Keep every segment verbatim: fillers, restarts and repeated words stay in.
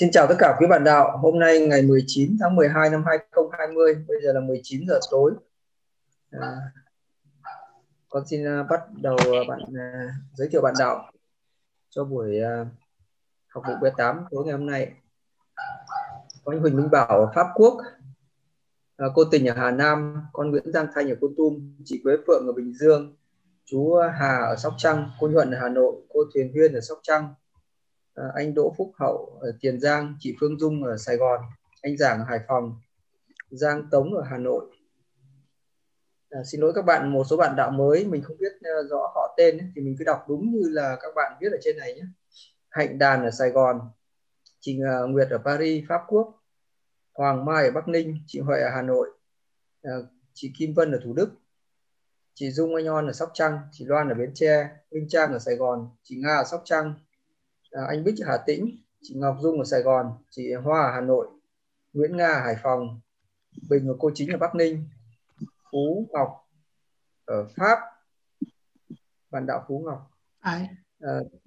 Xin chào tất cả quý bạn đạo. Hôm nay ngày mười chín tháng mười hai năm hai nghìn không trăm hai mươi, bây giờ là mười chín giờ tối. À, con xin uh, bắt đầu uh, bạn uh, giới thiệu bạn đạo cho buổi uh, học vụ B tám tối ngày hôm nay. Có anh Huỳnh Minh Bảo ở Pháp Quốc, uh, cô Tình ở Hà Nam, con Nguyễn Giang Thanh ở Kon Tum, chị Quế Phượng ở Bình Dương, chú Hà ở Sóc Trăng, cô Nhuận ở Hà Nội, cô Thuyền Huyên ở Sóc Trăng, À, anh Đỗ Phúc Hậu ở Tiền Giang, chị Phương Dung ở Sài Gòn, anh Giảng ở Hải Phòng, Giang Tống ở Hà Nội. À, xin lỗi các bạn, một số bạn đạo mới mình không biết uh, rõ họ tên ấy, thì mình cứ đọc đúng như là các bạn viết ở trên này nhé. Hạnh Đàn ở Sài Gòn, chị uh, Nguyệt ở Paris, Pháp Quốc, Hoàng Mai ở Bắc Ninh, chị Huệ ở Hà Nội, uh, chị Kim Vân ở Thủ Đức, chị Dung Anh On ở Sóc Trăng, chị Loan ở Bến Tre, Minh Trang ở Sài Gòn, chị Nga ở Sóc Trăng, À, anh Bích ở Hà Tĩnh, chị Ngọc Dung ở Sài Gòn, chị Hoa ở Hà Nội, Nguyễn Nga ở Hải Phòng, Bình và cô Chính ở Bắc Ninh, Phú Ngọc ở Pháp, bạn đạo Phú Ngọc. Ai? À,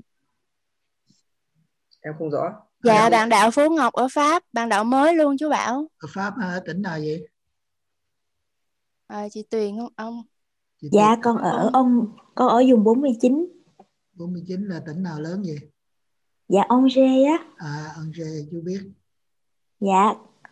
em không rõ. Dạ, Em... bạn đạo Phú Ngọc ở Pháp, bạn đạo mới luôn chú Bảo. Ở Pháp ở tỉnh nào vậy? À, chị Tuyền không ông? Chị Dạ Tuyền. con ở ông con ở vùng bốn mươi chín. bốn mươi chín là tỉnh nào lớn vậy? Dạ Angers á. À Angers chú biết. Dạ.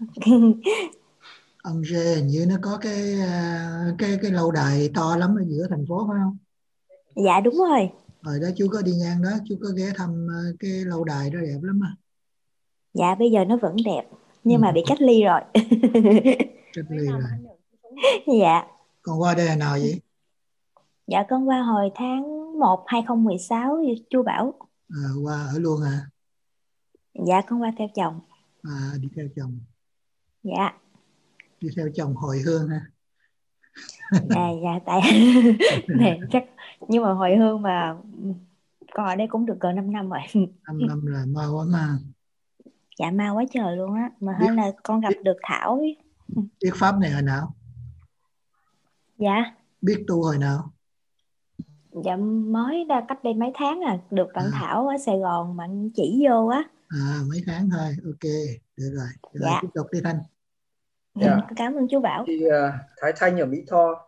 Angers hình như nó có cái cái cái lâu đài to lắm ở giữa thành phố phải không? Dạ đúng rồi. Rồi đó chú có đi ngang đó, chú có ghé thăm cái lâu đài đó đẹp lắm á. Dạ bây giờ nó vẫn đẹp nhưng ừ. mà bị cách ly rồi. Cách ly rồi. Dạ. Còn qua đây là nào vậy? Dạ con qua hồi tháng một hai không một sáu chú Bảo. À, qua ở luôn hả? Dạ con qua theo chồng. À đi theo chồng. Dạ. Đi theo chồng hồi hương ha. À, dạ tại này chắc nhưng mà hồi hương mà con ở đây cũng được gần năm năm rồi. năm năm là mau quá mà. Dạ mau quá trời luôn á, mà biết, hơn là con gặp biết, được Thảo ấy. Biết Pháp này hồi nào? Dạ. Biết tu hồi nào? Dạ mới ra cách đây mấy tháng à, được bạn à. Thảo ở Sài Gòn bạn chỉ vô á. À mấy tháng thôi, ok, được rồi. Được Dạ. rồi, tiếp tục đi Thanh. Yeah. Cảm ơn chú Bảo. Chị uh, Thái Thanh ở Mỹ Tho,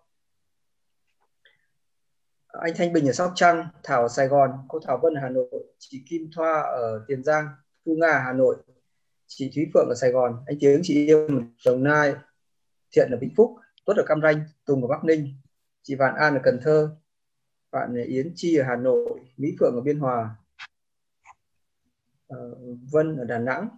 anh Thanh Bình ở Sóc Trăng, Thảo ở Sài Gòn, cô Thảo Vân ở Hà Nội, chị Kim Thoa ở Tiền Giang, Thu Nga ở Hà Nội, chị Thúy Phượng ở Sài Gòn, anh Tiếng chị Yêu ở Đồng Nai, Thiện ở Vĩnh Phúc, Tuất ở Cam Ranh, Tùng ở Bắc Ninh, chị Vạn An ở Cần Thơ, bạn Yến Chi ở Hà Nội, Mỹ Phượng ở Biên Hòa, uh, Vân ở Đà Nẵng.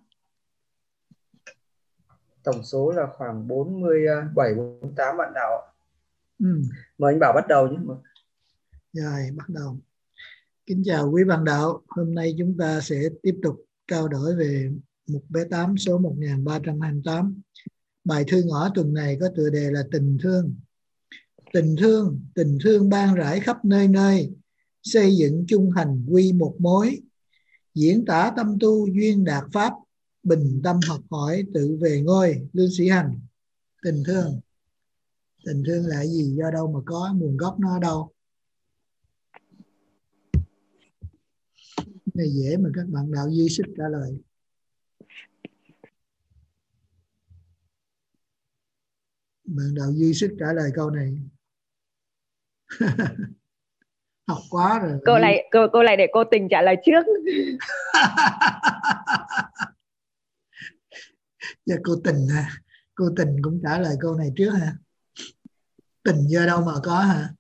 Tổng số là khoảng bốn mươi bảy bốn mươi tám bạn đạo. ừ. Mời anh Bảo bắt đầu nhé. Rồi bắt đầu. Kính chào quý bạn đạo. Hôm nay chúng ta sẽ tiếp tục trao đổi về mục B tám số một nghìn ba trăm hai mươi tám. Bài thư ngõ tuần này có tựa đề là tình thương. Tình thương, tình thương ban rải khắp nơi nơi, xây dựng chung hành quy một mối, diễn tả tâm tu duyên đạt pháp, bình tâm học hỏi tự về ngôi. Lương Sĩ Hành. Tình thương. Tình thương là gì, do đâu mà có, nguồn gốc nó ở đâu? Này dễ mà các bạn đạo duy sức trả lời. Bạn đạo duy sức trả lời câu này. Học quá rồi. Cô lại cô cô lại để cô Tình trả lời trước. Dạ cô Tình ha. Cô Tình cũng trả lời câu này trước ha. Tình do đâu mà có hả?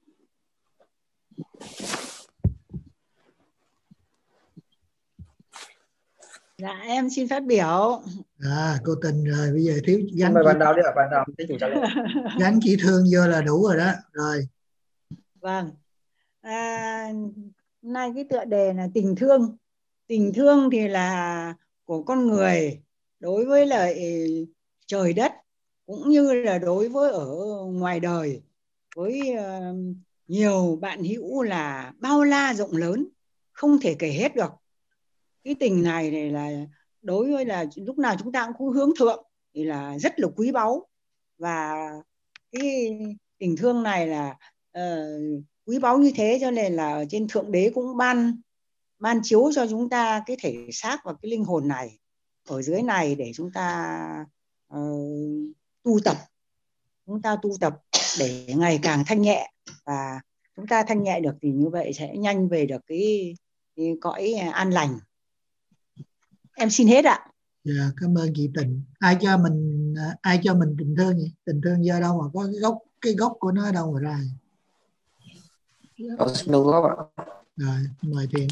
Dạ em xin phát biểu. À cô Tình rồi, bây giờ thiếu gắn mời chỉ, bạn đạo đi ạ, bạn đạo tiếp tục trả lời. gắn chỉ thương vô là đủ rồi đó. Rồi. Vâng. À, nay cái tựa đề là tình thương. Tình thương thì là của con người đối với lại trời đất, cũng như là đối với ở ngoài đời, với uh, nhiều bạn hữu là bao la rộng lớn, không thể kể hết được. Cái tình này này là đối với là lúc nào chúng ta cũng hướng thượng thì là rất là quý báu, và cái tình thương này là uh, quý báu như thế, cho nên là ở trên Thượng Đế cũng ban ban chiếu cho chúng ta cái thể xác và cái linh hồn này ở dưới này để chúng ta uh, tu tập, chúng ta tu tập để ngày càng thanh nhẹ, và chúng ta thanh nhẹ được thì như vậy sẽ nhanh về được cái, cái cõi an lành. Em xin hết ạ. Dạ, cảm ơn chị Tình. Ai cho mình ai cho mình tình thương vậy? Tình thương do đâu mà có cái gốc cái gốc của nó ở đâu mà ra? Cháu xin đóng góp ạ. Rồi, mời Thiện.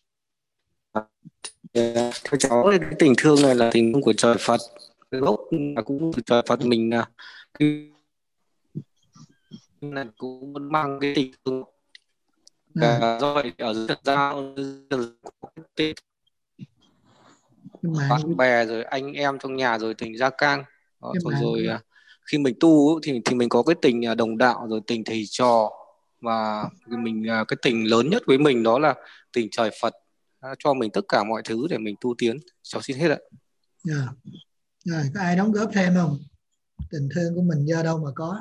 Theo cháu cái tình thương này là tình thương của trời Phật, cái gốc là cũng từ trời Phật mình, là cái này cũng muốn mang cái tình thương. À, do vậy ở thật ra bạn bè rồi anh em trong nhà rồi tình gia can đó, rồi, rồi khi mình tu thì thì mình có cái tình đồng đạo, rồi tình thầy trò, và mình cái tình lớn nhất với mình đó là tình trời Phật cho mình tất cả mọi thứ để mình tu tiến. Cháu xin hết ạ. Yeah. Rồi, có ai đóng góp thêm không? Tình thương của mình do đâu mà có?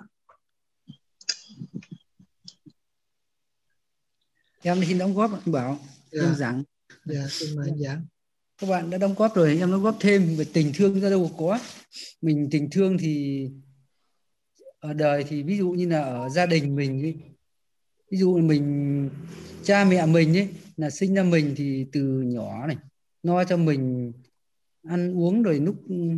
Em xin đóng góp, anh Bảo. Yeah. Em giảng. Dạ, xin mời anh giảng. Các bạn đã đóng góp rồi, em đóng góp thêm về tình thương do đâu có. Mình tình thương thì ở đời thì ví dụ như là ở gia đình mình ấy, ví dụ mình cha mẹ mình ấy là sinh ra mình thì từ nhỏ này lo cho mình ăn uống, rồi lúc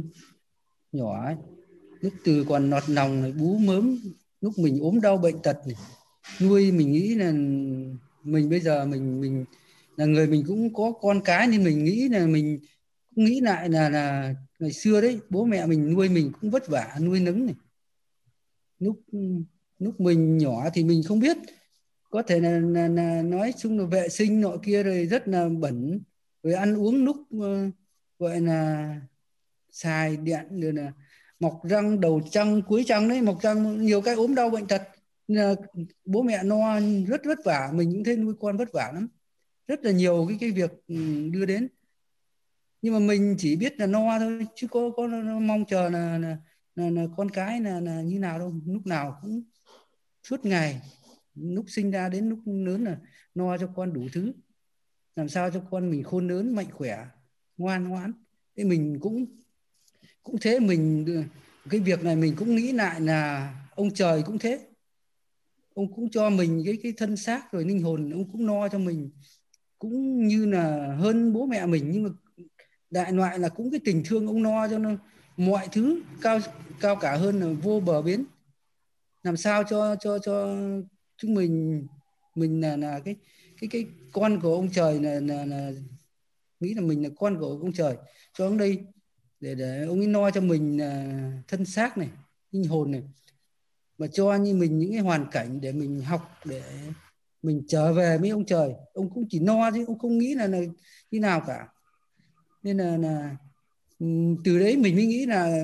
nhỏ ấy, lúc từ còn nọt nòng này, bú mớm, lúc mình ốm đau bệnh tật này, nuôi mình nghĩ là mình bây giờ mình mình là người mình cũng có con cái, nên mình nghĩ là mình cũng nghĩ lại là là ngày xưa đấy bố mẹ mình nuôi mình cũng vất vả nuôi nấng này. Lúc lúc mình nhỏ thì mình không biết, có thể là, là, là nói chung là vệ sinh nọ kia rồi rất là bẩn, rồi ăn uống lúc uh, gọi là xài điện, rồi là mọc răng đầu trăng cuối trăng đấy, mọc răng nhiều cái ốm đau bệnh tật, là bố mẹ no rất vất vả, mình cũng thấy nuôi con vất vả lắm, rất là nhiều cái cái việc đưa đến, nhưng mà mình chỉ biết là no thôi, chứ có có mong chờ là là, là, là con cái là, là như nào đâu. Lúc nào cũng suốt ngày, lúc sinh ra đến lúc lớn là no cho con đủ thứ, làm sao cho con mình khôn lớn mạnh khỏe ngoan ngoãn. Thế mình cũng cũng thế, mình cái việc này mình cũng nghĩ lại là ông trời cũng thế, ông cũng cho mình cái cái thân xác rồi linh hồn, ông cũng no cho mình cũng như là hơn bố mẹ mình, nhưng mà đại loại là cũng cái tình thương ông no cho nó mọi thứ cao cao cả hơn là vô bờ bến. Làm sao cho cho cho chúng mình mình là là cái cái cái con của ông trời, là là, là nghĩ là mình là con của ông trời, cho ông đây để để ông ấy no cho mình là thân xác này, linh hồn này, mà cho như mình những cái hoàn cảnh để mình học, để mình trở về với ông trời. Ông cũng chỉ no chứ ông không nghĩ là, là như nào cả. Nên là, là từ đấy mình mới nghĩ là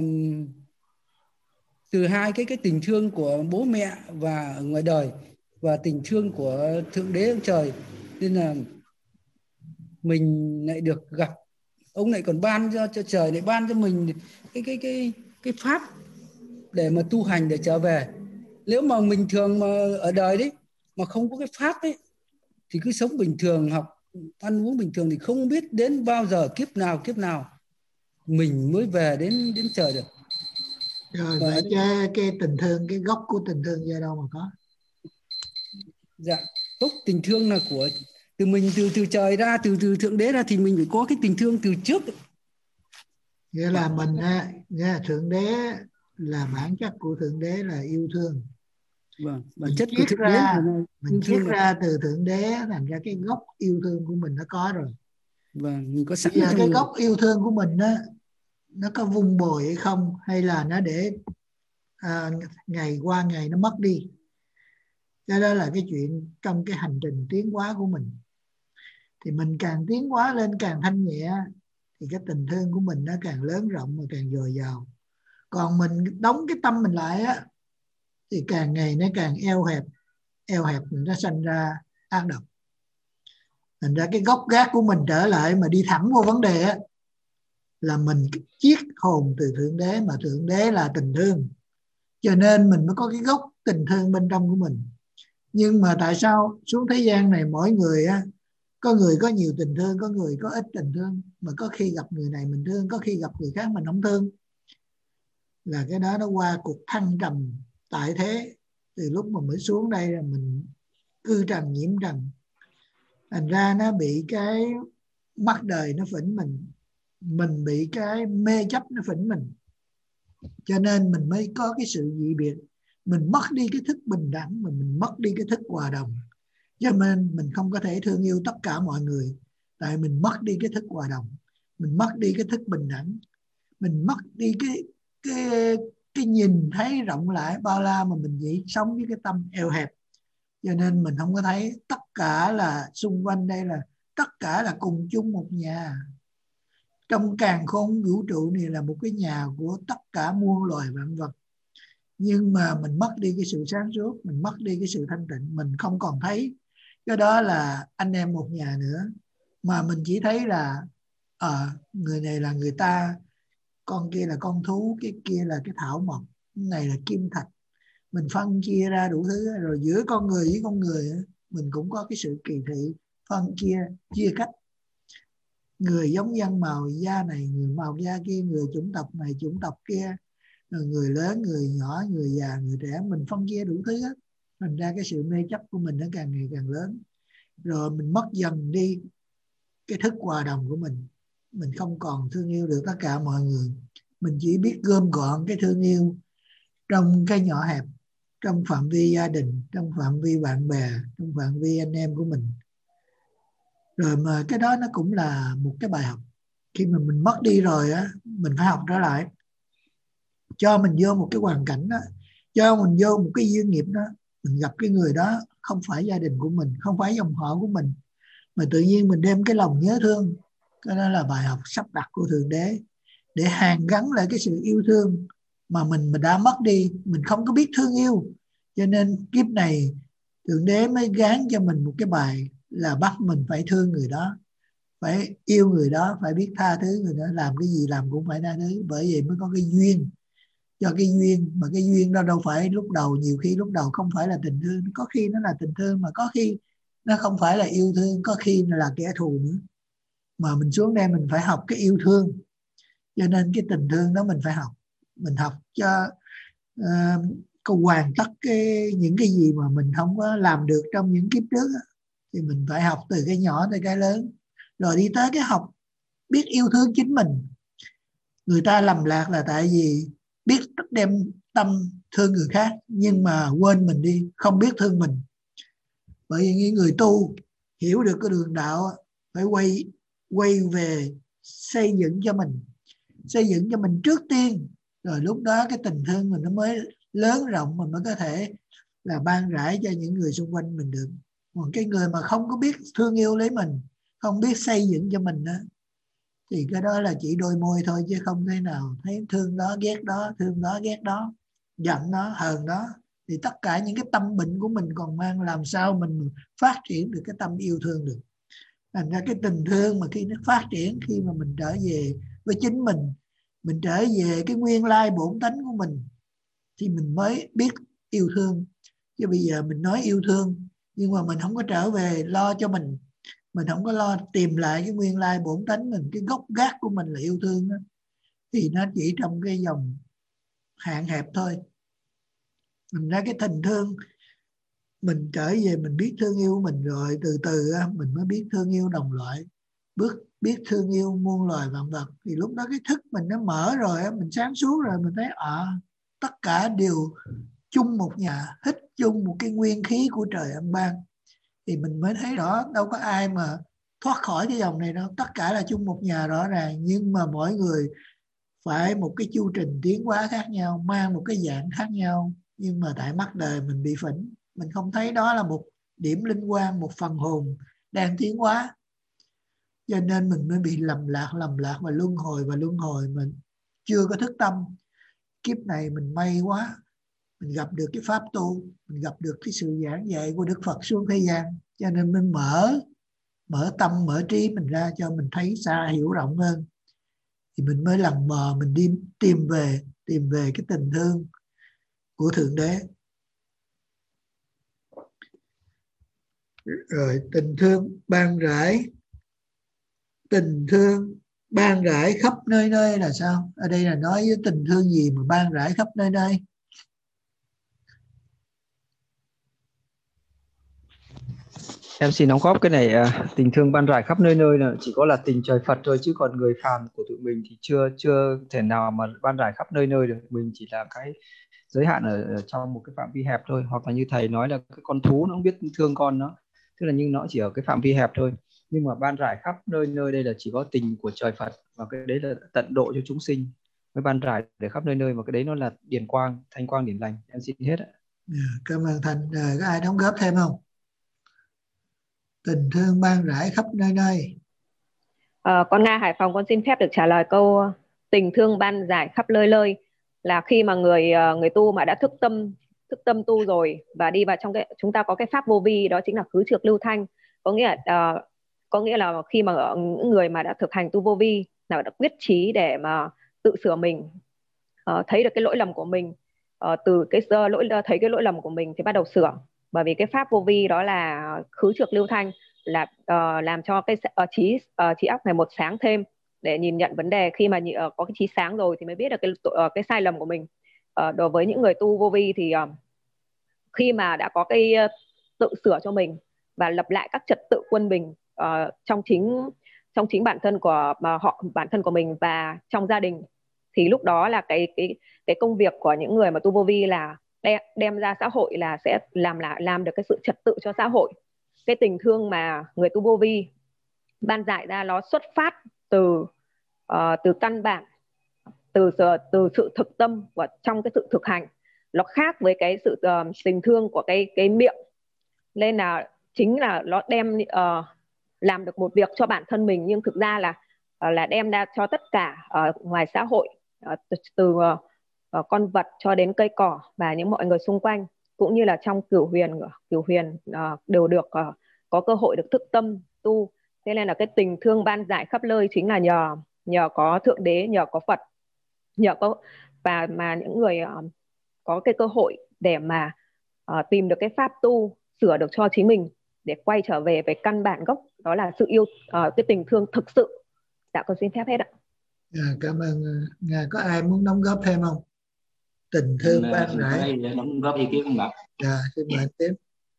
từ hai cái cái tình thương của bố mẹ và ở ngoài đời và tình thương của Thượng Đế ông trời, nên là mình lại được gặp ông, lại còn ban cho, cho trời lại ban cho mình cái cái cái cái pháp để mà tu hành, để trở về. Nếu mà mình thường mà ở đời đấy mà không có cái pháp đấy thì cứ sống bình thường, học ăn uống bình thường, thì không biết đến bao giờ kiếp nào kiếp nào mình mới về đến đến trời được. Rồi vậy cái, cái tình thương, cái gốc của tình thương do đâu mà có? Dạ, gốc tình thương là của từ mình, từ từ trời ra, từ từ Thượng Đế ra, thì mình phải có cái tình thương từ trước. Nghĩa là mình nghe Thượng Đế là bản chất của Thượng Đế là yêu thương. Vâng, bản mình chất triết của Thượng Đế ra, là mình triết ra từ Thượng Đế, thành ra cái gốc yêu thương của mình nó có rồi. Vâng, mình có sẵn. Bây giờ cái người. Gốc yêu thương của mình đó, nó có vun bồi hay không, hay là nó để à, ngày qua ngày nó mất đi. Cái đó là cái chuyện trong cái hành trình tiến hóa của mình. Thì mình càng tiến hóa lên, càng thanh nhẹ, thì cái tình thương của mình nó càng lớn rộng và càng dồi dào. Còn mình đóng cái tâm mình lại á, thì càng ngày nó càng eo hẹp, eo hẹp nó sanh ra ác độc. Thành ra cái gốc gác của mình trở lại mà đi thẳng vô vấn đề á, là mình chiết hồn từ Thượng Đế, mà Thượng Đế là tình thương, cho nên mình mới có cái gốc tình thương bên trong của mình. Nhưng mà tại sao xuống thế gian này mỗi người á, Có người có nhiều tình thương, có người có ít tình thương, mà có khi gặp người này mình thương, có khi gặp người khác mình không thương. Là cái đó nó qua cuộc thăng trầm tại thế. Từ lúc mà mới xuống đây là mình cư trần nhiễm trần, thành ra nó bị cái mắt đời nó phỉnh mình, mình bị cái mê chấp nó phỉnh mình, cho nên mình mới có cái sự dị biệt. Mình mất đi cái thức bình đẳng, mà mình mất đi cái thức hòa đồng, cho nên mình không có thể thương yêu tất cả mọi người. Tại mình mất đi cái thức hòa đồng, mình mất đi cái thức bình đẳng, mình mất đi cái cái cái nhìn thấy rộng rãi bao la, mà mình chỉ sống với cái tâm eo hẹp. Cho nên mình không có thấy tất cả là xung quanh đây là tất cả là cùng chung một nhà. Trong càn khôn vũ trụ này là một cái nhà của tất cả muôn loài vạn vật. Nhưng mà mình mất đi cái sự sáng suốt, mình mất đi cái sự thanh tịnh, mình không còn thấy cái đó là anh em một nhà nữa, mà mình chỉ thấy là à, người này là người ta, con kia là con thú, cái kia là cái thảo mộc, cái này là kim thạch. Mình phân chia ra đủ thứ, rồi giữa con người với con người mình cũng có cái sự kỳ thị, phân chia, chia cách. Người giống dân màu da này, người màu da kia, người chủng tộc này, chủng tộc kia, rồi người lớn, người nhỏ, người già, người trẻ, mình phân chia đủ thứ hết. Thành ra cái sự mê chấp của mình nó càng ngày càng lớn. Rồi mình mất dần đi cái thức hòa đồng của mình. Mình không còn thương yêu được tất cả mọi người. Mình chỉ biết gom gọn cái thương yêu trong cái nhỏ hẹp, trong phạm vi gia đình, trong phạm vi bạn bè, trong phạm vi anh em của mình. Rồi mà cái đó nó cũng là một cái bài học. Khi mà mình mất đi rồi á, mình phải học trở lại. Cho mình vô một cái hoàn cảnh đó, cho mình vô một cái duyên nghiệp đó, mình gặp cái người đó không phải gia đình của mình, không phải dòng họ của mình, mà tự nhiên mình đem cái lòng nhớ thương. Cái đó là bài học sắp đặt của Thượng Đế để hàn gắn lại cái sự yêu thương mà mình, mình đã mất đi. Mình không có biết thương yêu, cho nên kiếp này Thượng Đế mới gán cho mình một cái bài là bắt mình phải thương người đó, phải yêu người đó, phải biết tha thứ người đó. Làm cái gì làm cũng phải tha thứ, bởi vậy mới có cái duyên. Do cái duyên, mà cái duyên đó đâu phải lúc đầu, nhiều khi lúc đầu không phải là tình thương, có khi nó là tình thương, mà có khi nó không phải là yêu thương, có khi nó là kẻ thù nữa. Mà mình xuống đây mình phải học cái yêu thương, cho nên cái tình thương đó mình phải học. Mình học cho uh, có hoàn tất cái, những cái gì mà mình không có làm được trong những kiếp trước đó, thì mình phải học từ cái nhỏ tới cái lớn, rồi đi tới cái học biết yêu thương chính mình. Người ta lầm lạc là tại vì biết đem tâm thương người khác, nhưng mà quên mình đi, không biết thương mình. Bởi vì những người tu hiểu được cái đường đạo phải quay quay về xây dựng cho mình, xây dựng cho mình trước tiên, rồi lúc đó cái tình thương mình nó mới lớn rộng, mình mới có thể là ban rãi cho những người xung quanh mình được. Còn cái người mà không có biết thương yêu lấy mình, không biết xây dựng cho mình đó, thì cái đó là chỉ đôi môi thôi, chứ không thể nào thấy thương đó ghét đó, thương đó ghét đó, giận đó hờn đó. Thì tất cả những cái tâm bệnh của mình còn mang, làm sao mình phát triển được cái tâm yêu thương được. Thành ra cái tình thương mà khi nó phát triển, khi mà mình trở về với chính mình, mình trở về cái nguyên lai bổn tánh của mình, thì mình mới biết yêu thương. Chứ bây giờ mình nói yêu thương, nhưng mà mình không có trở về lo cho mình, mình không có lo tìm lại cái nguyên lai bổn tánh mình, cái gốc gác của mình là yêu thương đó, thì nó chỉ trong cái dòng hạn hẹp thôi. Mình ra cái tình thương, mình trở về mình biết thương yêu mình, rồi từ từ mình mới biết thương yêu đồng loại, bước biết thương yêu muôn loài vạn vật. Thì lúc đó cái thức mình nó mở rồi, mình sáng suốt rồi, mình thấy à, tất cả đều chung một nhà, hít chung một cái nguyên khí của trời ân ban. Thì mình mới thấy rõ đâu có ai mà thoát khỏi cái dòng này đâu, tất cả là chung một nhà rõ ràng. Nhưng mà mỗi người phải một cái chu trình tiến hóa khác nhau, mang một cái dạng khác nhau. Nhưng mà tại mắt đời mình bị phỉnh, mình không thấy đó là một điểm linh quan, một phần hồn đang tiến hóa, cho nên mình mới bị lầm lạc lầm lạc và luân hồi và luân hồi. Mình chưa có thức tâm. Kiếp này mình may quá, mình gặp được cái pháp tu, mình gặp được cái sự giảng dạy của Đức Phật xuống thế gian, cho nên mình mở mở tâm, mở trí mình ra, cho mình thấy xa hiểu rộng hơn. Thì mình mới lần mò, mình đi tìm về tìm về cái tình thương của Thượng Đế. Rồi tình thương ban rãi, tình thương ban rãi khắp nơi nơi là sao? Ở đây là nói với tình thương gì mà ban rãi khắp nơi nơi? Em xin đóng góp cái này. À, tình thương ban rải khắp nơi nơi là chỉ có là tình trời Phật thôi, chứ còn người phàm của tụi mình thì chưa chưa thể nào mà ban rải khắp nơi nơi được. Mình chỉ là cái giới hạn ở, ở trong một cái phạm vi hẹp thôi, hoặc là như thầy nói là cái con thú nó không biết thương con nó, tức là nhưng nó chỉ ở cái phạm vi hẹp thôi. Nhưng mà ban rải khắp nơi nơi đây là chỉ có tình của trời Phật, và cái đấy là tận độ cho chúng sinh mới ban rải để khắp nơi nơi, mà cái đấy nó là điển quang, thanh quang, điển lành. Em xin hết ạ. Cảm ơn Thành. Rồi, có ai đóng góp thêm không? Tình thương ban rãi khắp nơi nơi. À, con Nga Hải Phòng, con xin phép được trả lời câu tình thương ban rải khắp nơi nơi là khi mà người người tu mà đã thức tâm thức tâm tu rồi và đi vào trong cái, chúng ta có cái pháp vô vi, đó chính là khứ trược lưu thanh. Có nghĩa là uh, có nghĩa là khi mà những người mà đã thực hành tu vô vi là đã quyết chí để mà tự sửa mình, uh, thấy được cái lỗi lầm của mình, uh, từ cái uh, lỗi thấy cái lỗi lầm của mình thì bắt đầu sửa. Bởi vì cái pháp vô vi đó là khứ trược lưu thanh, là uh, làm cho cái uh, trí uh, trí óc này một sáng thêm để nhìn nhận vấn đề. Khi mà uh, có cái trí sáng rồi thì mới biết được cái uh, cái sai lầm của mình. Uh, đối với những người tu vô vi thì uh, khi mà đã có cái uh, tự sửa cho mình và lập lại các trật tự quân bình uh, trong chính trong chính bản thân của uh, họ bản thân của mình và trong gia đình, thì lúc đó là cái cái cái công việc của những người mà tu vô vi là đem, đem ra xã hội là sẽ làm là làm được cái sự trật tự cho xã hội. Cái tình thương mà người tu vô vi ban rải ra nó xuất phát từ uh, từ căn bản, từ từ sự thực tâm và trong cái sự thực hành. Nó khác với cái sự uh, tình thương của cái cái miệng, nên là chính là nó đem uh, làm được một việc cho bản thân mình, nhưng thực ra là uh, là đem ra cho tất cả uh, ngoài xã hội, uh, từ, từ uh, uh, con vật cho đến cây cỏ và những mọi người xung quanh, cũng như là trong cửu huyền cửu huyền uh, đều được uh, có cơ hội được thức tâm tu. Thế nên là cái tình thương ban rải khắp nơi chính là nhờ nhờ có Thượng Đế, nhờ có Phật, nhờ có và mà những người uh, có cái cơ hội để mà uh, tìm được cái pháp tu sửa được cho chính mình, để quay trở về với căn bản gốc, đó là sự yêu, uh, cái tình thương thực sự. Dạ con xin phép hết ạ. À, cảm ơn Nga. Có ai muốn đóng góp thêm không? Tình thương ban rãi. Đóng góp ý kiến không ạ? Dạ, xin mời tiếp.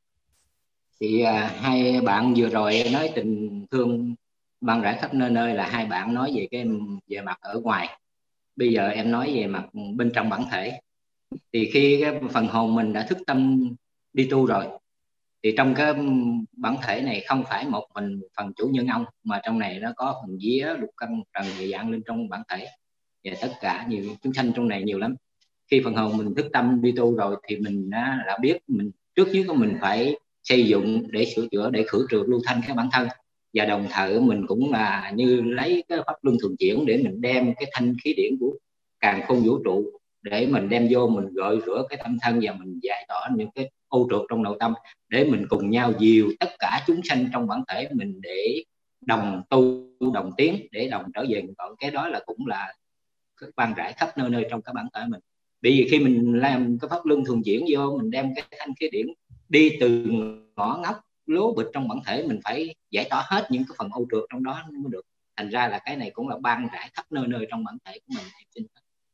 Thì à, hai bạn vừa rồi nói tình thương ban rãi khắp nơi nơi là hai bạn nói về cái về mặt ở ngoài. Bây giờ em nói về mặt bên trong bản thể. Thì khi cái phần hồn mình đã thức tâm đi tu rồi, thì trong cái bản thể này không phải một mình phần chủ nhân ông, mà trong này nó có phần vía, lục căn, trần, địa dạng lên trong bản thể, và tất cả nhiều chúng sanh trong này nhiều lắm. Khi phần hồn mình thức tâm đi tu rồi thì mình đã, đã biết mình trước nhất của mình phải xây dựng để sửa chữa, để khử trừ lưu thanh cái bản thân, và đồng thời mình cũng là như lấy cái pháp luân thường chuyển để mình đem cái thanh khí điển của càn khôn vũ trụ để mình đem vô, mình gợi rửa cái tâm thân và mình giải tỏa những cái ô trượt trong nội tâm, để mình cùng nhau dìu tất cả chúng sanh trong bản thể mình để đồng tu, đồng tiến, để đồng trở về. Còn cái đó là cũng là ban rải khắp nơi nơi trong cái bản thể mình. Bởi vì khi mình làm cái pháp luân thường chuyển vô, mình đem cái thanh khí điển đi từ ngõ ngóc lố bịch trong bản thể, mình phải giải tỏa hết những cái phần ô trượt trong đó mới được. Thành ra là cái này cũng là ban rải khắp nơi nơi trong bản thể của mình.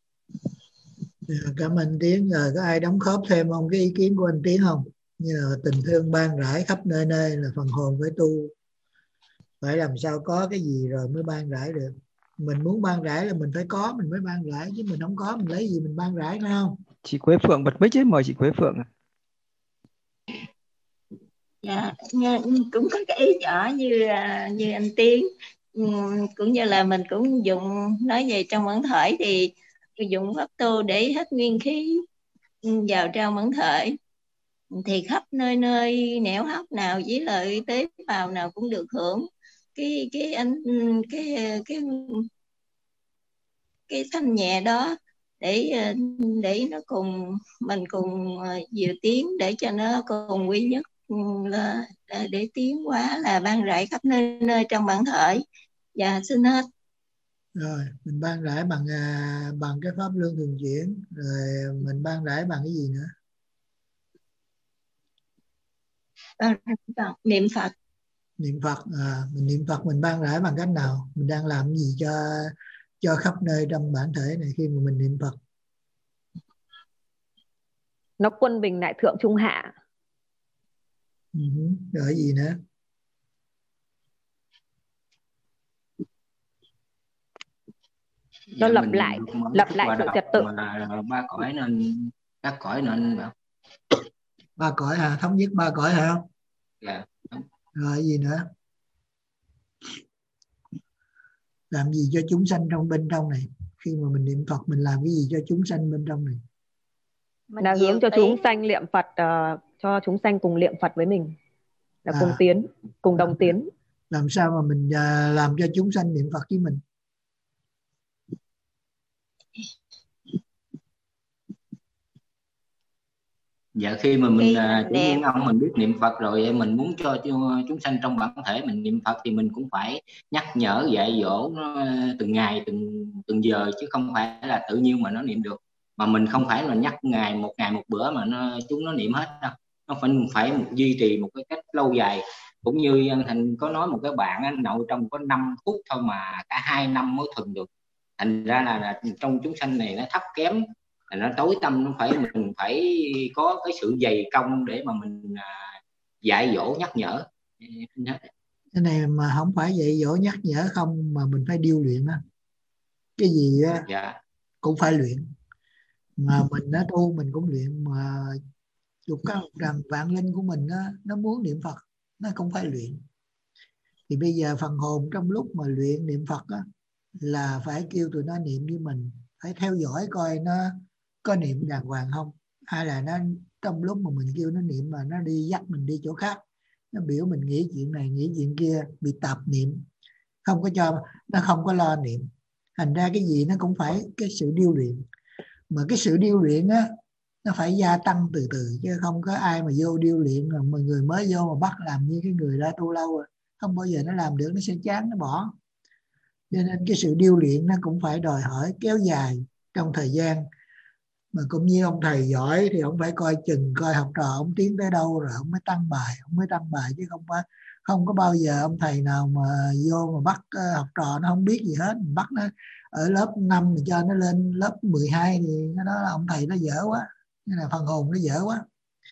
Cảm ơn Tiến. Rồi có ai đóng góp thêm không cái ý kiến của anh Tiến không? Như là tình thương ban rải khắp nơi nơi là phần hồn phải tu, phải làm sao có cái gì rồi mới ban rải được. Mình muốn ban rải là mình phải có mình mới ban rải, chứ mình không có mình lấy gì mình ban rải, phải không? Chị Quế Phượng bật mic ấy, mời chị Quế Phượng. Dạ, cũng có cái ý nhỏ như như anh Tiến, cũng như là mình cũng dùng nói về trong bản thể thì dùng pháp tu để hết nguyên khí vào trong bản thể, thì khắp nơi nơi nẻo hóc nào với lợi tế bào nào cũng được hưởng cái cái anh cái cái cái thanh nhẹ đó, để để nó cùng mình cùng dìu tiến để cho nó cùng quy nhất, là để tiến hóa là ban rải khắp nơi nơi trong bản thể. Dạ xin hết. Rồi mình ban rải bằng bằng cái pháp luân thường chuyển, rồi mình ban rải bằng cái gì nữa? Niệm Phật. Niệm Phật. À, mình niệm Phật mình ban rải bằng cách nào? Mình đang làm gì cho cho khắp nơi trong bản thể này khi mà mình niệm Phật? Nó quân bình đại thượng trung hạ. Uh-huh. Rồi gì nữa? Nó lập lại lập lại sự trật tự. Ba cõi nên các cõi nên ba cõi hả? Thống nhất ba cõi hả? Dạ. Rồi gì nữa? Làm gì cho chúng sanh trong bên trong này? Khi mà mình niệm Phật mình làm cái gì cho chúng sanh bên trong này? Là hướng cho chúng sanh niệm Phật, uh, cho chúng sanh cùng niệm Phật với mình, là à, cùng tiến, cùng đồng tiến. Làm sao mà mình uh, làm cho chúng sanh niệm Phật với mình? Dạ khi mà mình uh, niệm ông mình biết niệm Phật rồi, mình muốn cho chúng sanh trong bản thể mình niệm Phật thì mình cũng phải nhắc nhở dạy dỗ nó từng ngày từng từng giờ, chứ không phải là tự nhiên mà nó niệm được. Mà mình không phải là nhắc ngày một ngày một bữa mà nó chúng nó niệm hết đâu. Nó phải phải một, duy trì một cái cách lâu dài. Cũng như Thành có nói một cái bạn á, nội trong có năm phút thôi mà cả hai năm mới thuần được. Thành ra là, là trong chúng sanh này nó thấp kém, là nó tối tâm, nó phải mình phải có cái sự dày công để mà mình à, dạy dỗ nhắc nhở. Cái này mà không phải dạy dỗ nhắc nhở không, mà mình phải điêu luyện đó. Cái gì á, dạ. cũng phải luyện. Mà mình nó tu mình cũng luyện. Mà Lục Căn rằng vạn linh của mình nó, nó muốn niệm Phật, nó cũng phải luyện. Thì bây giờ phần hồn trong lúc mà luyện niệm Phật á, là phải kêu tụi nó niệm với mình, phải theo dõi coi nó có niệm đàng hoàng không, hay là nó trong lúc mà mình kêu nó niệm mà nó đi dắt mình đi chỗ khác, nó biểu mình nghĩ chuyện này nghĩ chuyện kia, bị tạp niệm, không có cho nó không có lo niệm. Thành ra cái gì nó cũng phải cái sự điêu luyện. Mà cái sự điêu luyện á, nó phải gia tăng từ từ, chứ không có ai mà vô điêu luyện mà người mới vô mà bắt làm như cái người đã tu lâu rồi, không bao giờ nó làm được, nó sẽ chán, nó bỏ. Cho nên cái sự điêu luyện nó cũng phải đòi hỏi kéo dài trong thời gian. Mà cũng như ông thầy giỏi thì ông phải coi chừng coi học trò ông tiến tới đâu rồi ông mới tăng bài, ông mới tăng bài, chứ không có không có bao giờ ông thầy nào mà vô mà bắt học trò nó không biết gì hết, mình bắt nó ở lớp năm mình cho nó lên lớp mười hai thì nó nói là ông thầy nó dở quá, nên là phần hồn nó dở quá.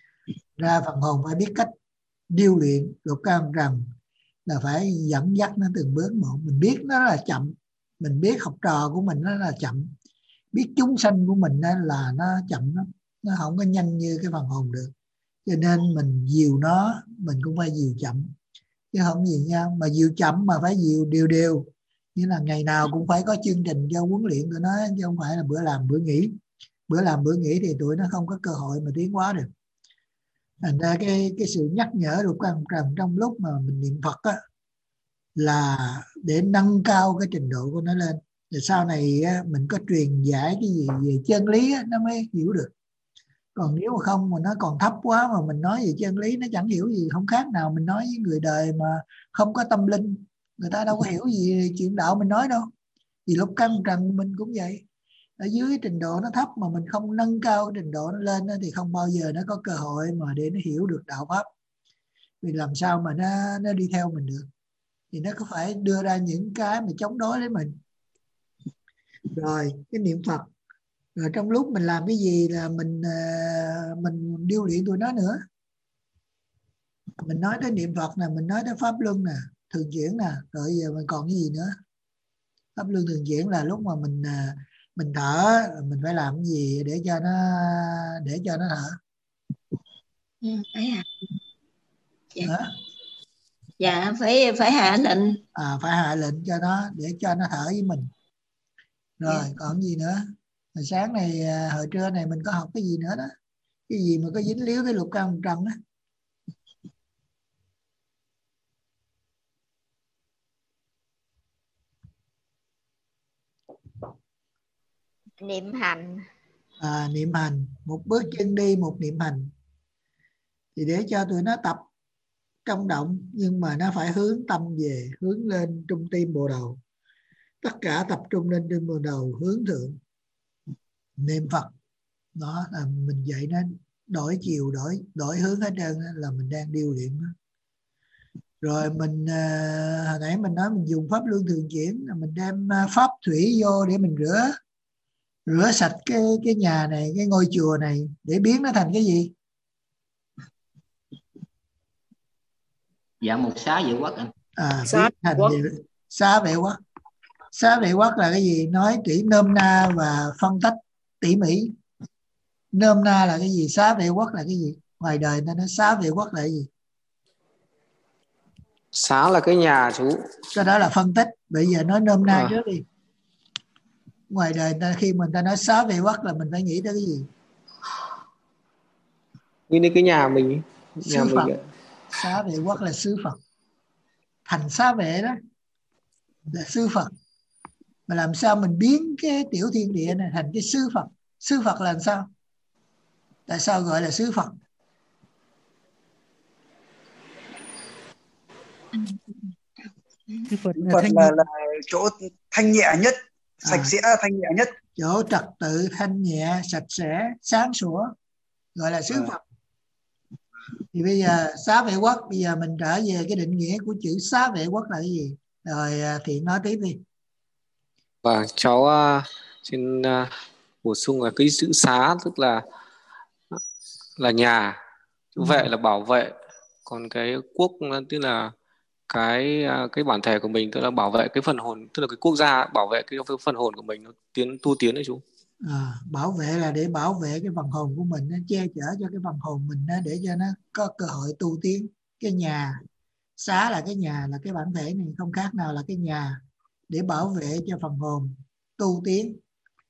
Ra phần hồn phải biết cách điêu luyện. Lục Căn rằng là phải dẫn dắt nó từng bước một. Mình biết nó là chậm, mình biết học trò của mình nó là chậm, biết chúng sanh của mình là nó chậm lắm, nó không có nhanh như cái phần hồn được. Cho nên mình dìu nó, mình cũng phải dìu chậm, chứ không gì nhau. Mà dìu chậm mà phải dìu đều đều, như là ngày nào cũng phải có chương trình cho huấn luyện tụi nó, chứ không phải là bữa làm bữa nghỉ. Bữa làm bữa nghỉ thì tụi nó không có cơ hội mà tiến hóa được. Thành ra cái, cái sự nhắc nhở Lục Căn rằng trong lúc mà mình niệm Phật á, là để nâng cao cái trình độ của nó lên. Rồi sau này á, mình có truyền giải cái gì về chân lý á, nó mới hiểu được. Còn nếu mà không mà nó còn thấp quá mà mình nói về chân lý nó chẳng hiểu gì, không khác nào mình nói với người đời mà không có tâm linh, người ta đâu có hiểu gì chuyện đạo mình nói đâu. Thì Lục Căn rằng mình cũng vậy, ở dưới trình độ nó thấp mà mình không nâng cao cái trình độ nó lên đó, thì không bao giờ nó có cơ hội mà để nó hiểu được đạo pháp. Vì làm sao mà nó, nó đi theo mình được, thì nó có phải đưa ra những cái mà chống đối với mình. Rồi cái niệm Phật, rồi trong lúc mình làm cái gì là mình mình điêu luyện tụi nó nữa. Mình nói tới niệm Phật nè, mình nói tới pháp luân nè, thường chuyển nè, rồi giờ mình còn cái gì nữa? Pháp luân thường chuyển là lúc mà mình mình thở, mình phải làm cái gì để cho nó để cho nó thở? Ừ, phải hạ. Dạ. Hả? Dạ phải phải hạ lệnh. À, phải hạ lệnh cho nó để cho nó thở với mình. Rồi yeah. Còn gì nữa? Hồi sáng này, hồi trưa này mình có học cái gì nữa đó? Cái gì mà có dính líu cái Lục Căn Trần á? Niệm hành. À, niệm hành, một bước chân đi một niệm hành. Thì để cho tụi nó tập trong động, nhưng mà nó phải hướng tâm về, hướng lên trung tim bộ đầu. Tất cả tập trung lên trên bộ đầu, hướng thượng. Niệm Phật. Đó là mình dạy nó đổi chiều, đổi đổi hướng hết trơn là mình đang điêu luyện nó. Rồi mình uh, hồi nãy mình nói mình dùng pháp luân thường chuyển, là mình đem uh, pháp thủy vô để mình rửa rửa sạch cái cái nhà này, cái ngôi chùa này, để biến nó thành cái gì? Dạ một xá vệ quốc anh. À, biến thành gì? Xá vệ quốc. Xá vệ quốc là cái gì? Nói chỉ nôm na và phân tích tỉ mỉ. Nôm na là cái gì? Xá vệ quốc là cái gì? Ngoài đời ta nói xá vệ quốc là cái gì? Xá là cái nhà chú. Cái đó là phân tích. Bây giờ nói nôm na à. trước đi. Ngoài đời ta khi mình ta nói xá vệ quốc là mình phải nghĩ tới cái gì? Nghĩ đến cái nhà mình. Nhà Xứ Phật. mình. Xá vệ quốc là xứ Phật. Thành xá vệ đó là xứ Phật. Mà làm sao mình biến cái tiểu thiên địa này thành cái xứ Phật? Xứ Phật là làm sao? Tại sao gọi là xứ Phật? Phật, Phật là, thanh là, là chỗ thanh nhẹ nhất, sạch à, sẽ thanh nhẹ nhất. Chỗ trật tự thanh nhẹ, sạch sẽ, sáng sủa, gọi là xứ à. Phật. Thì bây giờ xá vệ quốc, bây giờ mình trở về cái định nghĩa của chữ xá vệ quốc là cái gì? Rồi Thiện nói tiếp đi. Và cháu uh, xin uh, bổ sung là cái chữ xá tức là là nhà, chữ vệ là bảo vệ, còn cái quốc tức là cái cái bản thể của mình, tức là bảo vệ cái phần hồn, tức là cái quốc gia bảo vệ cái phần hồn của mình nó tiến tu tiến đấy chú. À, bảo vệ là để bảo vệ cái phần hồn của mình, nó che chở cho cái phần hồn mình để cho nó có cơ hội tu tiến. Cái nhà xá là cái nhà, là cái bản thể này, không khác nào là cái nhà để bảo vệ cho phần hồn tu tiến.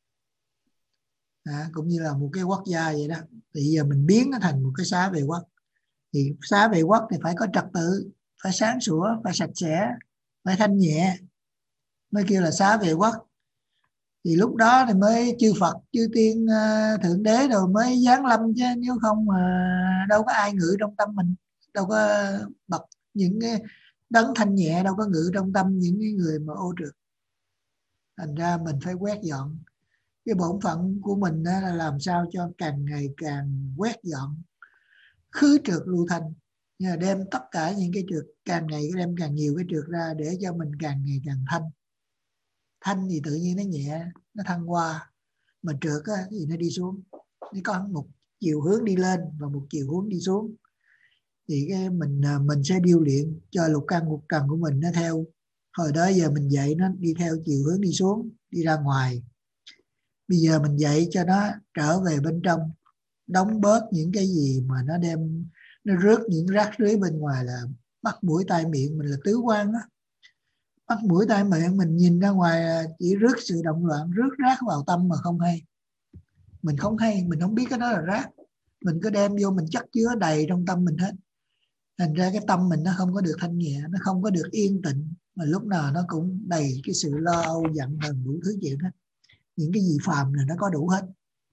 À, cũng như là một cái quốc gia vậy đó. Thì giờ mình biến nó thành một cái xá vệ quốc. Thì xá vệ quốc thì phải có trật tự, phải sáng sủa, phải sạch sẽ, phải thanh nhẹ, mới kêu là xá vệ quốc. Thì lúc đó thì mới chư Phật, chư tiên, thượng đế rồi mới giáng lâm, chứ nếu không mà đâu có ai ngự trong tâm mình, đâu có bậc những cái đấng thanh nhẹ đâu có ngự trong tâm những cái người mà ô trượt. Thành ra mình phải quét dọn. Cái bổn phận của mình đó là làm sao cho càng ngày càng quét dọn, khứ trượt lưu thanh, nhưng mà đem tất cả những cái trượt, càng ngày đem càng nhiều cái trượt ra để cho mình càng ngày càng thanh. Thanh thì tự nhiên nó nhẹ, nó thăng hoa, mà trượt á, thì nó đi xuống. Nó có một chiều hướng đi lên và một chiều hướng đi xuống. Thì cái mình mình sẽ điêu luyện cho lục căn lục trần của mình nó theo. Hồi đó giờ mình dạy nó đi theo chiều hướng đi xuống, đi ra ngoài. Bây giờ mình dạy cho nó trở về bên trong, đóng bớt những cái gì mà nó đem, nó rước những rác rưới bên ngoài, là mắt mũi tai miệng mình là tứ quan á. Mắt mũi tai miệng mình nhìn ra ngoài là chỉ rước sự động loạn, rước rác vào tâm mà không hay. Mình không hay, mình không biết cái đó là rác. Mình cứ đem vô mình chất chứa đầy trong tâm mình hết. Thành ra cái tâm mình nó không có được thanh nhẹ, nó không có được yên tĩnh, mà lúc nào nó cũng đầy cái sự lo âu, giận hờn, đủ thứ chuyện hết. Những cái gì phàm này nó có đủ hết.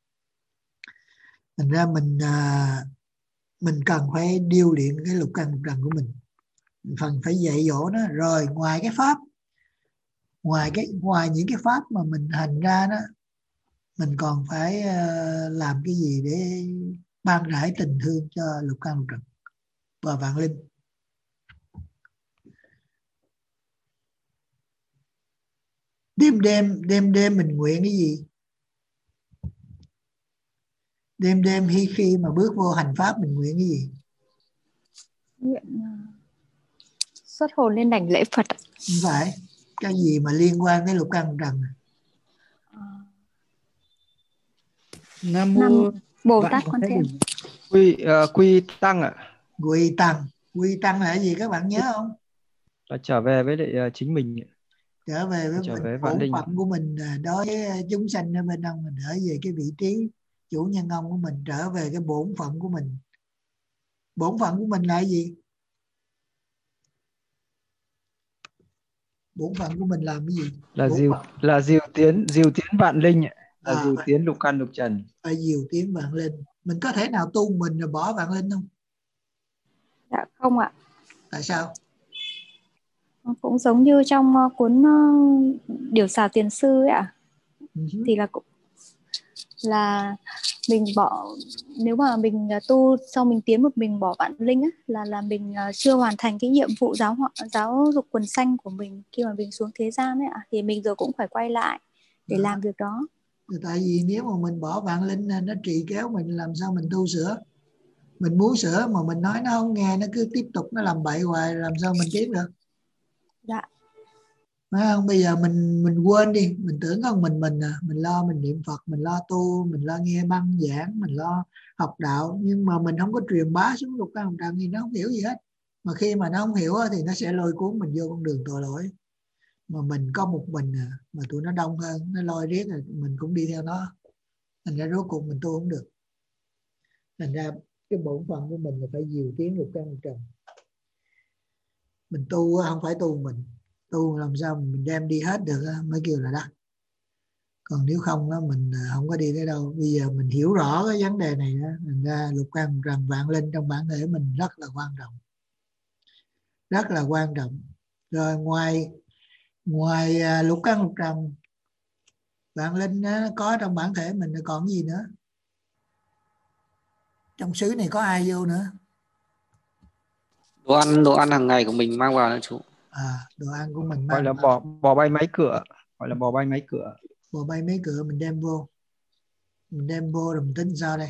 Thành ra mình à, mình cần phải điêu luyện cái lục căn lục trần của mình. Mình phần phải dạy dỗ nó. Rồi ngoài cái pháp, ngoài cái ngoài những cái pháp mà mình hành ra đó, mình còn phải uh, làm cái gì để ban rải tình thương cho lục căn lục trần và vạn linh. Đêm đêm đêm đêm mình nguyện cái gì? Đêm đêm khi khi mà bước vô hành pháp mình nguyện cái gì? Nguyện xuất hồn lên đảnh lễ Phật. Không phải. Cái gì mà liên quan tới lục căn lục trần? Nam mô Bồ Tát Quan Thế Âm. Quy uh, quy tăng ạ. À. Quy tăng. Quy tăng là cái gì các bạn nhớ không? Là trở về với lại uh, chính mình. Trở về với trở mình, về bổn phận của mình đối với chúng sanh ở bên ông, mình ở về cái vị trí chủ nhân ông của mình, trở về cái bổn phận của mình. Bổn phận của mình là cái gì? Bổn phận của mình làm cái gì? Là diệu là diệu tiến diệu tiến vạn linh ạ. Là à, diệu tiến lục căn lục trần. Phải diệu tiến vạn linh. Mình có thể nào tu mình rồi bỏ vạn linh không? Dạ không ạ. Tại sao? Cũng giống như trong cuốn uh, Điều Xào Tiền Sư ấy ạ. À. Uh-huh. Thì là cũng là mình bỏ, nếu mà mình tu sau mình tiến một mình bỏ vạn linh á, là là mình chưa hoàn thành cái nhiệm vụ giáo họ giáo dục quần sanh của mình khi mà mình xuống thế gian ấy ạ, thì mình rồi cũng phải quay lại để làm việc đó. Tại vì nếu mà mình bỏ vạn linh nó trì kéo mình, làm sao mình tu sửa? Mình muốn sửa mà mình nói nó không nghe, nó cứ tiếp tục nó làm bậy hoài, làm sao mình tiến được? Dạ. Phải không? Bây giờ mình mình quên đi, mình tưởng con mình mình à, mình lo mình niệm Phật, mình lo tu, mình lo nghe băng giảng, mình lo học đạo, nhưng mà mình không có truyền bá xuống lục căn lục trần thì nó không hiểu gì hết. Mà khi mà nó không hiểu thì nó sẽ lôi cuốn mình vô con đường tội lỗi. Mà mình có một mình à, mà tụi nó đông hơn, nó lôi riết rồi mình cũng đi theo nó, thành ra rốt cuộc mình tu không được. Thành ra cái bổn phận của mình là phải dìu tiến lục căn lục trần. Mình tu không phải tu mình, tu làm sao mình đem đi hết được mới kêu là đắc. Còn nếu không đó, mình không có đi tới đâu. Bây giờ mình hiểu rõ cái vấn đề này đó, thành ra lục căn lục trần vạn linh trong bản thể mình rất là quan trọng, rất là quan trọng. Rồi ngoài ngoài lục căn lục trần, vạn linh nó có trong bản thể mình còn gì nữa? Trong xứ này có ai vô nữa? Đồ ăn đồ ăn hàng ngày của mình mang vào đó chú. À, đồ ăn của mình mang Gọi là vào. bò bò bay máy cửa, gọi là bò bay máy cửa. Bò bay máy cửa mình đem vô, mình đem vô rồi mình tính sao đây?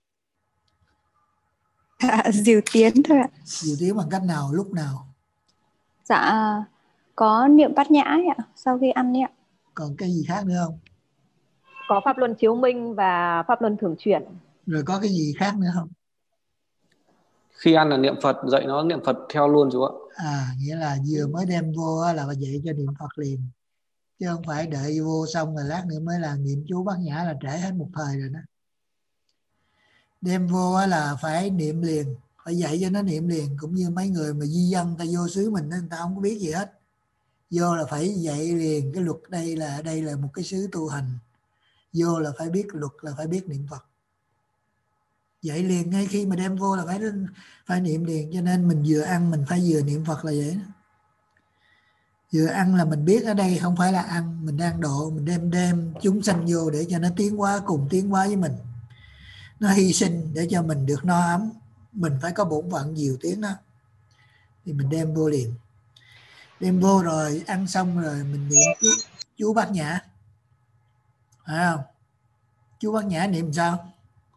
À, dìu tiến thôi ạ. Dìu tiến bằng cách nào, lúc nào? Dạ, có niệm bát nhã ấy ạ, sau khi ăn ấy ạ. Còn cái gì khác nữa không? Có pháp luân chiếu minh và pháp luân thường chuyển. Rồi có cái gì khác nữa không? Khi ăn là niệm Phật, dạy nó niệm Phật theo luôn chú ạ. À, nghĩa là vừa mới đem vô là dạy cho niệm Phật liền, chứ không phải đợi vô xong rồi lát nữa mới là niệm chú bát nhã, là trễ hết một thời rồi đó. Đem vô là phải niệm liền, phải dạy cho nó niệm liền. Cũng như mấy người mà di dân ta vô xứ mình, người ta không có biết gì hết, vô là phải dạy liền cái luật. Đây là đây là một cái xứ tu hành, vô là phải biết luật, là phải biết niệm Phật. Dạy liền, ngay khi mà đem vô là phải phải niệm liền. Cho nên mình vừa ăn mình phải vừa niệm Phật là vậy đó. Vừa ăn là mình biết ở đây không phải là ăn, mình đang độ, mình đem đem chúng sanh vô để cho nó tiến hóa, cùng tiến hóa với mình. Nó hy sinh để cho mình được no ấm. Mình phải có bổn phận dìu tiến đó, thì mình đem vô liền. Đem vô rồi ăn xong rồi mình niệm chú, chú bát nhã, phải không? Chú bát nhã niệm sao?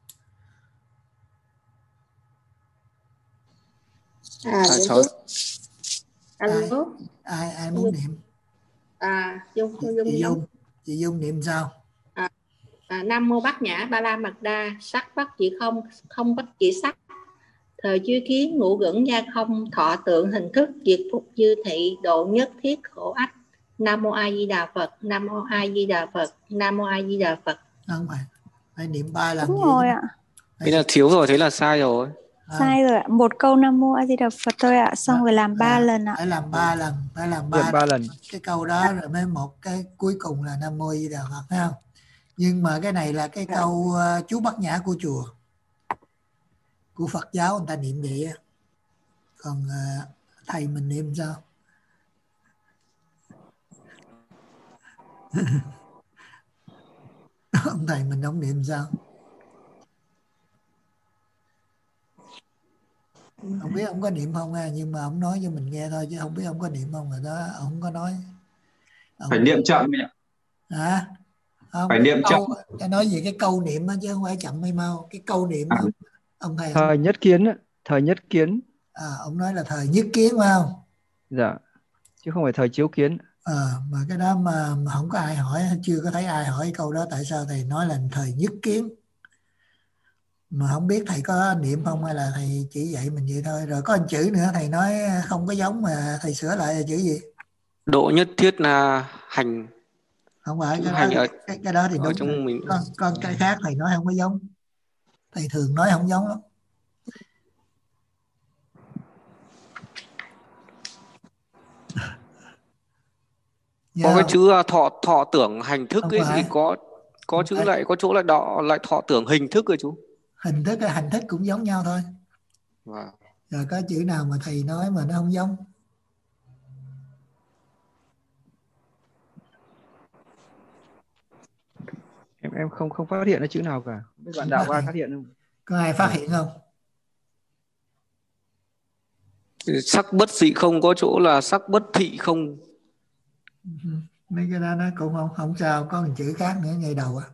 À, À, cháu alo. Ai, ai ai muốn niệm? À, Dung, Chị, Dung chị giống. Dung, chị Dung niệm sao? À, à, Nam mô Bát Nhã Ba La Mật Đa, sắc bất chỉ không, không bất chỉ sắc, thời chư kiến, ngũ gửng gia không, thọ tượng hình thức, diệt phục dư thị, độ nhất thiết khổ ách. Nam mô A Di Đà Phật, Nam mô A Di Đà Phật, Nam mô A Di Đà Phật. Không phải, phải niệm ba lần. Đúng vậy rồi chứ. ạ. Thế là thiếu rồi, thế là sai rồi. Sai rồi ạ. Một câu Nam mô A Di Đà Phật thôi ạ, xong rồi làm ba À, lần ạ. phải làm ba lần, phải làm Niệm ba, ba lần. cái câu đó rồi mới một cái cuối cùng là Nam mô A Di Đà Phật, phải không? Nhưng mà cái này là cái câu uh, chú bát nhã của chùa, của Phật giáo người ta niệm vậy á. Còn uh, thầy mình niệm sao? Ông thầy mình không niệm sao? Không biết ông có niệm không ha, nhưng mà ông nói cho mình nghe thôi, chứ không biết ông có niệm không, rồi đó ông không có nói. Ông... Phải niệm chậm nhỉ? Hả? Không, phải niệm chậm. Cái nói về cái câu niệm đó, chứ không phải chậm hay mau. Cái câu niệm đó, ông thầy Thời ông... nhất kiến, thời nhất kiến. À, ông nói là thời nhất kiến phải không? Dạ, chứ không phải thời chiếu kiến. À, mà cái đó mà, mà không có ai hỏi, chưa có thấy ai hỏi câu đó, tại sao thầy nói là thời nhất kiến. Mà không biết thầy có niệm không hay là thầy chỉ dạy mình vậy thôi. Rồi có một chữ nữa thầy nói không có giống mà thầy sửa lại là chữ gì? Độ nhất thiết là hành. Không phải cái hành đó, ở, cái, cái đó thì đúng rồi. Mình... Con, con cái khác thầy nói không có giống. Thầy thường nói không giống lắm. Có yeah. Cái chữ thọ thọ tưởng hành thức ấy thì có có không chữ phải. lại có chỗ lại đọ lại thọ tưởng hình thức rồi chú. Hình thức hay hành thức cũng giống nhau thôi. Wow. Rồi có chữ nào mà thầy nói mà nó không giống? Em em không không phát hiện ra chữ nào cả. Biết bạn đạo có ai phát hiện không? Có ai phát hiện không? Sắc bất dị không có chỗ là sắc bất thị không. Mấy cái đó nó cũng không không sao, có một chữ khác nữa ngay đầu á.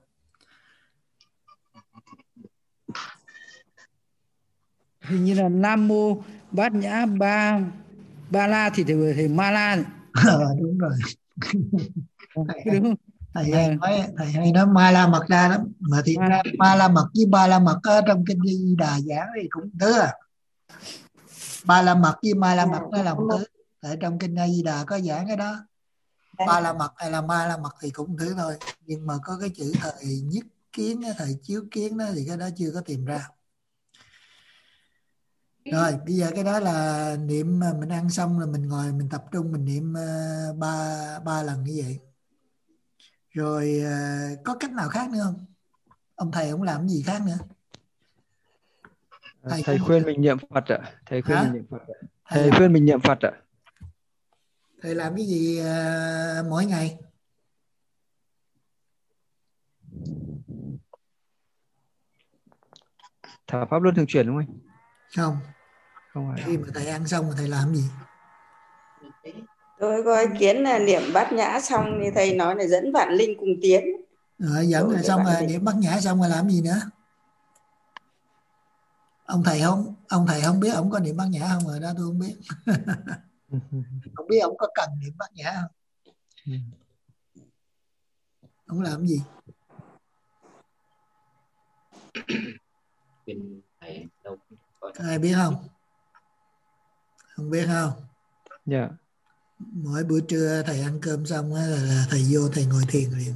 Hình như là Nam Mô Bát Nhã Ba Ba La thì thầy, thầy Ma La. Ờ, đúng rồi. Thầy, Đúng không? thầy hay nói thầy hay nói Ma La Mật Đa lắm, mà thì ra Ma La Mật với Ba La Mật ở trong kinh Di Đà giảng thì cũng thứ à. Ba La Mật với Ma La Mật nó là một thứ. Tại trong kinh Di Đà có giảng cái đó. Ba La Mật hay là Ma La Mật thì cũng thứ thôi, nhưng mà có cái chữ thời nhất kiến, thời chiếu kiến đó thì cái đó chưa có tìm ra. Rồi bây giờ cái đó là niệm, mình ăn xong rồi mình ngồi mình tập trung mình niệm uh, ba ba lần như vậy. Rồi uh, có cách nào khác nữa không? Ông thầy không làm gì khác nữa? Thầy, thầy khuyên mình niệm Phật ạ. Thầy khuyên Hả? mình niệm Phật ạ. Thầy, Thầy làm... khuyên mình niệm Phật ạ. Thầy làm cái gì uh, mỗi ngày? Thở pháp luân thường chuyển đúng không anh? Không. Không phải. Khi mà thầy ăn xong rồi thầy làm gì? Tôi có ý kiến là niệm bát nhã xong thì thầy nói là dẫn vạn linh cùng tiến. Rồi dẫn rồi xong rồi niệm bát nhã xong rồi làm gì nữa? Ông thầy không ông thầy không biết ông có niệm bát nhã không, rồi đó tôi không biết. Không biết ông có cần niệm bát nhã không? Ông làm gì? Có ai biết không? Không biết không? Dạ. Yeah. Mỗi bữa trưa thầy ăn cơm xong là, là thầy vô thầy ngồi thiền liền.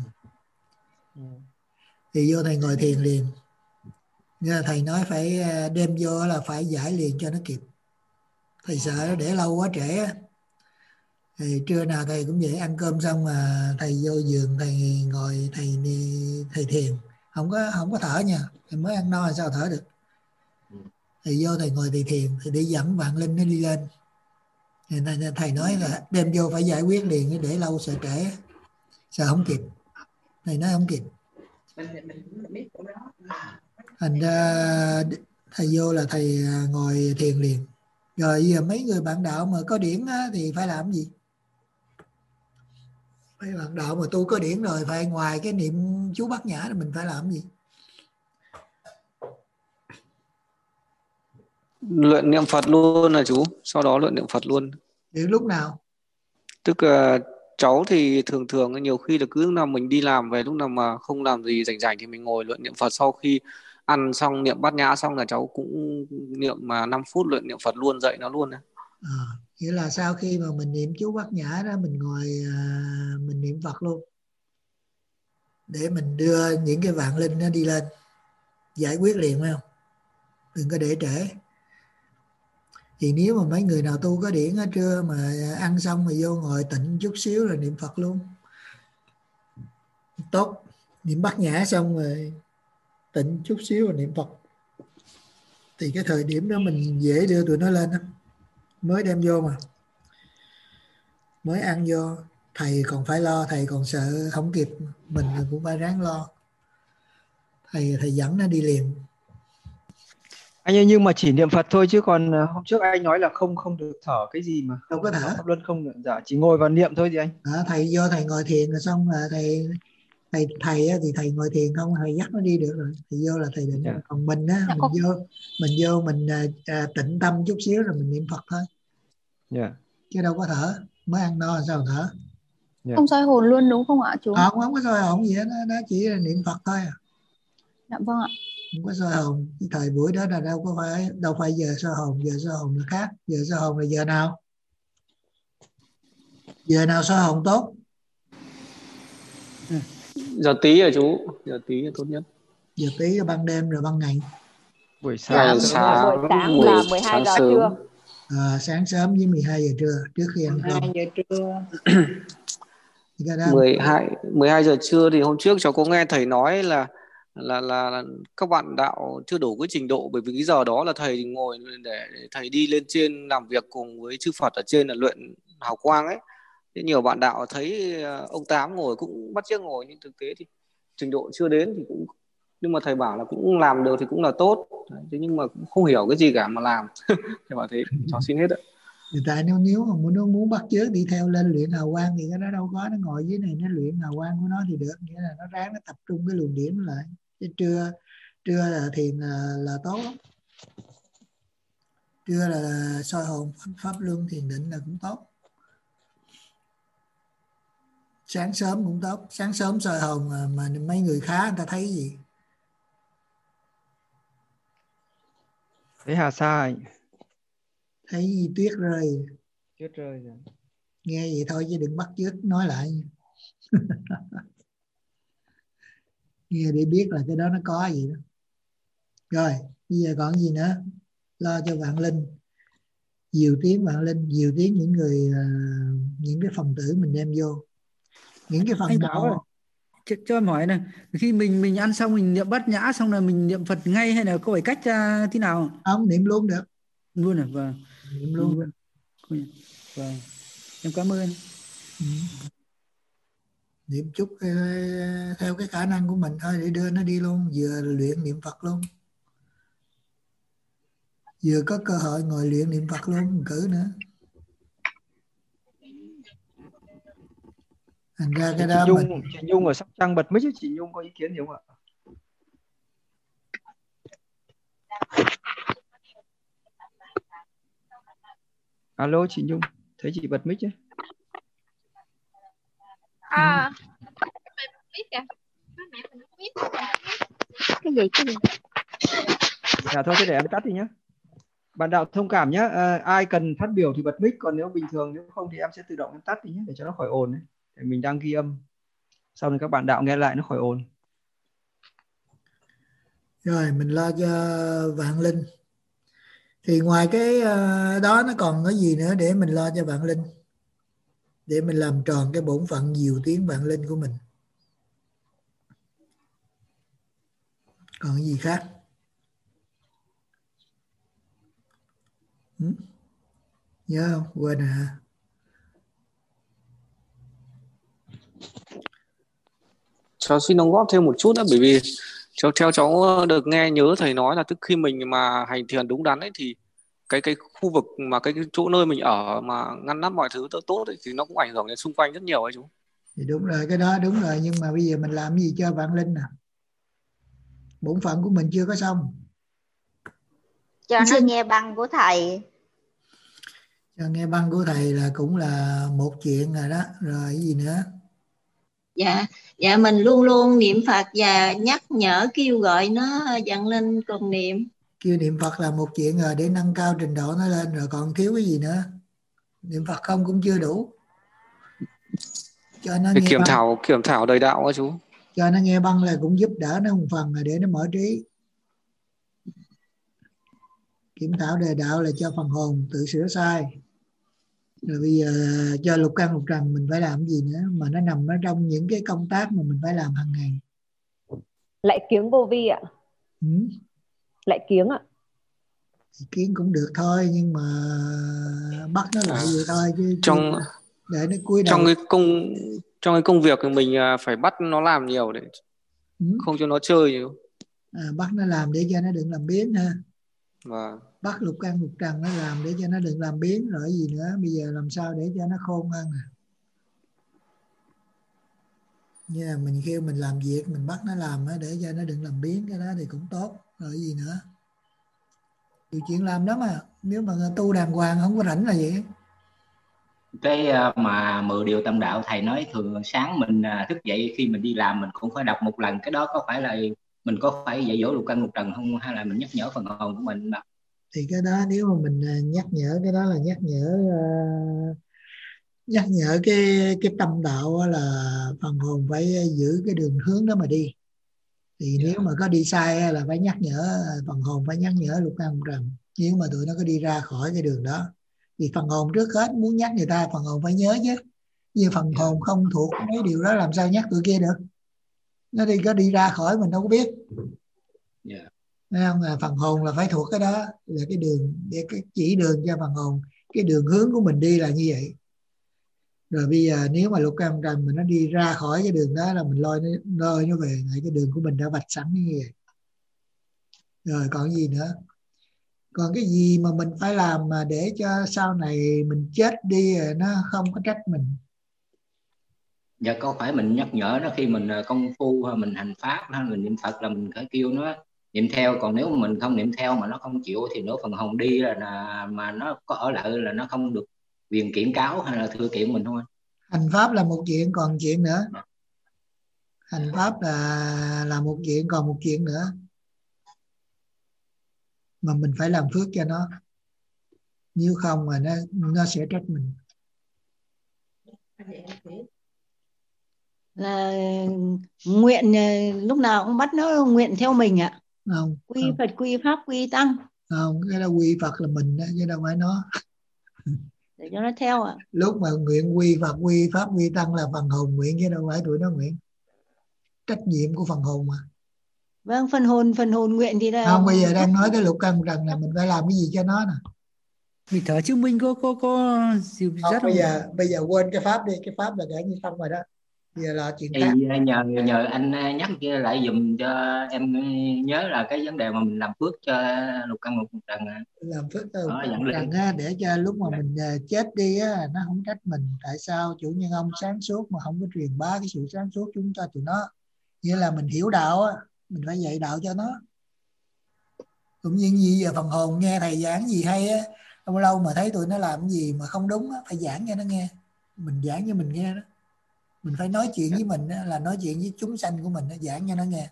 Thì vô thầy ngồi thiền liền. Nên là thầy nói phải đem vô là phải giải liền cho nó kịp. Thầy sợ nó để lâu quá trễ á. Thì trưa nào thầy cũng vậy, ăn cơm xong mà thầy vô giường thầy ngồi thầy đi thầy thiền, không có không có thở nha, thầy mới ăn no sao thở được. Thầy vô thầy ngồi thầy thiền thì để dẫn vạn linh nó đi lên. Thì thầy nói là đem vô phải giải quyết liền, để lâu sợ trễ, sợ không kịp. Thầy nói không kịp. Thành ra thầy vô là thầy ngồi thiền liền. Rồi giờ mấy người bạn đạo mà có điển á, thì phải làm gì? Mấy bạn đạo mà tu có điển rồi phải ngoài cái niệm chú bát nhã thì mình phải làm gì? Luyện niệm Phật luôn là chú, sau đó luyện niệm Phật luôn. Đến lúc nào? Tức là cháu thì thường thường nhiều khi là cứ lúc nào mình đi làm về, lúc nào mà không làm gì rảnh rảnh thì mình ngồi luyện niệm Phật. Sau khi ăn xong niệm bát nhã xong là cháu cũng niệm mà năm phút luyện niệm Phật luôn, dậy nó luôn. À, nghĩa là sau khi mà mình niệm chú bát nhã đó mình ngồi à, mình niệm Phật luôn, để mình đưa những cái vạn linh nó đi lên giải quyết liền, phải không? Đừng có để trễ. Thì nếu mà mấy người nào tu có điển ở trưa mà ăn xong mà vô ngồi tịnh chút xíu rồi niệm Phật luôn, tốt. Niệm bát nhã xong rồi tịnh chút xíu rồi niệm Phật, thì cái thời điểm đó mình dễ đưa tụi nó lên đó. Mới đem vô mà, mới ăn vô, thầy còn phải lo, thầy còn sợ không kịp, mình cũng phải ráng lo. Thầy thầy dẫn nó đi liền. Anh ơi, nhưng mà chỉ niệm Phật thôi chứ còn hôm trước anh nói là không không được thở cái gì mà. Đâu có thở. Pháp luân không được, dạ chỉ ngồi và niệm thôi gì anh. À, thầy vô thầy ngồi thiền rồi xong là thầy thầy thầy thì thầy ngồi thiền không, thầy dắt nó đi được rồi. Thầy vô là thầy định. Yeah. Còn mình á, mình vô mình vô mình à, tĩnh tâm chút xíu rồi mình niệm Phật thôi. Yeah. Chứ đâu có thở, mới ăn no sao thở. Yeah. Không soi hồn luôn đúng không ạ chú? À, không, không có soi hồn gì hết, nó, nó chỉ là niệm Phật thôi à. Dạ vâng ạ. Không có soi hồn. Cái thời buổi đó là đâu có phải đâu phải giờ soi hồn, giờ soi hồn là khác. Giờ soi hồn là giờ nào? Giờ nào soi hồn tốt? Giờ tí à chú, giờ tí là tốt nhất. Giờ tí là ban đêm rồi ban ngày. Buổi sáng, sáng buổi sáng buổi là mười hai giờ trưa. À, sáng sớm với mười hai giờ trưa trước khi ăn cơm. mười hai giờ trưa. mười hai mười hai giờ trưa thì hôm trước cháu có nghe thầy nói là là là, là các bạn đạo chưa đủ cái trình độ, bởi vì cái giờ đó là thầy ngồi để, để thầy đi lên trên làm việc cùng với chư Phật ở trên là luyện hào quang ấy. Thế nhiều bạn đạo thấy ông Tám ngồi cũng bắt chước ngồi, nhưng thực tế thì trình độ chưa đến thì cũng nhưng mà thầy bảo là cũng làm được thì cũng là tốt. Đấy, thế nhưng mà cũng không hiểu cái gì cả mà làm. Thầy bảo thế, cháu xin hết ạ. Người ta nếu nếu mà muốn nó muốn bắt chước đi theo lên luyện hào quang thì cái đó đâu có, nó ngồi dưới này nó luyện hào quang của nó thì được, nghĩa là nó ráng nó tập trung cái luồng điểm lại. Chứ trưa trưa là thiền là, là tốt lắm. Trưa là soi hồn pháp, pháp luân thiền định là cũng tốt. Sáng sớm cũng tốt, sáng sớm soi hồn mà, mà mấy người khá người ta thấy gì? Thấy Hà Sa. Thấy gì? Tuyết rơi. Tuyết rơi rồi. Nghe vậy thôi chứ đừng bắt chước nói lại. Nghe để biết là cái đó nó có gì đó. Rồi bây giờ còn gì nữa? Lo cho vạn linh, diều tiếng vạn linh, diều tiếng những người uh, những cái phần tử mình đem vô, những cái phần Anh nào. Bảo ơi, cho, cho em hỏi này, khi mình mình ăn xong mình niệm bát nhã xong là mình niệm Phật ngay hay là có phải cách uh, thế nào? Không, niệm luôn được. Luôn à? Vâng. Niệm luôn. luôn. Vâng. Em cảm ơn. Ừ. Niệm chút uh, theo cái khả năng của mình thôi để đưa nó đi luôn, vừa luyện niệm Phật luôn, vừa có cơ hội ngồi luyện niệm Phật luôn, cử nữa. Thành ra cái chị đó Nhung, mình... chị Nhung ở Sóc Trăng bật mic, chị Nhung có ý kiến gì không ạ? Alo chị Nhung, thấy chị bật mic chứ? À, biết kìa. Cái gì cái gì? Dạ thôi thế để em tắt đi nhé. Bạn đạo thông cảm nhé, à, ai cần phát biểu thì bật mic, còn nếu bình thường nếu không thì em sẽ tự động em tắt đi nhé, để cho nó khỏi ồn ấy. Để mình đang ghi âm, sau này các bạn đạo nghe lại nó khỏi ồn. Rồi mình lo cho vạn linh. Thì ngoài cái đó nó còn cái gì nữa để mình lo cho vạn linh, để mình làm tròn cái bổn phận diều tiếng vạn linh của mình? Còn cái gì khác? Ừ? Nhớ không? Quên à? Cháu xin đóng góp thêm một chút nữa, bởi vì cháu theo cháu được nghe nhớ thầy nói là tức khi mình mà hành thiền đúng đắn ấy thì cái cái khu vực mà cái, cái chỗ nơi mình ở mà ngăn nắp mọi thứ tốt tốt ấy, thì nó cũng ảnh hưởng đến xung quanh rất nhiều ấy chú. Thì đúng rồi, cái đó đúng rồi, nhưng mà bây giờ mình làm gì cho vạn linh nè? Bổn phận của mình chưa có xong. Cho nó nghe băng của thầy. Cho nghe băng của thầy là cũng là một chuyện rồi đó. Rồi cái gì nữa? Dạ, dạ mình luôn luôn niệm Phật và nhắc nhở kêu gọi nó dần lên cùng niệm. Kêu niệm Phật là một chuyện rồi, để nâng cao trình độ nó lên, rồi còn thiếu cái gì nữa? Niệm Phật không cũng chưa đủ. Cho nó nghe Kiểm băng. thảo kiểm thảo đời đạo á chú. Cho nó nghe băng là cũng giúp đỡ nó một phần là để nó mở trí. Kiểm thảo đề đạo là cho phần hồn tự sửa sai. Rồi bây giờ cho lục căn lục trần mình phải làm gì nữa, mà nó nằm ở trong những cái công tác mà mình phải làm hàng ngày. Lại kiếng vô vi ạ. Ừ. Lại kiếng ạ. Kiến cũng được thôi, nhưng mà bắt nó lại vậy thôi chứ trong để nó cúi đầu. Trong cái công trong cái công việc thì mình phải bắt nó làm nhiều để ừ. không cho nó chơi nhiều. À, bắt nó làm để cho nó đừng làm biến ha. Và bắt lục căn lục trần nó làm để cho nó đừng làm biến, rồi gì nữa. Bây giờ làm sao để cho nó khôn hơn nè. Như là mình kêu mình làm việc, mình bắt nó làm để cho nó đừng làm biến, cái đó thì cũng tốt. Rồi gì nữa, nhiều chuyện làm lắm à. Nếu mà tu đàng hoàng không có rảnh là vậy. Cái mà mười điều tâm đạo thầy nói thường sáng mình thức dậy khi mình đi làm mình cũng phải đọc một lần, cái đó có phải là mình có phải dạy dỗ lục căn lục trần không, hay là mình nhắc nhở phần hồn của mình đọc? Thì cái đó nếu mà mình nhắc nhở, cái đó là nhắc nhở uh, nhắc nhở cái cái tâm đạo là phần hồn phải giữ cái đường hướng đó mà đi. Thì yeah. Nếu mà có đi sai là phải nhắc nhở phần hồn, phải nhắc nhở lục căn lục trần. Nếu mà tụi nó có đi ra khỏi cái đường đó thì phần hồn trước hết muốn nhắc người ta, phần hồn phải nhớ chứ. Vì phần hồn không thuộc mấy điều đó làm sao nhắc tụi kia được. Nó đi có đi ra khỏi mình đâu có biết. Yeah. Không? Là phần hồn là phải thuộc cái đó, là cái đường để cái chỉ đường cho phần hồn, cái đường hướng của mình đi là như vậy. Rồi bây giờ nếu mà lục căn trần mình nó đi ra khỏi cái đường đó là mình lôi nó, lôi nó về lại cái đường của mình đã vạch sẵn như vậy. Rồi còn gì nữa? Còn cái gì mà mình phải làm mà để cho sau này mình chết đi rồi nó không có trách mình? Dạ có phải mình nhắc nhở nó khi mình công phu hay mình hành pháp hay mình niệm Phật là mình phải kêu nó niệm theo, còn nếu mà mình không niệm theo mà nó không chịu thì nữa phần hồn đi là, là mà nó có ở lại là nó không được quyền kiện cáo hay là thưa kiện mình thôi. Hành pháp là một chuyện, còn chuyện nữa. Hành pháp là là một chuyện, còn một chuyện nữa mà mình phải làm phước cho nó, nếu không mà nó nó sẽ trách mình. Là nguyện lúc nào cũng bắt nó nguyện theo mình ạ. Không, quy không. Phật, quy pháp, quy tăng. Không, cái đó quy Phật là mình đó, chứ đâu phải nó. Để cho nó theo ạ. Lúc mà nguyện quy Phật, quy pháp, quy tăng là phần hồn nguyện chứ đâu phải tụi nó nguyện. Trách nhiệm của phần hồn mà. Vâng, phần hồn phần hồn nguyện thì là không. Bây giờ đang nói cái lục căn trần là mình phải làm cái gì cho nó nè. Mình thở chứng minh có có có dìu Không, dắt bây không? giờ bây giờ quên cái pháp đi, cái pháp là để như không rồi đó. Bây giờ là chuyện Thì khác. nhờ nhờ anh nhắc lại dùm cho em nhớ là cái vấn đề mà mình làm phước cho lục căn lục trần. Làm phước cho lục Đó, căn trần á, để cho lúc mà mình chết đi á, nó không trách mình. Tại sao chủ nhân ông sáng suốt mà không có truyền bá cái sự sáng suốt chúng ta tụi nó? Nghĩa là mình hiểu đạo á, mình phải dạy đạo cho nó. Cũng như như giờ phần hồn nghe thầy giảng gì hay á, lâu lâu mà thấy tụi nó làm gì mà không đúng á, phải giảng cho nó nghe. Mình giảng cho mình nghe đó. Mình phải nói chuyện với mình á, là nói chuyện với chúng sanh của mình, nó giảng cho nó nghe.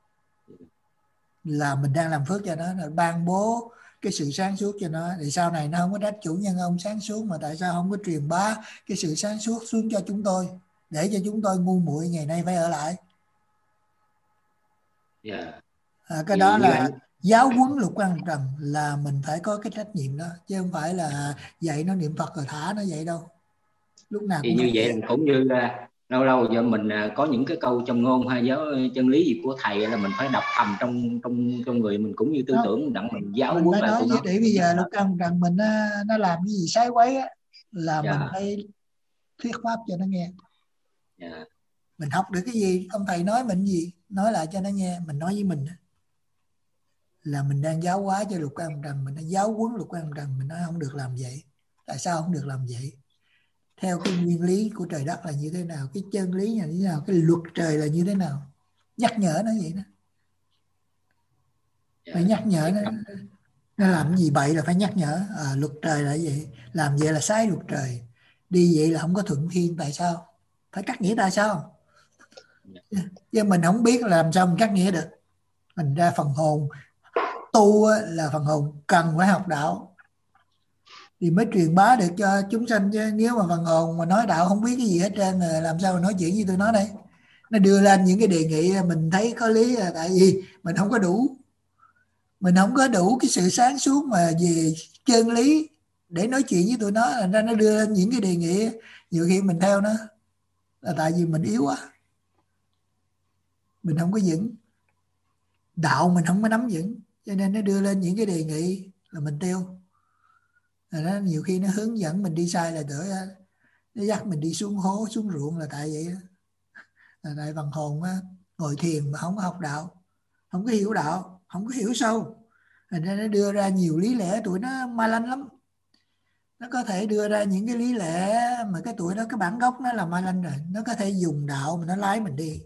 Là mình đang làm phước cho nó, là ban bố cái sự sáng suốt cho nó, để sau này nó không có trách chủ nhân ông sáng suốt mà tại sao không có truyền bá cái sự sáng suốt xuống cho chúng tôi, để cho chúng tôi ngu muội ngày nay phải ở lại. Yeah. À, cái đó là giáo huấn lục căn trần, là mình phải có cái trách nhiệm đó, chứ không phải là dạy nó niệm Phật rồi thả nó vậy đâu. Lúc nào thì cũng như vậy là cũng như là lâu lâu giờ mình có những cái câu trong ngôn hay giáo chân lý gì của thầy là mình phải đọc thầm trong trong trong người mình, cũng như tư đó. tưởng đặng mình giáo mình huấn phải lại nói tụi nó. để bây giờ lục căn trần mình nó, nó làm cái gì sai quấy á, là Yeah. mình phải thuyết pháp cho nó nghe. Yeah. Mình học được cái gì, ông thầy nói mình gì, nói lại cho nó nghe. Mình nói với mình là mình đang giáo hóa cho lục căn trần, mình đang giáo huấn lục căn trần. Mình nói không được làm vậy. Tại sao không được làm vậy? Theo cái nguyên lý của trời đất là như thế nào, cái chân lý là như thế nào, cái luật trời là như thế nào. Nhắc nhở nó vậy đó. Phải nhắc nhở nó. Nó làm gì bậy là phải nhắc nhở. À, luật trời là vậy, làm vậy là sai luật trời, đi vậy là không có thuận thiên. Tại sao? Phải cắt nghĩa tại sao. Chứ mình không biết làm sao mình cắt nghĩa được. Mình ra phần hồn tu là phần hồn cần phải học đạo thì mới truyền bá được cho chúng sanh, chứ nếu mà phần hồn mà nói đạo không biết cái gì hết trơn rồi làm sao mà nói chuyện với tụi nó đây. Nó đưa lên những cái đề nghị mình thấy có lý là tại vì mình không có đủ mình không có đủ cái sự sáng suốt mà về chân lý để nói chuyện với tụi nó, nên nó đưa lên những cái đề nghị. Nhiều khi mình theo nó là tại vì mình yếu quá, mình không có vững đạo, mình không có nắm vững, cho nên nó đưa lên những cái đề nghị là mình tiêu. Rồi đó, nhiều khi nó hướng dẫn mình đi sai là đỡ, nó dắt mình đi xuống hố xuống ruộng là tại vậy đó. Là tại phần hồn á, ngồi thiền mà không có học đạo, không có hiểu đạo, không có hiểu sâu, thành ra nó đưa ra nhiều lý lẽ tụi nó ma lanh lắm. Nó có thể đưa ra những cái lý lẽ mà cái tụi đó cái bản gốc nó là ma lanh rồi, nó có thể dùng đạo mà nó lái mình đi.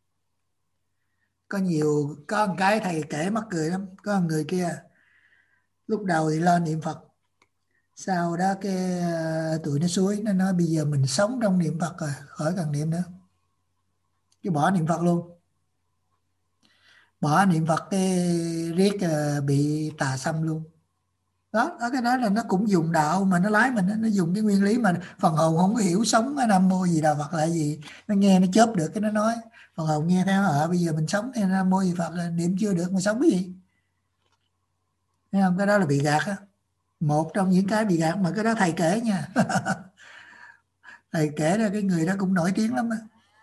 Có nhiều, có một cái thầy kể mắc cười lắm. Có một người kia lúc đầu thì lo niệm Phật, sau đó cái tụi nó suối, nó nói bây giờ mình sống trong niệm Phật rồi, khỏi cần niệm nữa, cái bỏ niệm Phật luôn. Bỏ niệm Phật cái riết bị tà xâm luôn. Đó, đó cái đó là nó cũng dùng đạo mà nó lái mình, nó dùng cái nguyên lý mà phần hồn không có hiểu sống Nam Mô Gì Đà Phật là gì. Nó nghe nó chớp được cái nó nói, phần hồn nghe theo ở bây giờ mình sống theo Nam Mô Gì Phật là niệm chưa được mà sống cái gì. Thấy không? Cái đó là bị gạt á. Một trong những cái bị gạt mà cái đó thầy kể nha. Thầy kể ra cái người đó cũng nổi tiếng lắm á.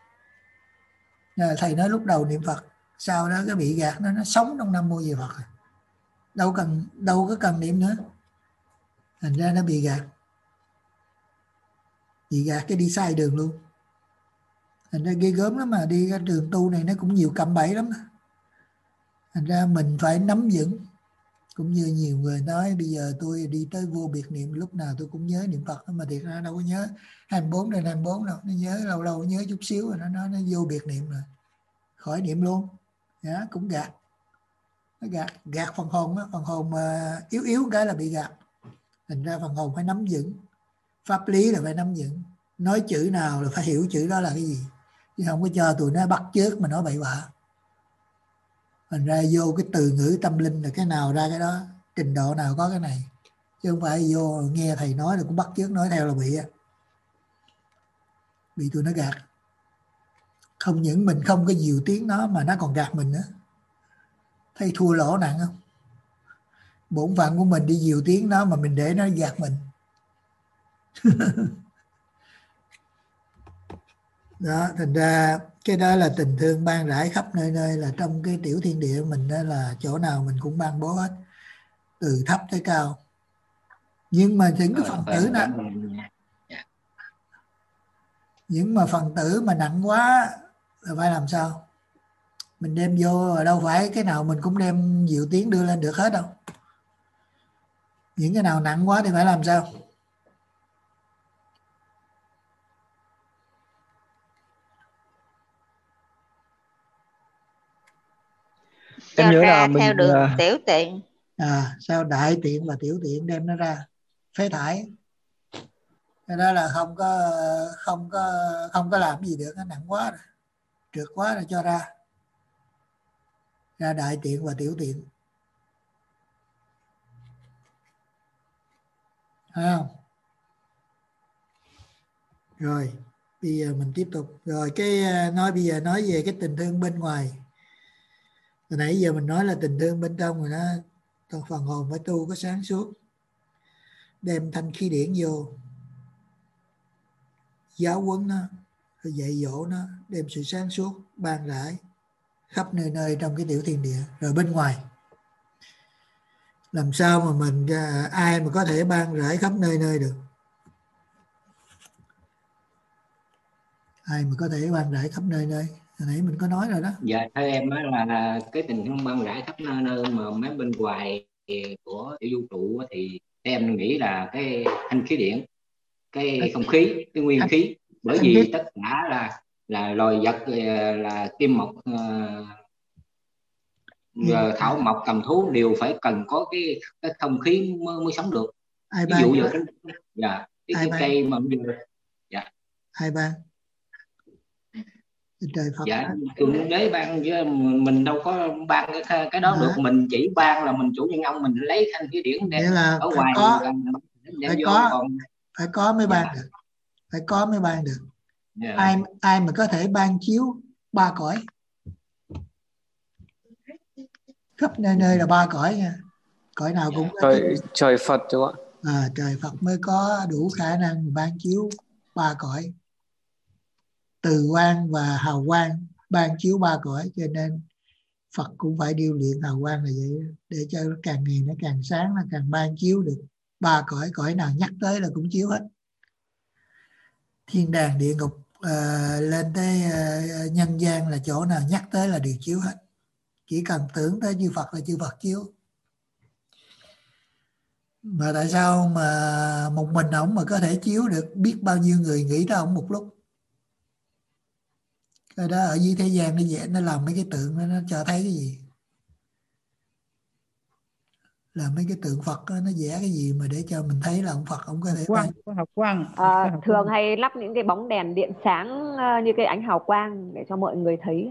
Thầy nói lúc đầu niệm Phật, sau đó cái bị gạt nó nó sống trong Nam Mô Gì Phật rồi. Đâu cần đâu có cần niệm nữa, thành ra nó bị gạt. bị gạt cái đi sai đường luôn. Thành ra ghê gớm lắm, mà đi cái đường tu này nó cũng nhiều cạm bẫy lắm. Thành ra mình phải nắm vững. Cũng như nhiều người nói bây giờ tôi đi tới vô biệt niệm, lúc nào tôi cũng nhớ niệm Phật, mà thiệt ra đâu có nhớ hai mươi bốn trên hai mươi bốn đâu, nó nhớ lâu lâu nhớ chút xíu rồi nó nói nó vô biệt niệm rồi khỏi niệm luôn. Đó, cũng gạt. Nó gạt gạt phần hồn đó, phần hồn mà yếu yếu cái là bị gạt. Thành ra phần hồn phải nắm vững, pháp lý là phải nắm vững, nói chữ nào là phải hiểu chữ đó là cái gì, chứ không có cho tụi nó bắt chước mà nói bậy bạ. Thành ra vô cái từ ngữ tâm linh là cái nào ra cái đó, trình độ nào có cái này, chứ không phải vô nghe thầy nói là cũng bắt chước nói theo là bị bị tụi nó gạt. Không những mình không có nhiều tiếng nó mà nó còn gạt mình nữa. Thấy thua lỗ nặng không? Bổn phận của mình đi nhiều tiếng nó mà mình để nó gạt mình. Đó, thành ra cái đó là tình thương ban rải khắp nơi nơi, là trong cái tiểu thiên địa mình đó, là chỗ nào mình cũng ban bố hết, từ thấp tới cao. Nhưng mà những cái phần tử nè, những mà phần tử mà nặng quá là phải làm sao? Mình đem vô, đâu phải cái nào mình cũng đem diệu tiến đưa lên được hết đâu. Những cái nào nặng quá thì phải làm sao? Cho nhớ ra là mình, theo đường à, tiểu tiện. À, sao đại tiện và tiểu tiện đem nó ra phế thải. Cái đó là không có không có không có làm gì được, nó nặng quá rồi, trượt quá rồi cho ra ra đại tiện và tiểu tiện, thấy không? Rồi bây giờ mình tiếp tục. Rồi cái nói bây giờ nói về cái tình thương bên ngoài. Hồi nãy giờ mình nói là tình thương bên trong rồi đó. Còn phần hồn phải tu có sáng suốt, đem thanh khí điển vô giáo huấn nó, rồi dạy dỗ nó, đem sự sáng suốt ban rải khắp nơi nơi trong cái tiểu thiên địa. Rồi bên ngoài làm sao mà mình, ai mà có thể ban rải khắp nơi nơi được? Ai mà có thể ban rải khắp nơi nơi? Hồi nãy mình có nói rồi đó. Dạ theo em á là, là cái tình thương ban rải khắp nơi nơi mà mấy bên ngoài của tiểu vũ trụ thì em nghĩ là cái thanh khí điển, cái không khí, cái nguyên khí. Bởi vì tất cả là là loài vật, là kim mộc, uh, thảo mộc, cầm thú đều phải cần có cái cái không khí mới, mới sống được. Ai ví ban dụ vậy? như cái, dạ, cái, Ai cái ban? cây mà dạ. Ai ban? Trời Phật. Dạ Thượng Đế ban, chứ mình đâu có ban cái cái đó à. được. Mình chỉ ban là mình chủ nhân ông, mình lấy thanh khí điển đem là ở phải ngoài có, đem phải vô. có Còn phải có mới ban dạ. được, phải có mới ban được. Dạ. ai ai mà có thể ban chiếu ba cõi khắp nơi nơi, là ba cõi nha, cõi nào cũng có trời, cái... trời Phật chứ ạ. À, trời Phật mới có đủ khả năng ban chiếu ba cõi, từ quang và hào quang, ban chiếu ba cõi. Cho nên Phật cũng phải điêu luyện hào quang là vậy, để cho nó càng ngày nó càng sáng, nó càng ban chiếu được ba cõi. Cõi nào nhắc tới là cũng chiếu hết. Thiên đàng địa ngục, uh, lên tới uh, nhân gian là chỗ nào nhắc tới là đều chiếu hết. Chỉ cần tưởng tới chư Phật là chư Phật chiếu. Mà tại sao mà một mình ổng mà có thể chiếu được, biết bao nhiêu người nghĩ tới ổng một lúc. Cái đó ở dưới thế gian nó vẽ, nó làm mấy cái tượng đó, nó cho thấy cái gì? Là mấy cái tượng Phật đó, nó vẽ cái gì mà để cho mình thấy là ông Phật ông có thể quang, có hào quang. À, thường hay lắp những cái bóng đèn điện sáng như cái ánh hào quang để cho mọi người thấy.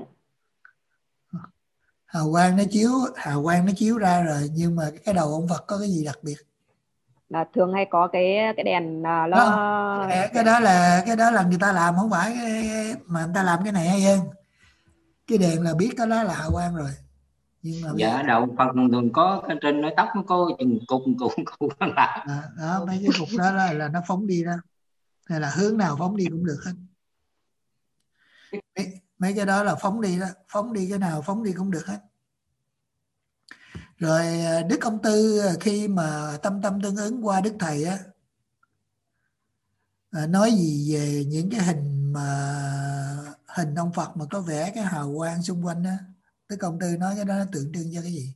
Hào quang nó chiếu, hào quang nó chiếu ra rồi, nhưng mà cái đầu ông Phật có cái gì đặc biệt? Là thường hay có cái cái đèn uh, nó đó, cái đó là cái đó là người ta làm, không phải mà người ta làm cái này hay hơn. Cái đèn là biết cái đó là hào quang rồi. Nhưng mà dạ bây... đầu phần thường có trên nói tóc nó có chừng cục cục cục là đó, đó mấy cái cục đó là, là nó phóng đi đó, hay là hướng nào phóng đi cũng được hết. Mấy, mấy cái đó là phóng đi đó, phóng đi cái nào phóng đi cũng được hết. Rồi Đức Ông Tư khi mà tâm tâm tương ứng qua Đức Thầy á, à, nói gì về những cái hình mà hình ông Phật mà có vẽ cái hào quang xung quanh đó. Tức công tư nói cái đó nó tượng trưng cho cái gì?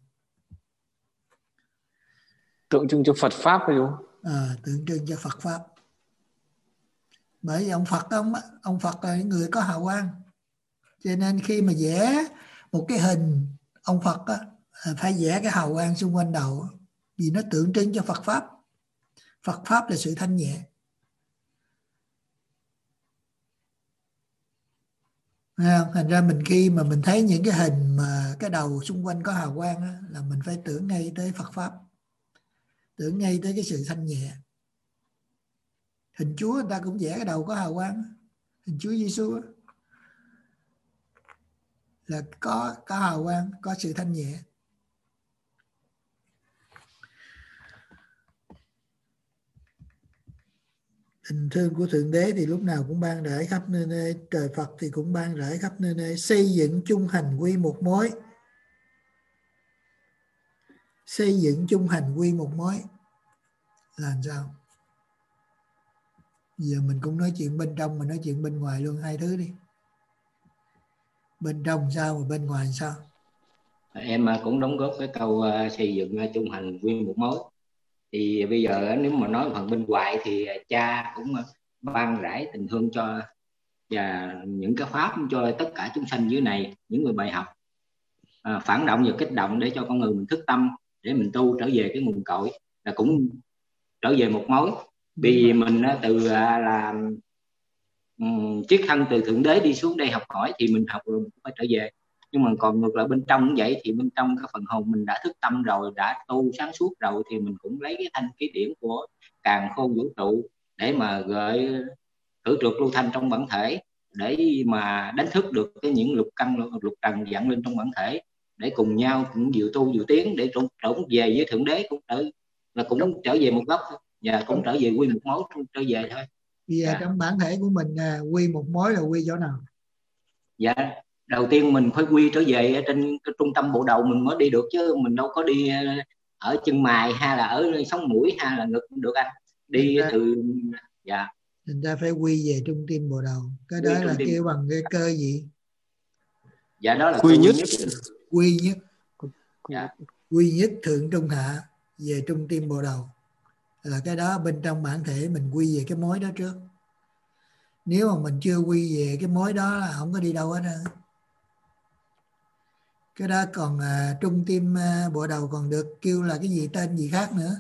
Tượng trưng cho Phật pháp phải không? À, tượng trưng cho Phật pháp. Bởi vì ông Phật ông ông Phật là người có hào quang, cho nên khi mà vẽ một cái hình ông Phật á, phải vẽ cái hào quang xung quanh đầu, vì nó tượng trưng cho Phật pháp. Phật pháp là sự thanh nhẹ. Thành ra mình khi mà mình thấy những cái hình mà cái đầu xung quanh có hào quang á, là mình phải tưởng ngay tới Phật pháp, tưởng ngay tới cái sự thanh nhẹ. Hình Chúa người ta cũng vẽ cái đầu có hào quang, hình Chúa Giêsu là có có hào quang, có sự thanh nhẹ. Tình thương của Thượng Đế thì lúc nào cũng ban rải khắp nơi nơi, trời Phật thì cũng ban rải khắp nơi nơi, xây dựng chung hành quy một mối. Xây dựng chung hành quy một mối là làm sao? Giờ mình cũng nói chuyện bên trong mà nói chuyện bên ngoài luôn, hai thứ đi. Bên trong sao mà bên ngoài sao? Em cũng đóng góp cái câu uh, xây dựng chung hành quy một mối. Thì bây giờ nếu mà nói phần bên ngoài thì cha cũng ban rải tình thương cho và những cái pháp cho tất cả chúng sanh dưới này, những người bài học, à, phản động và kích động để cho con người mình thức tâm, để mình tu trở về cái nguồn cội, là cũng trở về một mối. Vì mình từ là um, triết thân từ Thượng Đế đi xuống đây học hỏi thì mình học rồi mình phải trở về. Nhưng mà còn ngược lại bên trong cũng vậy, thì bên trong cái phần hồn mình đã thức tâm rồi, đã tu sáng suốt rồi, thì mình cũng lấy cái thanh khí điển của càn khôn vũ trụ để mà gợi khử trượt lưu thanh trong bản thể, để mà đánh thức được cái những lục căn lục trần dặn lên trong bản thể, để cùng nhau cũng diệu tu diệu tiến, để trốn trốn về với Thượng Đế, cũng trở là cũng trở về một góc và cũng trở về quy một mối, trở về thôi. Bây giờ Dạ. trong bản thể của mình à, quy một mối là quy chỗ nào? Dạ, đầu tiên mình phải quy trở về ở trên cái trung tâm bộ đầu mình mới đi được, chứ mình đâu có đi ở chân mày hay là ở sống mũi hay là ngực được anh. Đi ta, từ dạ. Mình ta phải quy về trung tim bộ đầu. Cái Quy đó là tim. kêu bằng cái cơ gì? Dạ đó là quy nhất. nhất. Quy nhất. Dạ. Quy nhất thượng trung hạ về trung tim bộ đầu. Là cái đó bên trong bản thể mình quy về cái mối đó trước. Nếu mà mình chưa quy về cái mối đó là không có đi đâu hết á. Cái đó còn à, trung tim à, bộ đầu còn được kêu là cái gì, tên gì khác nữa?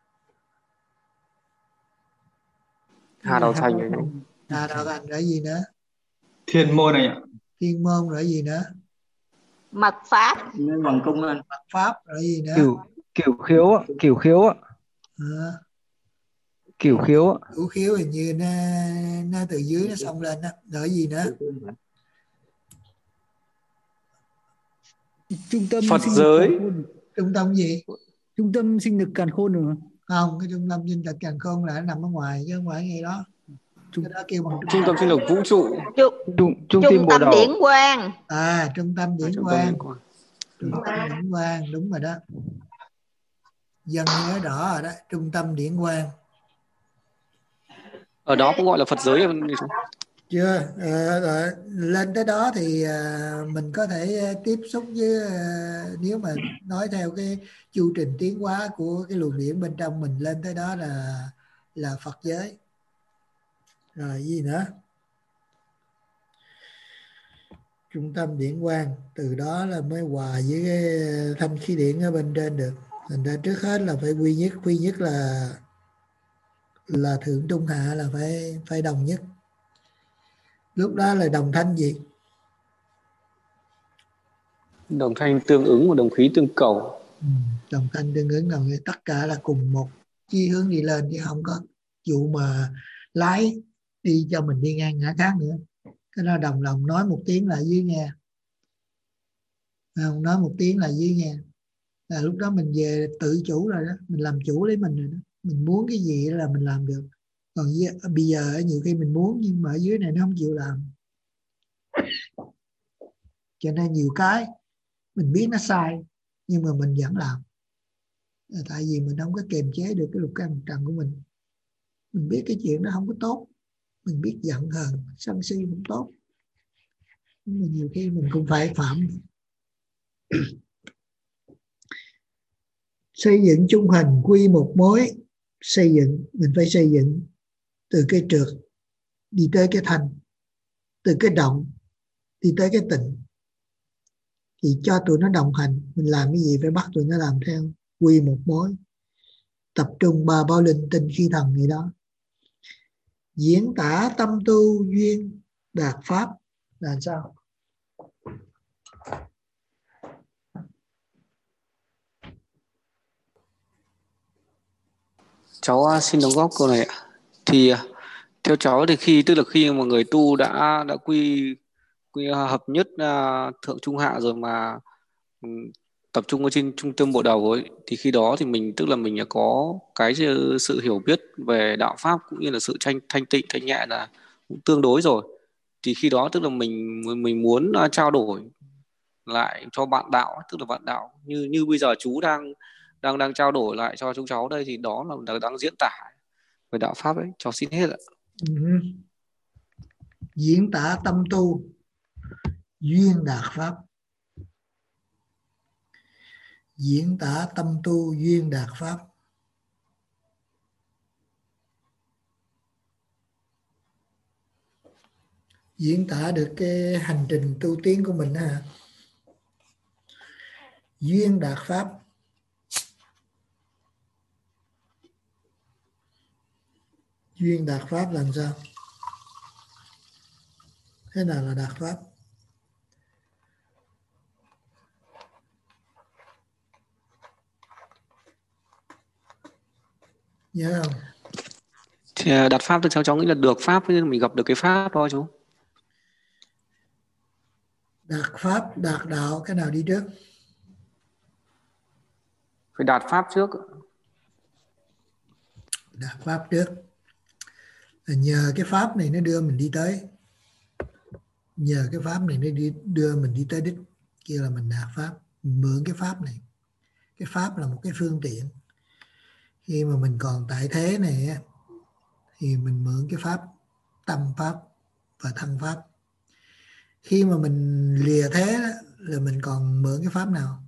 Hà Đạo Thành rồi đúng. Hà Đạo Thành rồi gì nữa? Thiên môn này ạ. Thiên môn rồi gì nữa? Mật pháp. Nên bằng cung anh. Mật pháp rồi gì nữa? Kiểu kiểu khiếu ạ, kiểu khiếu ạ. À. Kiểu khiếu ạ. Kiểu khiếu hình như nó, nó từ dưới nó xông lên đó. Rồi gì nữa? Trung tâm Phật sinh giới. lực càn khôn. Trung tâm gì? Trung tâm sinh lực càn khôn rồi. Không, cái trung tâm sinh lực càn khôn là nó nằm ở ngoài chứ không phải ngay đó. Trung, cái đó kêu bằng trung tâm sinh lực vũ trụ. Trung, trung, trung, trung tâm điển quang. À, trung tâm điển à, quang. Trung tâm điển quang, đúng rồi đó. Dân nhớ rõ rồi đó, trung tâm điển quang. Ở đó cũng gọi là Phật giới. Chưa, à, rồi, lên tới đó thì à, mình có thể tiếp xúc với, à, nếu mà nói theo cái chu trình tiến hóa của cái luồng điển bên trong mình, lên tới đó là là Phật giới. Rồi gì nữa? Trung tâm điển quang, từ đó là mới hòa với cái thanh khí điển ở bên trên được. Thành ra trước hết là phải quy nhất, quy nhất là là thượng trung hạ là phải phải đồng nhất. Lúc đó là đồng thanh gì? Đồng thanh tương ứng và đồng khí tương cầu. Ừ, đồng thanh tương ứng, đồng tất cả là cùng một chí hướng đi lên, chứ không có vụ mà lái đi cho mình đi ngang ngã khác nữa. Cái đó đồng lòng nói một tiếng là dưới nghe, không nói một tiếng là dưới nghe, là lúc đó mình về tự chủ rồi đó, mình làm chủ lấy mình rồi đó. Mình muốn cái gì là mình làm được. Còn bây giờ nhiều khi mình muốn nhưng mà ở dưới này nó không chịu làm, cho nên nhiều cái mình biết nó sai nhưng mà mình vẫn làm, tại vì mình không có kiềm chế được cái lục căn trần của mình. Mình biết cái chuyện đó không có tốt mình biết giận hờn, sân si cũng tốt, nhưng mà nhiều khi mình cũng phải phạm. Xây dựng trung hành quy một mối. Xây dựng, mình phải xây dựng từ cái trượt đi tới cái thành, từ cái động đi tới cái tịnh. Thì cho tụi nó đồng hành, mình làm cái gì phải bắt tụi nó làm theo, quy một mối, tập trung ba báo linh tinh khí thần gì đó. Diễn tả tâm tu duyên đạt pháp là sao? Cháu xin đóng góp câu này ạ. Thì theo cháu thì khi tức là khi mà người tu đã đã quy quy hợp nhất uh, thượng trung hạ rồi mà um, tập trung ở trên trung tâm bộ đầu ấy, thì khi đó thì mình tức là mình đã có cái sự, sự hiểu biết về đạo pháp cũng như là sự thanh thanh tịnh thanh nhẹ là cũng tương đối rồi. Thì khi đó tức là mình mình muốn uh, trao đổi lại cho bạn đạo, tức là bạn đạo như như bây giờ chú đang đang đang trao đổi lại cho chúng cháu đây, thì đó là đang diễn tả về đạo pháp ấy. Cháu xin hết ạ. Ừ. Diễn tả tâm tu duyên đạt pháp. Diễn tả tâm tu duyên đạt pháp. Diễn tả được cái hành trình tu tiến của mình ha. Duyên đạt pháp. Duyên đạt pháp là sao? Thế nào là đạt pháp? Nhớ không? Thì đạt pháp thì cháu cháu nghĩ là được pháp, nên mình gặp được cái pháp thôi chú. Đạt pháp, đạt đạo, cái nào đi trước? Phải đạt pháp trước. Đạt pháp trước. Nhờ cái pháp này nó đưa mình đi tới. Nhờ cái pháp này nó đi, đưa mình đi tới đích. Kia là mình đạt pháp. Mình mượn cái pháp này. Cái pháp là một cái phương tiện. Khi mà mình còn tại thế này thì mình mượn cái pháp tâm pháp và thân pháp. Khi mà mình lìa thế là mình còn mượn cái pháp nào?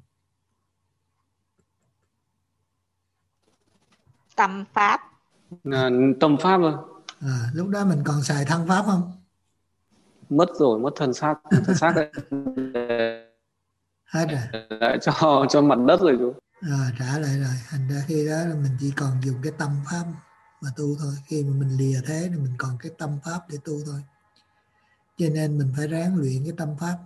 Tâm pháp. À, tâm pháp rồi. À, lúc đó mình còn xài thân pháp không? Mất rồi, mất thân xác, thân xác đấy. Hết rồi. Lại cho cho mặt đất rồi chú. À, trả lại rồi. Thành ra khi đó là mình chỉ còn dùng cái tâm pháp mà tu thôi. Khi mà mình lìa thế thì mình còn cái tâm pháp để tu thôi. Cho nên mình phải ráng luyện cái tâm pháp.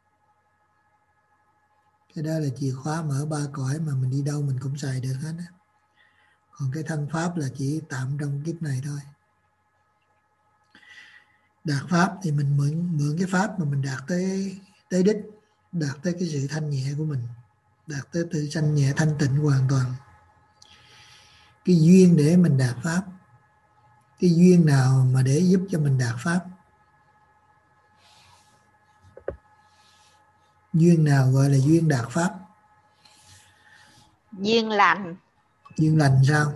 Cái đó là chìa khóa mở ba cõi mà mình đi đâu mình cũng xài được hết á. Còn cái thân pháp là chỉ tạm trong kiếp này thôi. Đạt pháp thì mình mượn, mượn cái pháp mà mình đạt tới tới đích, đạt tới cái sự thanh nhẹ của mình, đạt tới tự thanh nhẹ thanh tịnh hoàn toàn. Cái duyên để mình đạt pháp, cái duyên nào mà để giúp cho mình đạt pháp? Duyên nào gọi là duyên đạt pháp? Duyên lành. Duyên lành sao?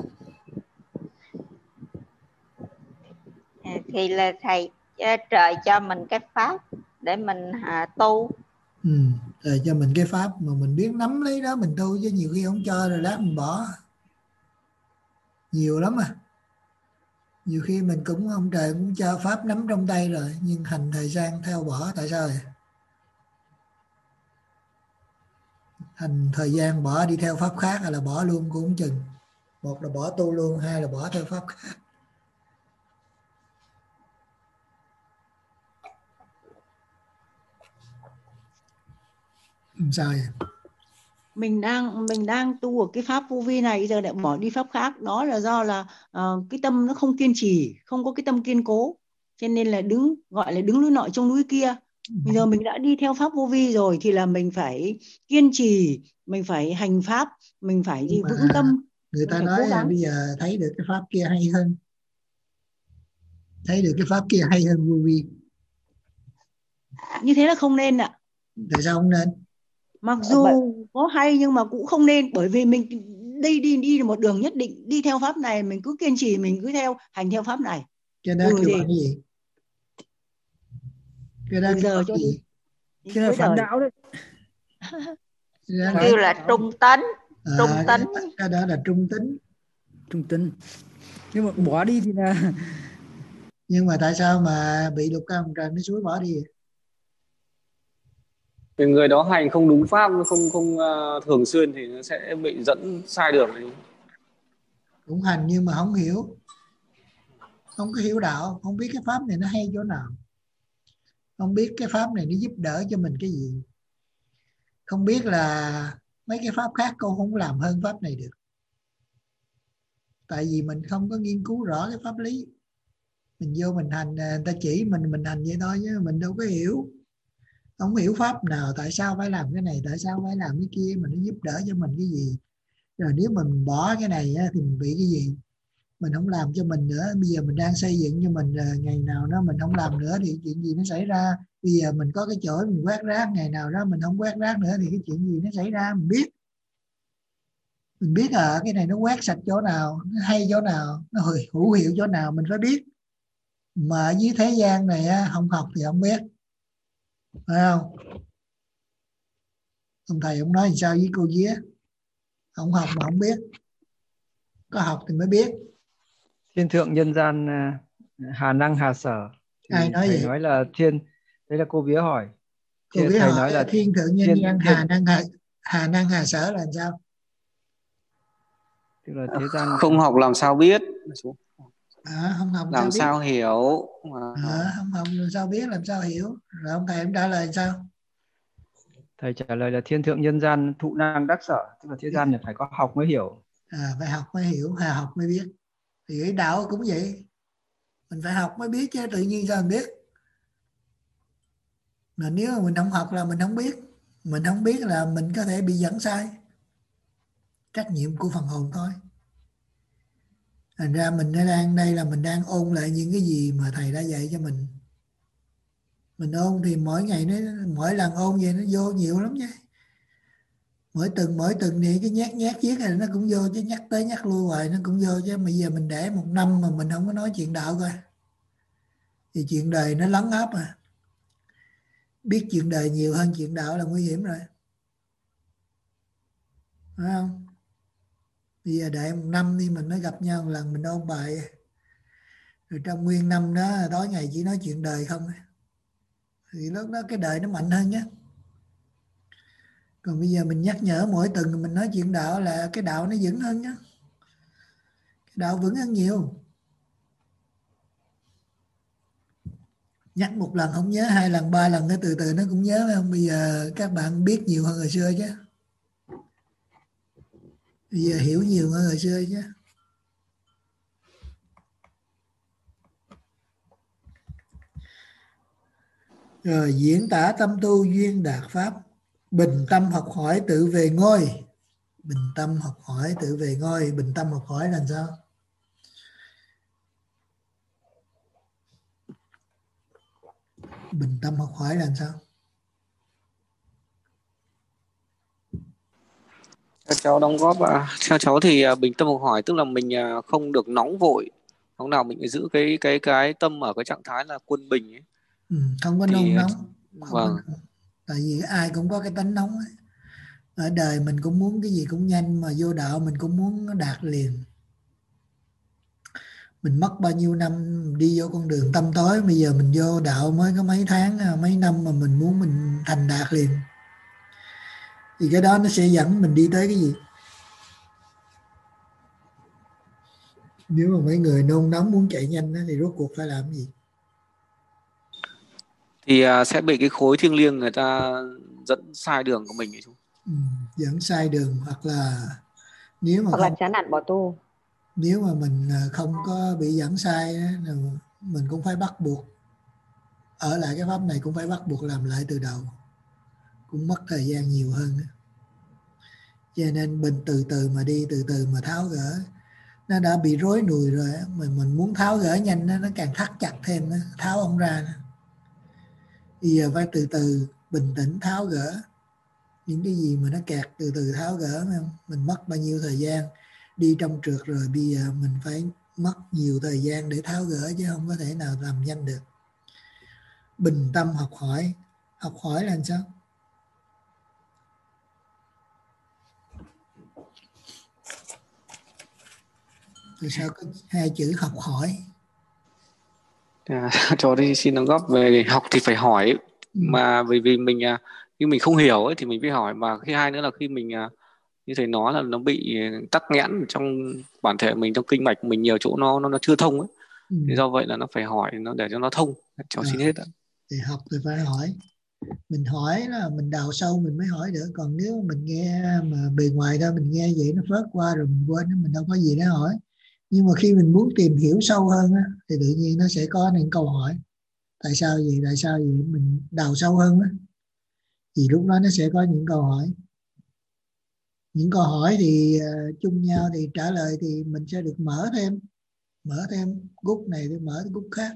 Thì là thầy trời cho mình cái pháp để mình à, tu. Ừ, trời cho mình cái pháp mà mình biết nắm lấy đó mình tu, chứ nhiều khi không cho rồi lát mình bỏ. Nhiều lắm à. Nhiều khi mình cũng ông trời cũng cho pháp nắm trong tay rồi, nhưng hành thời gian theo bỏ. Tại sao vậy? Hành thời gian bỏ đi theo pháp khác hay là bỏ luôn cũng không chừng. Một là bỏ tu luôn, hai là bỏ theo pháp khác. Sao vậy? Mình đang mình đang tu ở cái pháp vô vi này, giờ lại bỏ đi pháp khác, đó là do là uh, cái tâm nó không kiên trì, không có cái tâm kiên cố, cho nên là đứng gọi là đứng núi nọ trong núi kia. Bây giờ mình đã đi theo pháp vô vi rồi thì là mình phải kiên trì, mình phải hành pháp, mình phải gì vững tâm. Người ta nói là bây giờ thấy được cái pháp kia hay hơn, thấy được cái pháp kia hay hơn vô vi. Như thế là không nên ạ. Tại sao không nên? Mặc dù có hay nhưng mà cũng không nên, bởi vì mình đi đi đi một đường nhất định, đi theo pháp này mình cứ kiên trì, mình cứ theo hành theo pháp này. Cái đó kêu bằng cái gì? Cái đó từ giờ cho đến Thế là cuối phản đời. đạo đấy. kêu là trung tính. Trung À, tính. cái, cái đó là trung tính. Trung tính. Nhưng mà bỏ đi thì là Nhưng mà tại sao mà bị lục căn trần nó suối bỏ đi? Thì người đó hành không đúng pháp, không không uh, thường xuyên thì nó sẽ bị dẫn sai đường này. Cũng hành nhưng mà không hiểu, không có hiểu đạo, không biết cái pháp này nó hay chỗ nào, không biết cái pháp này nó giúp đỡ cho mình cái gì, không biết là mấy cái pháp khác con không làm hơn pháp này được, tại vì mình không có nghiên cứu rõ cái pháp lý. Mình vô mình hành, người ta chỉ mình mình hành vậy thôi chứ mình đâu có hiểu, không hiểu pháp nào, tại sao phải làm cái này, tại sao phải làm cái kia, mà nó giúp đỡ cho mình cái gì. Rồi nếu mà mình bỏ cái này thì mình bị cái gì, mình không làm cho mình nữa. Bây giờ mình đang xây dựng cho mình, ngày nào đó mình không làm nữa thì chuyện gì nó xảy ra. Bây giờ mình có cái chỗ mình quét rác, ngày nào đó mình không quét rác nữa thì cái chuyện gì nó xảy ra mình biết. Mình biết à, cái này nó quét sạch chỗ nào, nó hay chỗ nào, nó hữu hiệu chỗ nào mình phải biết. Mà ở dưới thế gian này không học thì không biết, phải không? Ông thầy ông nói làm sao với cô Día, không học mà không biết, có học thì mới biết. Thiên thượng nhân gian hà năng hà sở. Thì ai nói thầy vậy? nói là thiên, đấy là cô Vía hỏi. Cô Vía thầy hỏi nói là thiên thượng nhân thiên, gian thiên, hà năng hà, hà năng hà sở là làm sao? tức là thế gian Không học làm sao biết, À, không học làm sao biết, sao hiểu. à, không học làm sao biết, làm sao hiểu. Rồi ông thầy ông trả lời sao? Thầy trả lời là thiên thượng nhân gian thụ năng đắc sở, tức là thế gian này phải có học mới hiểu. À, phải học mới hiểu, hay học mới biết. Thì cái đạo cũng vậy, mình phải học mới biết chứ tự nhiên sao mình biết. Mà nếu mà mình không học là mình không biết, mình không biết là mình có thể bị dẫn sai. Trách nhiệm của phần hồn thôi. Thành ra mình đang đây là mình đang ôn lại những cái gì mà thầy đã dạy cho mình. Mình ôn thì mỗi ngày nó, mỗi lần ôn vậy nó vô nhiều lắm nha. Mỗi tuần mỗi tuần thì cái nhát nhát viết này nó cũng vô, chứ nhắc tới nhắc lui hoài nó cũng vô. Chứ bây giờ mình để một năm mà mình không có nói chuyện đạo coi thì chuyện đời nó lấn áp à. Biết chuyện đời nhiều hơn chuyện đạo là nguy hiểm rồi, phải không? Bây giờ đợi một năm đi mình mới gặp nhau một lần, mình ôn bài rồi trong nguyên năm đó tối ngày chỉ nói chuyện đời không thì lúc đó cái đời nó mạnh hơn nhé. Còn bây giờ mình nhắc nhở mỗi tuần mình nói chuyện đạo là cái đạo nó vững hơn nhé, cái đạo vững hơn nhiều. Nhắc một lần không nhớ, hai lần ba lần cái từ từ nó cũng nhớ, phải không? Bây giờ các bạn biết nhiều hơn hồi xưa chứ, bây giờ hiểu nhiều hơn hồi xưa chứ. Rồi diễn tả tâm tu duyên đạt pháp, bình tâm học hỏi tự về ngôi. Bình tâm học hỏi tự về ngôi. Bình tâm học hỏi là sao? Bình tâm học hỏi là sao? Theo cháu đóng góp à, theo cháu thì à, bình tâm học hỏi tức là mình à, không được nóng vội, lúc nào mình giữ cái cái cái tâm ở cái trạng thái là quân bình ấy. Ừ, không có thì, nôn nóng. Không vâng. có, tại vì ai cũng có cái tánh nóng ấy. Ở đời mình cũng muốn cái gì cũng nhanh, mà vô đạo mình cũng muốn nó đạt liền. Mình mất bao nhiêu năm đi vô con đường tâm tối, bây giờ mình vô đạo mới có mấy tháng, mấy năm mà mình muốn mình thành đạt liền. Thì cái đó nó sẽ dẫn mình đi tới cái gì? Nếu mà mấy người nôn nóng muốn chạy nhanh thì rốt cuộc phải làm cái gì? Thì à, sẽ bị cái khối thiêng liêng người ta dẫn sai đường của mình ấy chú. Ừ, dẫn sai đường, hoặc là nếu mà hoặc không, là chán nản bỏ tu. Nếu mà mình không có bị dẫn sai mình cũng phải bắt buộc ở lại cái pháp này, cũng phải bắt buộc làm lại từ đầu, cũng mất thời gian nhiều hơn. Cho nên mình từ từ mà đi, từ từ mà tháo gỡ. Nó đã bị rối nùi rồi, mình mình muốn tháo gỡ nhanh nó càng thắt chặt thêm, tháo không ra nữa. Bây giờ phải từ từ bình tĩnh tháo gỡ những cái gì mà nó kẹt, từ từ tháo gỡ. Mình mất bao nhiêu thời gian đi trong trượt rồi, bây giờ mình phải mất nhiều thời gian để tháo gỡ chứ không có thể nào làm nhanh được. bình tâm học hỏi. Học hỏi là làm sao? Từ sao có hai chữ học hỏi? À, cho đi xin đóng góp về học thì phải hỏi ấy. Ừ. Mà bởi vì mình khi mình không hiểu ấy thì mình phải hỏi, mà khi hai nữa là khi mình như thầy nói là nó bị tắc nghẽn trong bản thể mình, trong kinh mạch mình nhiều chỗ nó nó, nó chưa thông ấy. Ừ. Thì do vậy là nó phải hỏi nó để cho nó thông. Cháu À, xin hết ạ. thì học thì phải hỏi. Mình hỏi là mình đào sâu mình mới hỏi được. Còn nếu mình nghe mà bề ngoài thôi, mình nghe vậy nó phớt qua rồi mình quên, mình đâu có gì để hỏi. Nhưng mà khi mình muốn tìm hiểu sâu hơn á, thì tự nhiên nó sẽ có những câu hỏi. Tại sao gì, tại sao gì, mình đào sâu hơn á, thì lúc đó nó sẽ có những câu hỏi. Những câu hỏi thì uh, chung nhau thì trả lời thì mình sẽ được mở thêm, mở thêm gút này thì mở gút khác.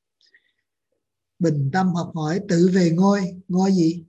Bình tâm học hỏi tự về ngôi. Ngôi gì?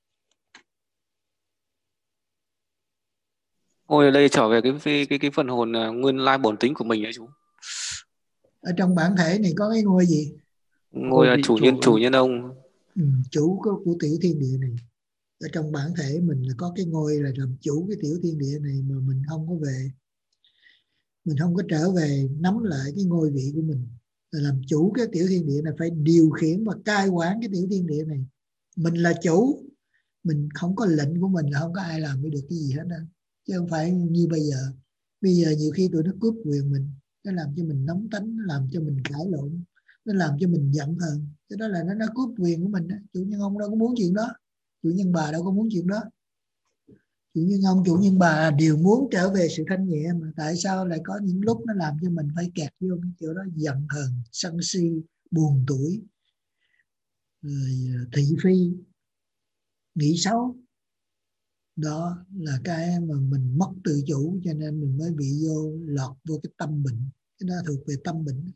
Ôi, ở đây trở về cái cái cái, cái phần hồn uh, nguyên lai bổn tính của mình đấy chú. Ở trong bản thể này có cái ngôi gì? Ngôi là chủ nhân, chủ nhân ông. Ừ, chủ của, của tiểu thiên địa này. Ở trong bản thể mình là có cái ngôi là làm chủ cái tiểu thiên địa này, mà mình không có về, mình không có trở về nắm lại cái ngôi vị của mình là làm chủ cái tiểu thiên địa này, phải điều khiển và cai quản cái tiểu thiên địa này. Mình là chủ, mình không có lệnh của mình là không có ai làm được cái gì hết đó. Chứ không phải như bây giờ. Bây giờ nhiều khi tụi nó cướp quyền mình, nó làm cho mình nóng tính, nó làm cho mình cãi lộn, nó làm cho mình giận hờn. Cái đó là nó, nó cướp quyền của mình đó. Chủ nhân ông đâu có muốn chuyện đó, chủ nhân bà đâu có muốn chuyện đó. Chủ nhân ông, chủ nhân bà đều muốn trở về sự thanh nhẹ, mà tại sao lại có những lúc nó làm cho mình phải kẹt vô cái chỗ đó, giận hờn, sân si, buồn tủi, rồi thị phi, nghĩ xấu. Đó là cái mà mình mất tự chủ, cho nên mình mới bị vô lọt vô cái tâm bệnh. Cái đó thuộc về tâm bệnh.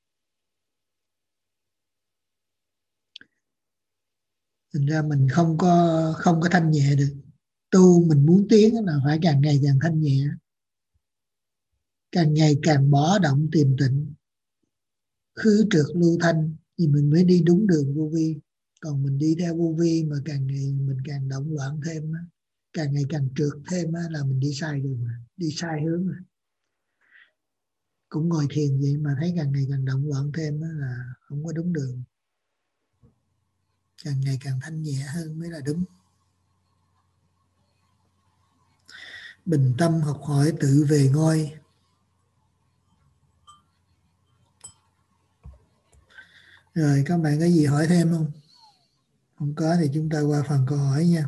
Thành ra mình không có không có thanh nhẹ được. Tu mình muốn tiến là phải càng ngày càng thanh nhẹ, càng ngày càng bỏ động tìm tịnh, khứ trượt lưu thanh, thì mình mới đi đúng đường vô vi. Còn mình đi theo vô vi mà càng ngày mình càng động loạn thêm, càng ngày càng trượt thêm là mình đi sai đường, đi sai hướng. Cũng ngồi thiền vậy mà thấy càng ngày càng động loạn thêm là không có đúng đường. Càng ngày càng thanh nhẹ hơn mới là đúng. Bình tâm học hỏi tự về ngôi. Rồi các bạn có gì hỏi thêm không? Không có thì chúng ta qua phần câu hỏi nha.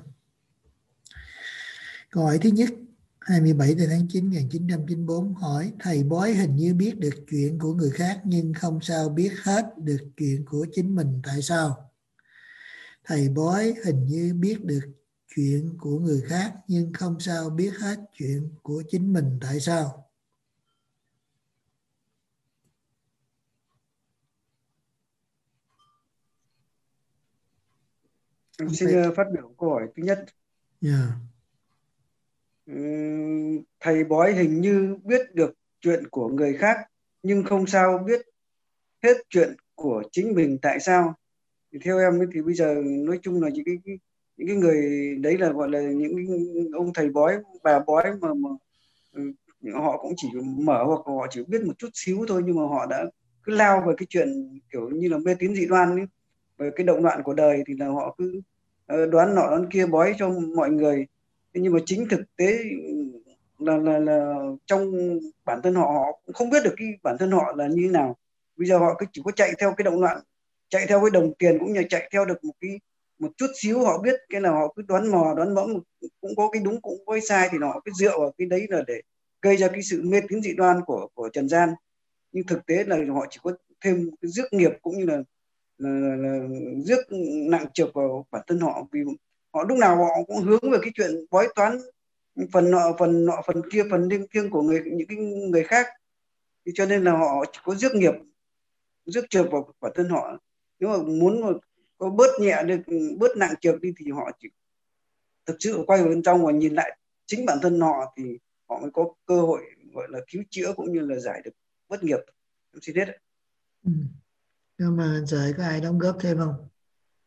Câu hỏi thứ nhất, hai mươi bảy tháng chín năm một nghìn chín trăm chín mươi tư hỏi: thầy bói hình như biết được chuyện của người khác nhưng không sao biết hết được chuyện của chính mình, tại sao? Thầy bói hình như biết được chuyện của người khác nhưng không sao biết hết chuyện của chính mình, tại sao? Em xin phải... phát biểu câu hỏi thứ nhất. Yeah. Thầy bói hình như biết được chuyện của người khác nhưng không sao biết hết chuyện của chính mình, tại sao? Thì theo em thì bây giờ nói chung là những cái, cái những cái người đấy là gọi là những ông thầy bói, bà bói mà, mà họ cũng chỉ mở hoặc họ chỉ biết một chút xíu thôi, nhưng mà họ đã cứ lao vào cái chuyện kiểu như là mê tín dị đoan ấy, về cái động loạn của đời, thì là họ cứ đoán nọ đoán kia bói cho mọi người. Thế nhưng mà chính thực tế là, là là trong bản thân họ họ cũng không biết được cái bản thân họ là như thế nào. Bây giờ họ cứ chỉ có chạy theo cái động loạn, chạy theo cái đồng tiền, cũng như chạy theo được một cái một chút xíu, họ biết cái nào họ cứ đoán mò đoán mõm, cũng có cái đúng cũng có cái sai, thì họ cứ dựa vào cái đấy là để gây ra cái sự mê tín dị đoan của của trần gian. Nhưng thực tế là họ chỉ có thêm cái rước nghiệp, cũng như là là, là, là rước nặng trược vào bản thân họ, vì họ lúc nào họ cũng hướng về cái chuyện bói toán phần nọ phần nọ phần kia, phần linh thiêng của người những cái người khác, thì cho nên là họ chỉ có rước nghiệp, rước trược vào bản thân họ. Nếu mà muốn mà có bớt nhẹ được, bớt nặng trược đi, thì họ chỉ thực sự quay vào bên trong và nhìn lại chính bản thân họ, thì họ mới có cơ hội gọi là cứu chữa cũng như là giải được bớt nghiệp. Em xin hết. Ừ. Nhưng mà giờ có ai đóng góp thêm không?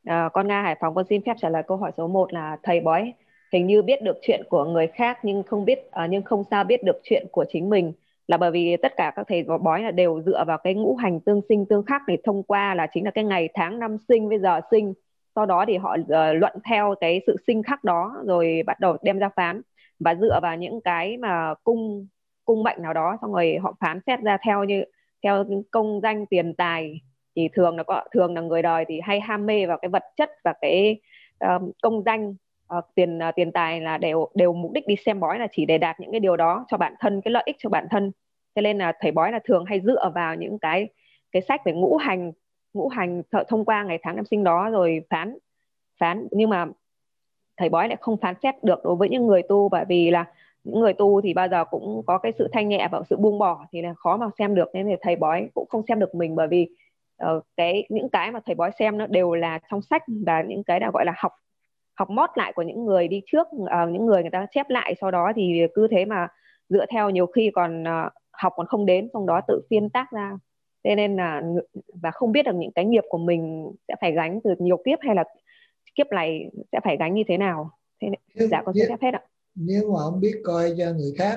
À, con Nga Hải Phòng, con xin phép trả lời câu hỏi số một là thầy bói hình như biết được chuyện của người khác nhưng không biết à, nhưng không sao biết được chuyện của chính mình, là bởi vì tất cả các thầy bói là đều dựa vào cái ngũ hành tương sinh tương khắc để thông qua là chính là cái ngày tháng năm sinh với giờ sinh, sau đó thì họ uh, luận theo cái sự sinh khắc đó rồi bắt đầu đem ra phán, và dựa vào những cái mà cung cung mệnh nào đó xong rồi họ phán xét ra theo như theo công danh tiền tài. Thì thường là có thường là người đời thì hay ham mê vào cái vật chất và cái uh, công danh, uh, tiền uh, tiền tài là đều đều mục đích đi xem bói là chỉ để đạt những cái điều đó cho bản thân, cái lợi ích cho bản thân. Cho nên là thầy bói là thường hay dựa vào những cái cái sách về ngũ hành ngũ hành thông qua ngày tháng năm sinh đó rồi phán phán nhưng mà thầy bói lại không phán xét được đối với những người tu, bởi vì là những người tu thì bao giờ cũng có cái sự thanh nhẹ và sự buông bỏ thì là khó mà xem được, nên thì thầy bói cũng không xem được mình, bởi vì uh, cái những cái mà thầy bói xem nó đều là trong sách và những cái đã gọi là học học mót lại của những người đi trước, uh, những người người ta chép lại, sau đó thì cứ thế mà dựa theo, nhiều khi còn uh, học còn không đến, xong đó tự phiên tác ra. Thế nên là và không biết được những cái nghiệp của mình sẽ phải gánh từ nhiều kiếp hay là kiếp này sẽ phải gánh như thế nào. Thế nên, dạ con xin phép hết ạ. Nếu mà ông biết coi cho người khác,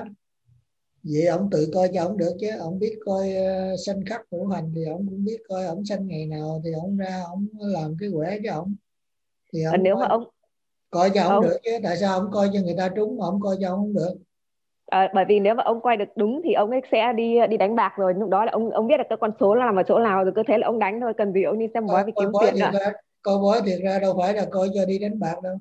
vậy ông tự coi cho ông được chứ. Ông biết coi uh, sanh khắc ngũ hành thì ông cũng biết coi ông sanh ngày nào thì ông ra ông làm cái quẻ cho ông. Thì ông à, nếu coi, mà ông coi cho ông, ông được chứ. Tại sao ông coi cho người ta trúng mà ông coi cho ông không được? À, bởi vì nếu mà ông quay được đúng thì ông ấy sẽ đi đi đánh bạc rồi, lúc đó là ông ông biết được cái con số là nằm ở chỗ nào rồi, cứ thế là ông đánh thôi, cần gì ông đi xem bói vì kiếm tiền nữa. Ra, coi bói thiệt ra đâu phải là coi cho đi đánh bạc đâu.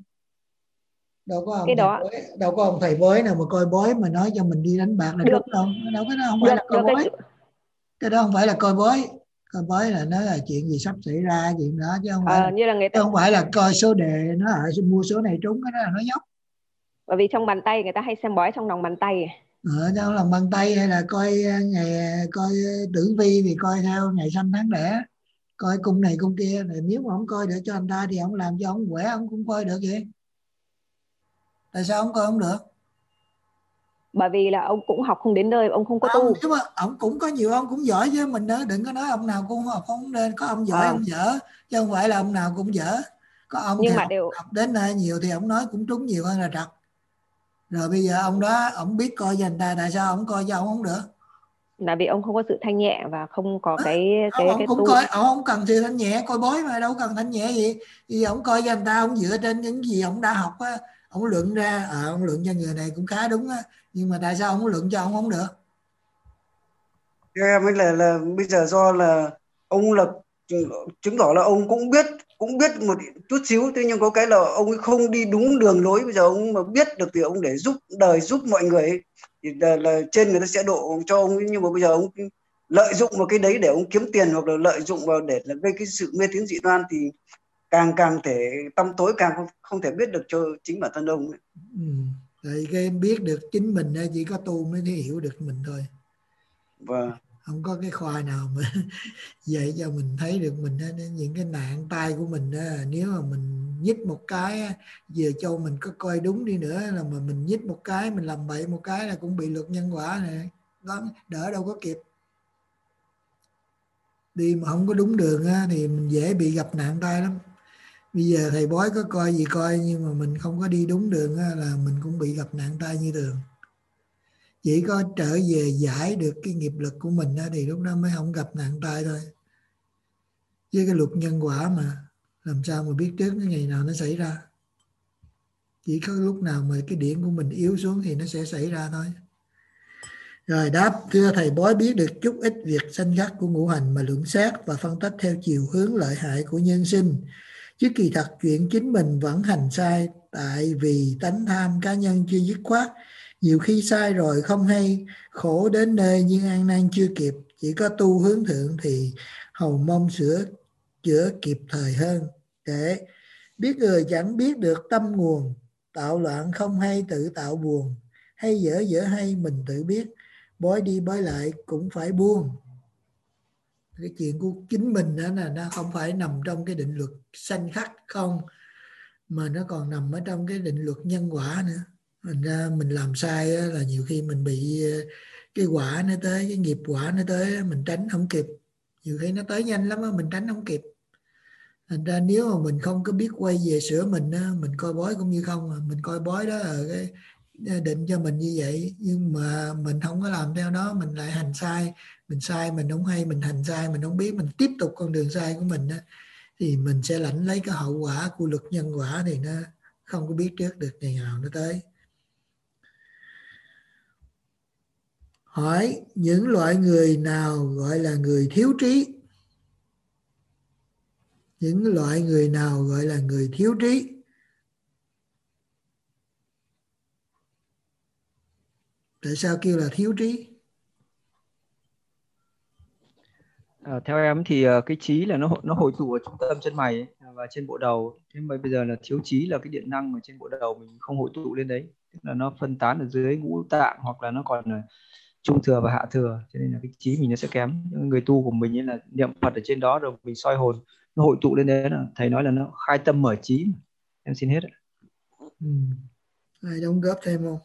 Đâu có ông cái thầy đó bói, đâu có ông thầy bói nào mà coi bói mà nói cho mình đi đánh bạc là được. đúng đâu. Đâu cái đó không phải được, là coi được bói. cái... cái đó không phải là coi bói. Coi bói là nói là chuyện gì sắp xảy ra chuyện đó, chứ không phải à, là, như là người ta... không phải là coi số đề nó ở mua số này trúng, cái đó là nó dốc. Bởi vì trong bàn tay, người ta hay xem bói trong lòng bàn tay. Ở trong lòng bàn tay hay là coi ngày coi tử vi thì coi theo ngày sinh tháng đẻ, coi cung này cung kia. Nếu mà ông coi được cho anh ta thì ông làm cho ông khỏe, ông cũng coi được vậy. Tại sao ông coi không được? Bởi vì là ông cũng học không đến nơi, ông không có ông, tu. Nếu mà ông cũng có nhiều ông cũng giỏi chứ mình đó, đừng có nói ông nào cũng học không nên. Có ông giỏi à. ông dở, chứ không phải là ông nào cũng dở. Có ông nhưng thì mà học, đều... học đến nơi nhiều thì ông nói cũng trúng nhiều hơn là trật. Rồi bây giờ ông đó ông biết coi cho người ta, tại sao ông coi cho ông không được? Là vì ông không có sự thanh nhẹ và không có cái cái ông cái cũng tu. coi, ông không cần sự thanh nhẹ, coi bói mà đâu cần thanh nhẹ gì. Thì ông coi cho người ta, ông dựa trên những gì ông đã học á, ông luận ra, à, ông luận cho người này cũng khá đúng á, nhưng mà tại sao ông luận cho ông không được? Theo em ấy là là bây giờ do là ông là chứng tỏ là ông cũng biết cũng biết một chút xíu, thế nhưng có cái là ông ấy không đi đúng đường lối. Bây giờ ông mà biết được thì ông để giúp đời, giúp mọi người ấy, thì là, là trên người ta sẽ độ cho ông ấy. Nhưng mà bây giờ ông lợi dụng vào cái đấy để ông kiếm tiền, hoặc là lợi dụng vào để là gây cái sự mê tín dị đoan, thì càng càng thể tăm tối, càng không, không thể biết được cho chính bản thân ông ấy. Ừ. Tại cái em biết được chính mình chỉ có tu mới hiểu được mình thôi. Vâng. Không có cái khoa nào mà dạy cho mình thấy được mình. Những cái nạn tay của mình đó, nếu mà mình nhích một cái, giờ cho mình có coi đúng đi nữa là mà mình nhích một cái, mình làm bậy một cái là cũng bị luật nhân quả này đó, đỡ đâu có kịp. Đi mà không có đúng đường á, thì mình dễ bị gặp nạn tay lắm. Bây giờ thầy bói có coi gì coi, nhưng mà mình không có đi đúng đường á, là mình cũng bị gặp nạn tay như thường. Chỉ có trở về giải được cái nghiệp lực của mình á, thì lúc đó mới không gặp nạn tay thôi. Với cái luật nhân quả mà làm sao mà biết trước cái ngày nào nó xảy ra. Chỉ có lúc nào mà cái điển của mình yếu xuống thì nó sẽ xảy ra thôi. Rồi đáp: thưa thầy bói biết được chút ít việc sanh khắc của ngũ hành mà luận xét và phân tích theo chiều hướng lợi hại của nhân sinh. Chứ kỳ thật chuyện chính mình vẫn hành sai, tại vì tánh tham cá nhân chưa dứt khoát. Nhiều khi sai rồi không hay, khổ đến nơi nhưng ăn năn chưa kịp. Chỉ có tu hướng thượng thì hầu mong sửa chữa kịp thời hơn. Để biết người chẳng biết được tâm nguồn, tạo loạn không hay tự tạo buồn. Hay dở dở hay mình tự biết, bói đi bói lại cũng phải buông. Cái chuyện của chính mình đó là nó không phải nằm trong cái định luật sanh khắc không, mà nó còn nằm ở trong cái định luật nhân quả nữa. Thành ra mình làm sai là nhiều khi mình bị cái quả nó tới, cái nghiệp quả nó tới mình tránh không kịp. Nhiều khi nó tới nhanh lắm mình tránh không kịp. Thành ra nếu mà mình không có biết quay về sửa mình á, mình coi bói cũng như không à. Mình coi bói đó là cái định cho mình như vậy, nhưng mà mình không có làm theo đó, mình lại hành sai. Mình sai mình không hay, mình hành sai mình không biết, mình tiếp tục con đường sai của mình á, thì mình sẽ lãnh lấy cái hậu quả của luật nhân quả, thì nó không có biết trước được ngày nào nó tới. Hỏi những loại người nào gọi là người thiếu trí? Những loại người nào gọi là người thiếu trí? Tại sao kêu là thiếu trí? À, theo em thì uh, cái trí là nó nó hội tụ ở trung tâm chân mày ấy, và trên bộ đầu. Thế mà bây giờ là thiếu trí là cái điện năng mà trên bộ đầu mình không hội tụ lên đấy, tức là nó phân tán ở dưới ngũ tạng, hoặc là nó còn là trung thừa và hạ thừa, cho nên là cái trí mình nó sẽ kém. Người tu của mình ấy là niệm Phật ở trên đó rồi mình soi hồn, nó hội tụ lên đấy, là thầy nói là nó khai tâm mở trí. Em xin hết ạ. Ừ. Ai đóng góp thêm không?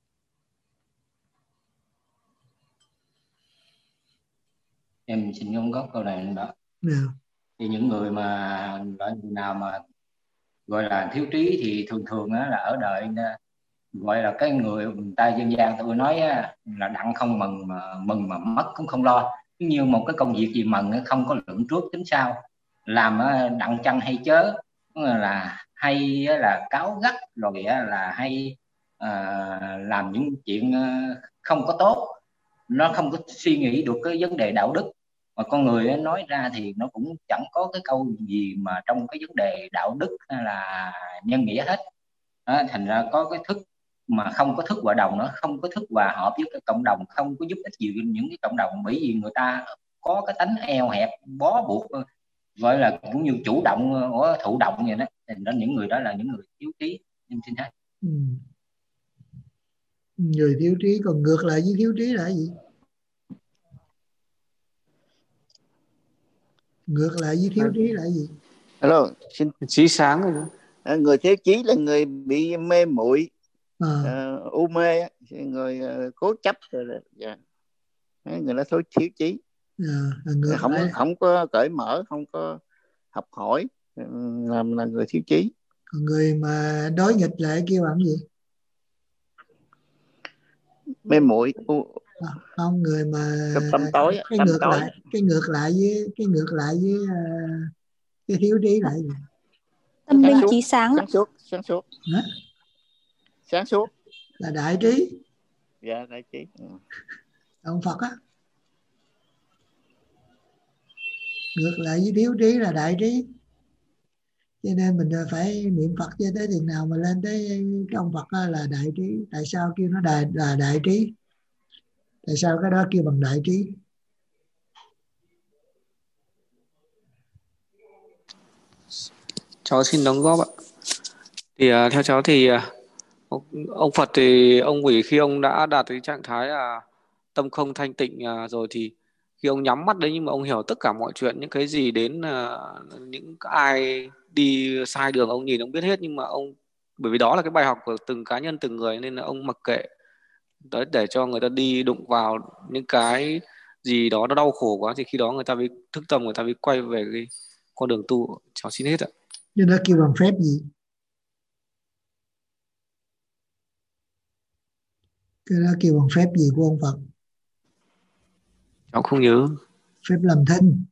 Em xin đóng góp câu này đó. Yeah. Thì những người mà loại người nào mà gọi là thiếu trí thì thường thường á, là ở đời gọi là cái người người ta dân gian tôi nói á, là đặng không mừng mà mừng mà mất cũng không lo. Như một cái công việc gì mừng không có lượng trước tính sau, làm đặng chăng hay chớ, là hay là cáu gắt, rồi là hay à, làm những chuyện không có tốt, nó không có suy nghĩ được cái vấn đề đạo đức. Mà con người nói ra thì nó cũng chẳng có cái câu gì mà trong cái vấn đề đạo đức hay là nhân nghĩa hết. Đó, thành ra có cái thức mà không có thức hòa đồng, nó không có thức hòa hợp với cái cộng đồng, không có giúp ích gì những cái cộng đồng, bởi vì người ta có cái tánh eo hẹp, bó buộc, gọi là cũng như chủ động ở thụ động vậy đó. Thành ra những người đó là những người thiếu trí. Em xin hết. Ừ. Người thiếu trí. Còn ngược lại với thiếu trí là gì? Ngược lại với thiếu trí là gì? Hello, xin trí sáng rồi đó. À, người thiếu trí là người bị mê muội, à. uh, u mê, người uh, cố chấp rồi, yeah. Người đó thiếu thiếu trí, à, không lại... không có cởi mở, không có học hỏi, làm là người thiếu trí. Còn người mà đối nghịch lại kêu bằng gì? Mê muội. À, không, người mà tâm tối, cái tâm ngược tối. lại cái ngược lại với cái ngược lại với uh, cái thiếu trí lại gì? Tâm minh trí sáng. Sáng suốt, sáng suốt. Hả? Sáng suốt là đại trí. Dạ, đại trí. Ừ. Ông Phật á, ngược lại với thiếu trí là đại trí. Cho nên mình phải niệm Phật cho tới chừng nào mà lên tới cái ông Phật là đại trí. Tại sao kêu nó đại, là đại trí? Tại sao cái đó kêu bằng đại trí? Cháu xin đóng góp ạ. Thì uh, theo cháu thì uh, ông, ông Phật thì ông vì khi ông đã đạt tới trạng thái là uh, tâm không thanh tịnh uh, rồi, thì khi ông nhắm mắt đấy nhưng mà ông hiểu tất cả mọi chuyện, những cái gì đến uh, những ai đi sai đường ông nhìn ông biết hết, nhưng mà ông bởi vì đó là cái bài học của từng cá nhân từng người nên là ông mặc kệ đấy, để cho người ta đi đụng vào những cái gì đó nó đau khổ quá, thì khi đó người ta mới thức tâm, người ta mới quay về cái con đường tu. Cháu xin hết ạ. Nhưng nó kêu bằng phép gì? Cái đó kêu bằng phép gì của ông Phật? Cháu không nhớ. Phép làm thinh.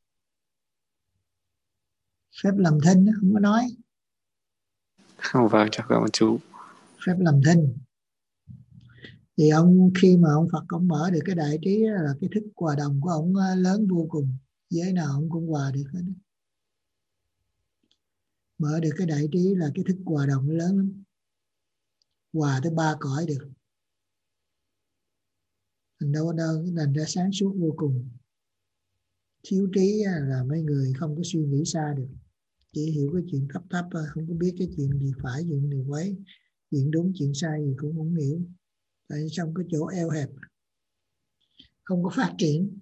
Phép làm thinh không có nói. Không, vâng, cháu cảm ơn chú. Phép làm thinh. Thì ông khi mà ông Phật ông mở được cái đại trí là cái thức hòa đồng của ông lớn vô cùng, giới nào ông cũng hòa được hết. Mở được cái đại trí là cái thức hòa đồng lớn lắm, hòa tới ba cõi được. Thành đâu đâu thành ra sáng suốt vô cùng. Thiếu trí là mấy người không có suy nghĩ xa được, chỉ hiểu cái chuyện thấp thấp, không có biết cái chuyện gì phải, chuyện gì quấy, chuyện đúng chuyện sai gì cũng không hiểu. Tại trong cái chỗ eo hẹp, không có phát triển.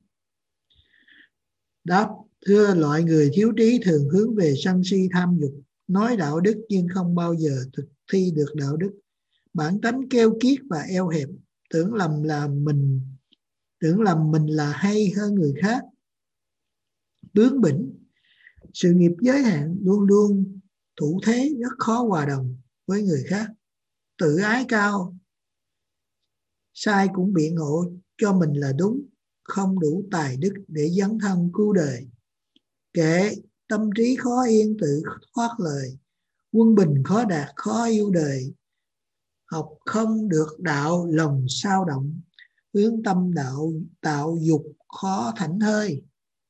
Đáp: thưa, loại người thiếu trí thường hướng về sân si tham dục, nói đạo đức nhưng không bao giờ thực thi được đạo đức. Bản tánh keo kiết và eo hẹp, tưởng lầm là mình tưởng lầm mình là hay hơn người khác, bướng bỉnh, sự nghiệp giới hạn luôn luôn thủ thế, rất khó hòa đồng với người khác. Tự ái cao, sai cũng biện hộ cho mình là đúng, không đủ tài đức để dấn thân cứu đời. Kệ tâm trí khó yên tự thoát lời, quân bình khó đạt khó yêu đời. Học không được đạo lòng sao động, hướng tâm đạo tạo dục khó thảnh thơi.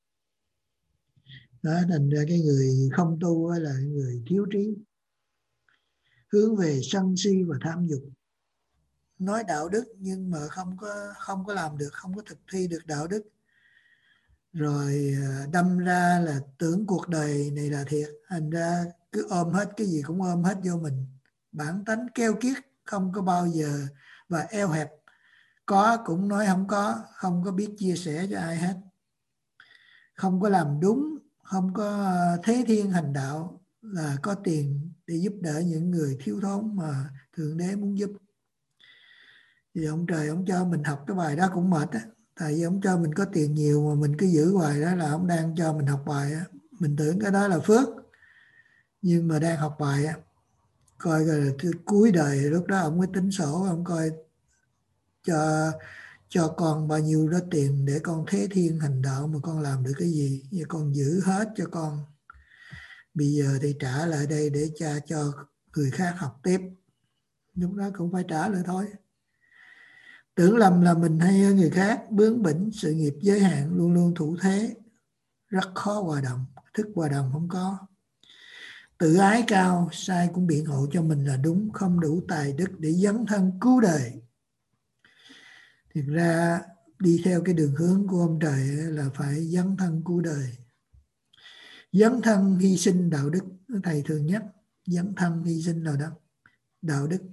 Đó, thành ra cái người không tu là người thiếu trí, hướng về sân si và tham dục. Nói đạo đức nhưng mà không có không có làm được, không có thực thi được đạo đức, rồi đâm ra là tưởng cuộc đời này là thiệt, thành ra cứ ôm hết cái gì cũng ôm hết vô mình. Bản tánh keo kiết, không có bao giờ, và eo hẹp, có cũng nói không có, không có biết chia sẻ cho ai hết, không có làm đúng, không có thế thiên hành đạo, là có tiền để giúp đỡ những người thiếu thốn mà Thượng Đế muốn giúp. Thì ông trời ông cho mình học cái bài đó cũng mệt á, tại vì ông cho mình có tiền nhiều mà mình cứ giữ hoài, đó là ông đang cho mình học bài á. Mình tưởng cái đó là phước, nhưng mà đang học bài á, coi rồi là cuối đời lúc đó ông mới tính sổ, ông coi cho cho con bao nhiêu đó tiền để con thế thiên hành đạo mà con làm được cái gì, vậy con giữ hết cho con. Bây giờ thì trả lại đây để cha cho người khác học tiếp, lúc đó cũng phải trả lại thôi. Tưởng lầm là mình hay hơn người khác, bướng bỉnh, sự nghiệp giới hạn, luôn luôn thủ thế, rất khó hòa đồng, thức hòa đồng không có. Tự ái cao, sai cũng biện hộ cho mình là đúng, không đủ tài đức để dấn thân cứu đời. Thực ra đi theo cái đường hướng của ông trời là phải dấn thân cứu đời. Dấn thân hy sinh đạo đức, thầy thường nhắc, dấn thân hy sinh đạo đức. Đạo đức.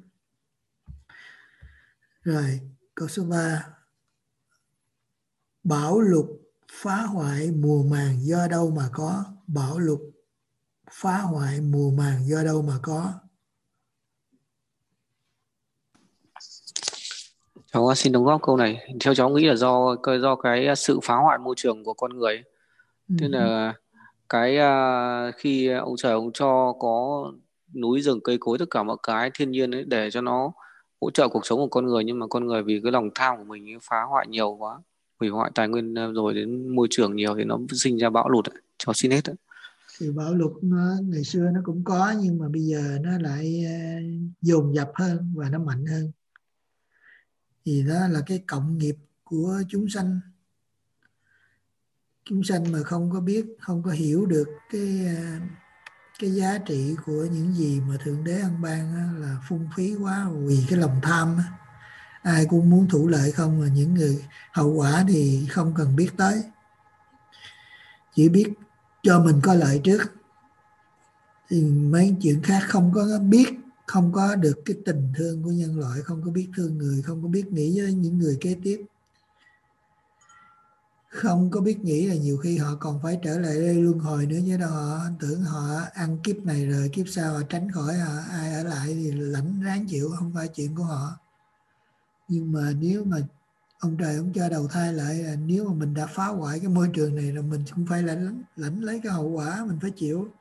Rồi, câu số ba. Bão lụt phá hoại mùa màng do đâu mà có? Bão lụt phá hoại mùa màng do đâu mà có? Cháu xin đóng góp câu này. Theo cháu nghĩ là do do cái sự phá hoại môi trường của con người. Tức là cái khi ông trời ông cho có núi rừng cây cối tất cả mọi cái thiên nhiên ấy để cho nó hỗ trợ cuộc sống của con người, nhưng mà con người vì cái lòng tham của mình ấy, phá hoại nhiều quá, hủy hoại tài nguyên rồi đến môi trường nhiều thì nó sinh ra bão lụt. Cháu xin hết. Thì bão lụt nó, ngày xưa nó cũng có, nhưng mà bây giờ nó lại dồn dập hơn và nó mạnh hơn. Thì đó là cái cộng nghiệp của chúng sanh. Chúng sanh mà không có biết, không có hiểu được cái cái giá trị của những gì mà Thượng Đế ân ban là phung phí quá, vì cái lòng tham. Ai cũng muốn thủ lợi không, mà những người hậu quả thì không cần biết tới, chỉ biết cho mình có lợi trước. Thì mấy chuyện khác không có biết, không có được cái tình thương của nhân loại, không có biết thương người, không có biết nghĩ với những người kế tiếp, không có biết nghĩ là nhiều khi họ còn phải trở lại đây luân hồi nữa chứ đâu. Họ tưởng họ ăn kiếp này rồi kiếp sau họ tránh khỏi, họ ai ở lại thì lãnh ráng chịu, không phải chuyện của họ. Nhưng mà nếu mà ông trời ông cho đầu thai lại, là nếu mà mình đã phá hoại cái môi trường này rồi mình cũng phải lãnh, lãnh lấy cái hậu quả, mình phải chịu.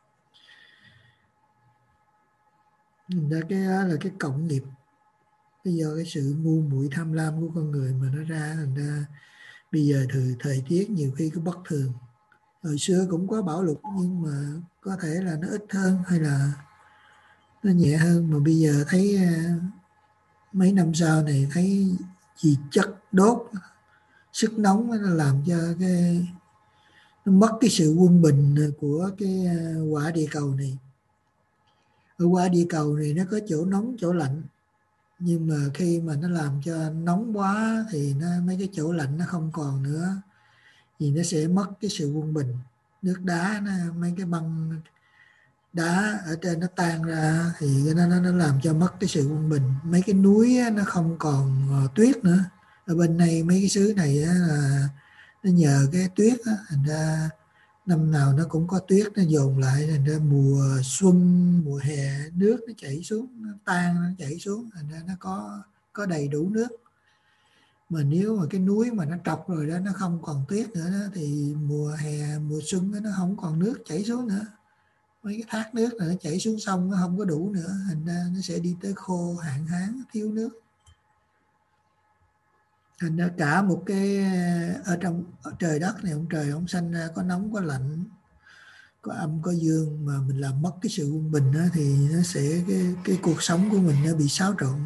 Mình ra cái đó là cái cộng nghiệp. Bây giờ cái sự ngu muội tham lam của con người mà nó ra, thành ra bây giờ thời, thời tiết nhiều khi có bất thường. Hồi xưa cũng có bão lụt nhưng mà có thể là nó ít hơn hay là nó nhẹ hơn. Mà bây giờ thấy mấy năm sau này thấy gì chất đốt, sức nóng nó làm cho cái nó mất cái sự quân bình của cái quả địa cầu này. Ở quả địa cầu này nó có chỗ nóng chỗ lạnh, nhưng mà khi mà nó làm cho nóng quá thì nó, mấy cái chỗ lạnh nó không còn nữa, thì nó sẽ mất cái sự quân bình. Nước đá, nó, mấy cái băng đá ở trên nó tan ra thì nó, nó, nó làm cho mất cái sự quân bình. Mấy cái núi nó không còn tuyết nữa. Ở bên này mấy cái xứ này là nó nhờ cái tuyết đó, thành ra năm nào nó cũng có tuyết nó dồn lại, thành ra mùa xuân mùa hè nước nó chảy xuống, nó tan nó chảy xuống, thành ra nó có có đầy đủ nước. Mà nếu mà cái núi mà nó trọc rồi đó, nó không còn tuyết nữa đó, thì mùa hè mùa xuân đó, nó không còn nước chảy xuống nữa, mấy cái thác nước này nó chảy xuống sông nó không có đủ nữa, thành ra nó sẽ đi tới khô hạn hán thiếu nước. Thành ra cả một cái ở trong ở trời đất này, ông trời ông sanh ra có nóng có lạnh, có âm có dương, mà mình làm mất cái sự quân bình đó, thì nó sẽ cái cái cuộc sống của mình nó bị xáo trộn.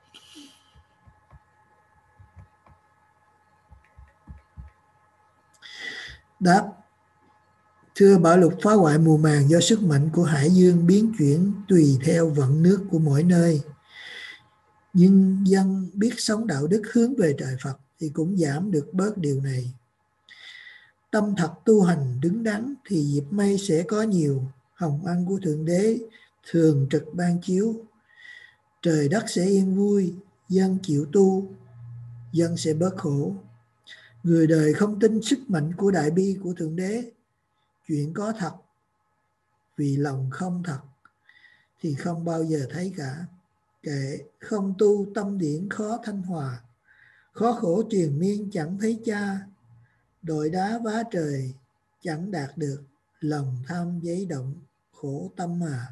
Đáp: thưa Bảo Lục, phá hoại mùa màng do sức mạnh của hải dương biến chuyển tùy theo vận nước của mỗi nơi. Nhưng dân biết sống đạo đức hướng về trời Phật thì cũng giảm được bớt điều này. Tâm thật tu hành đứng đắn thì dịp may sẽ có nhiều, hồng ân của Thượng Đế thường trực ban chiếu. Trời đất sẽ yên vui, dân chịu tu, dân sẽ bớt khổ. Người đời không tin sức mạnh của đại bi của Thượng Đế, chuyện có thật vì lòng không thật thì không bao giờ thấy cả. Kệ không tu tâm điển khó thanh hòa, khó khổ triền miên chẳng thấy cha. Đội đá vá trời chẳng đạt được, lòng tham giấy động khổ tâm mà.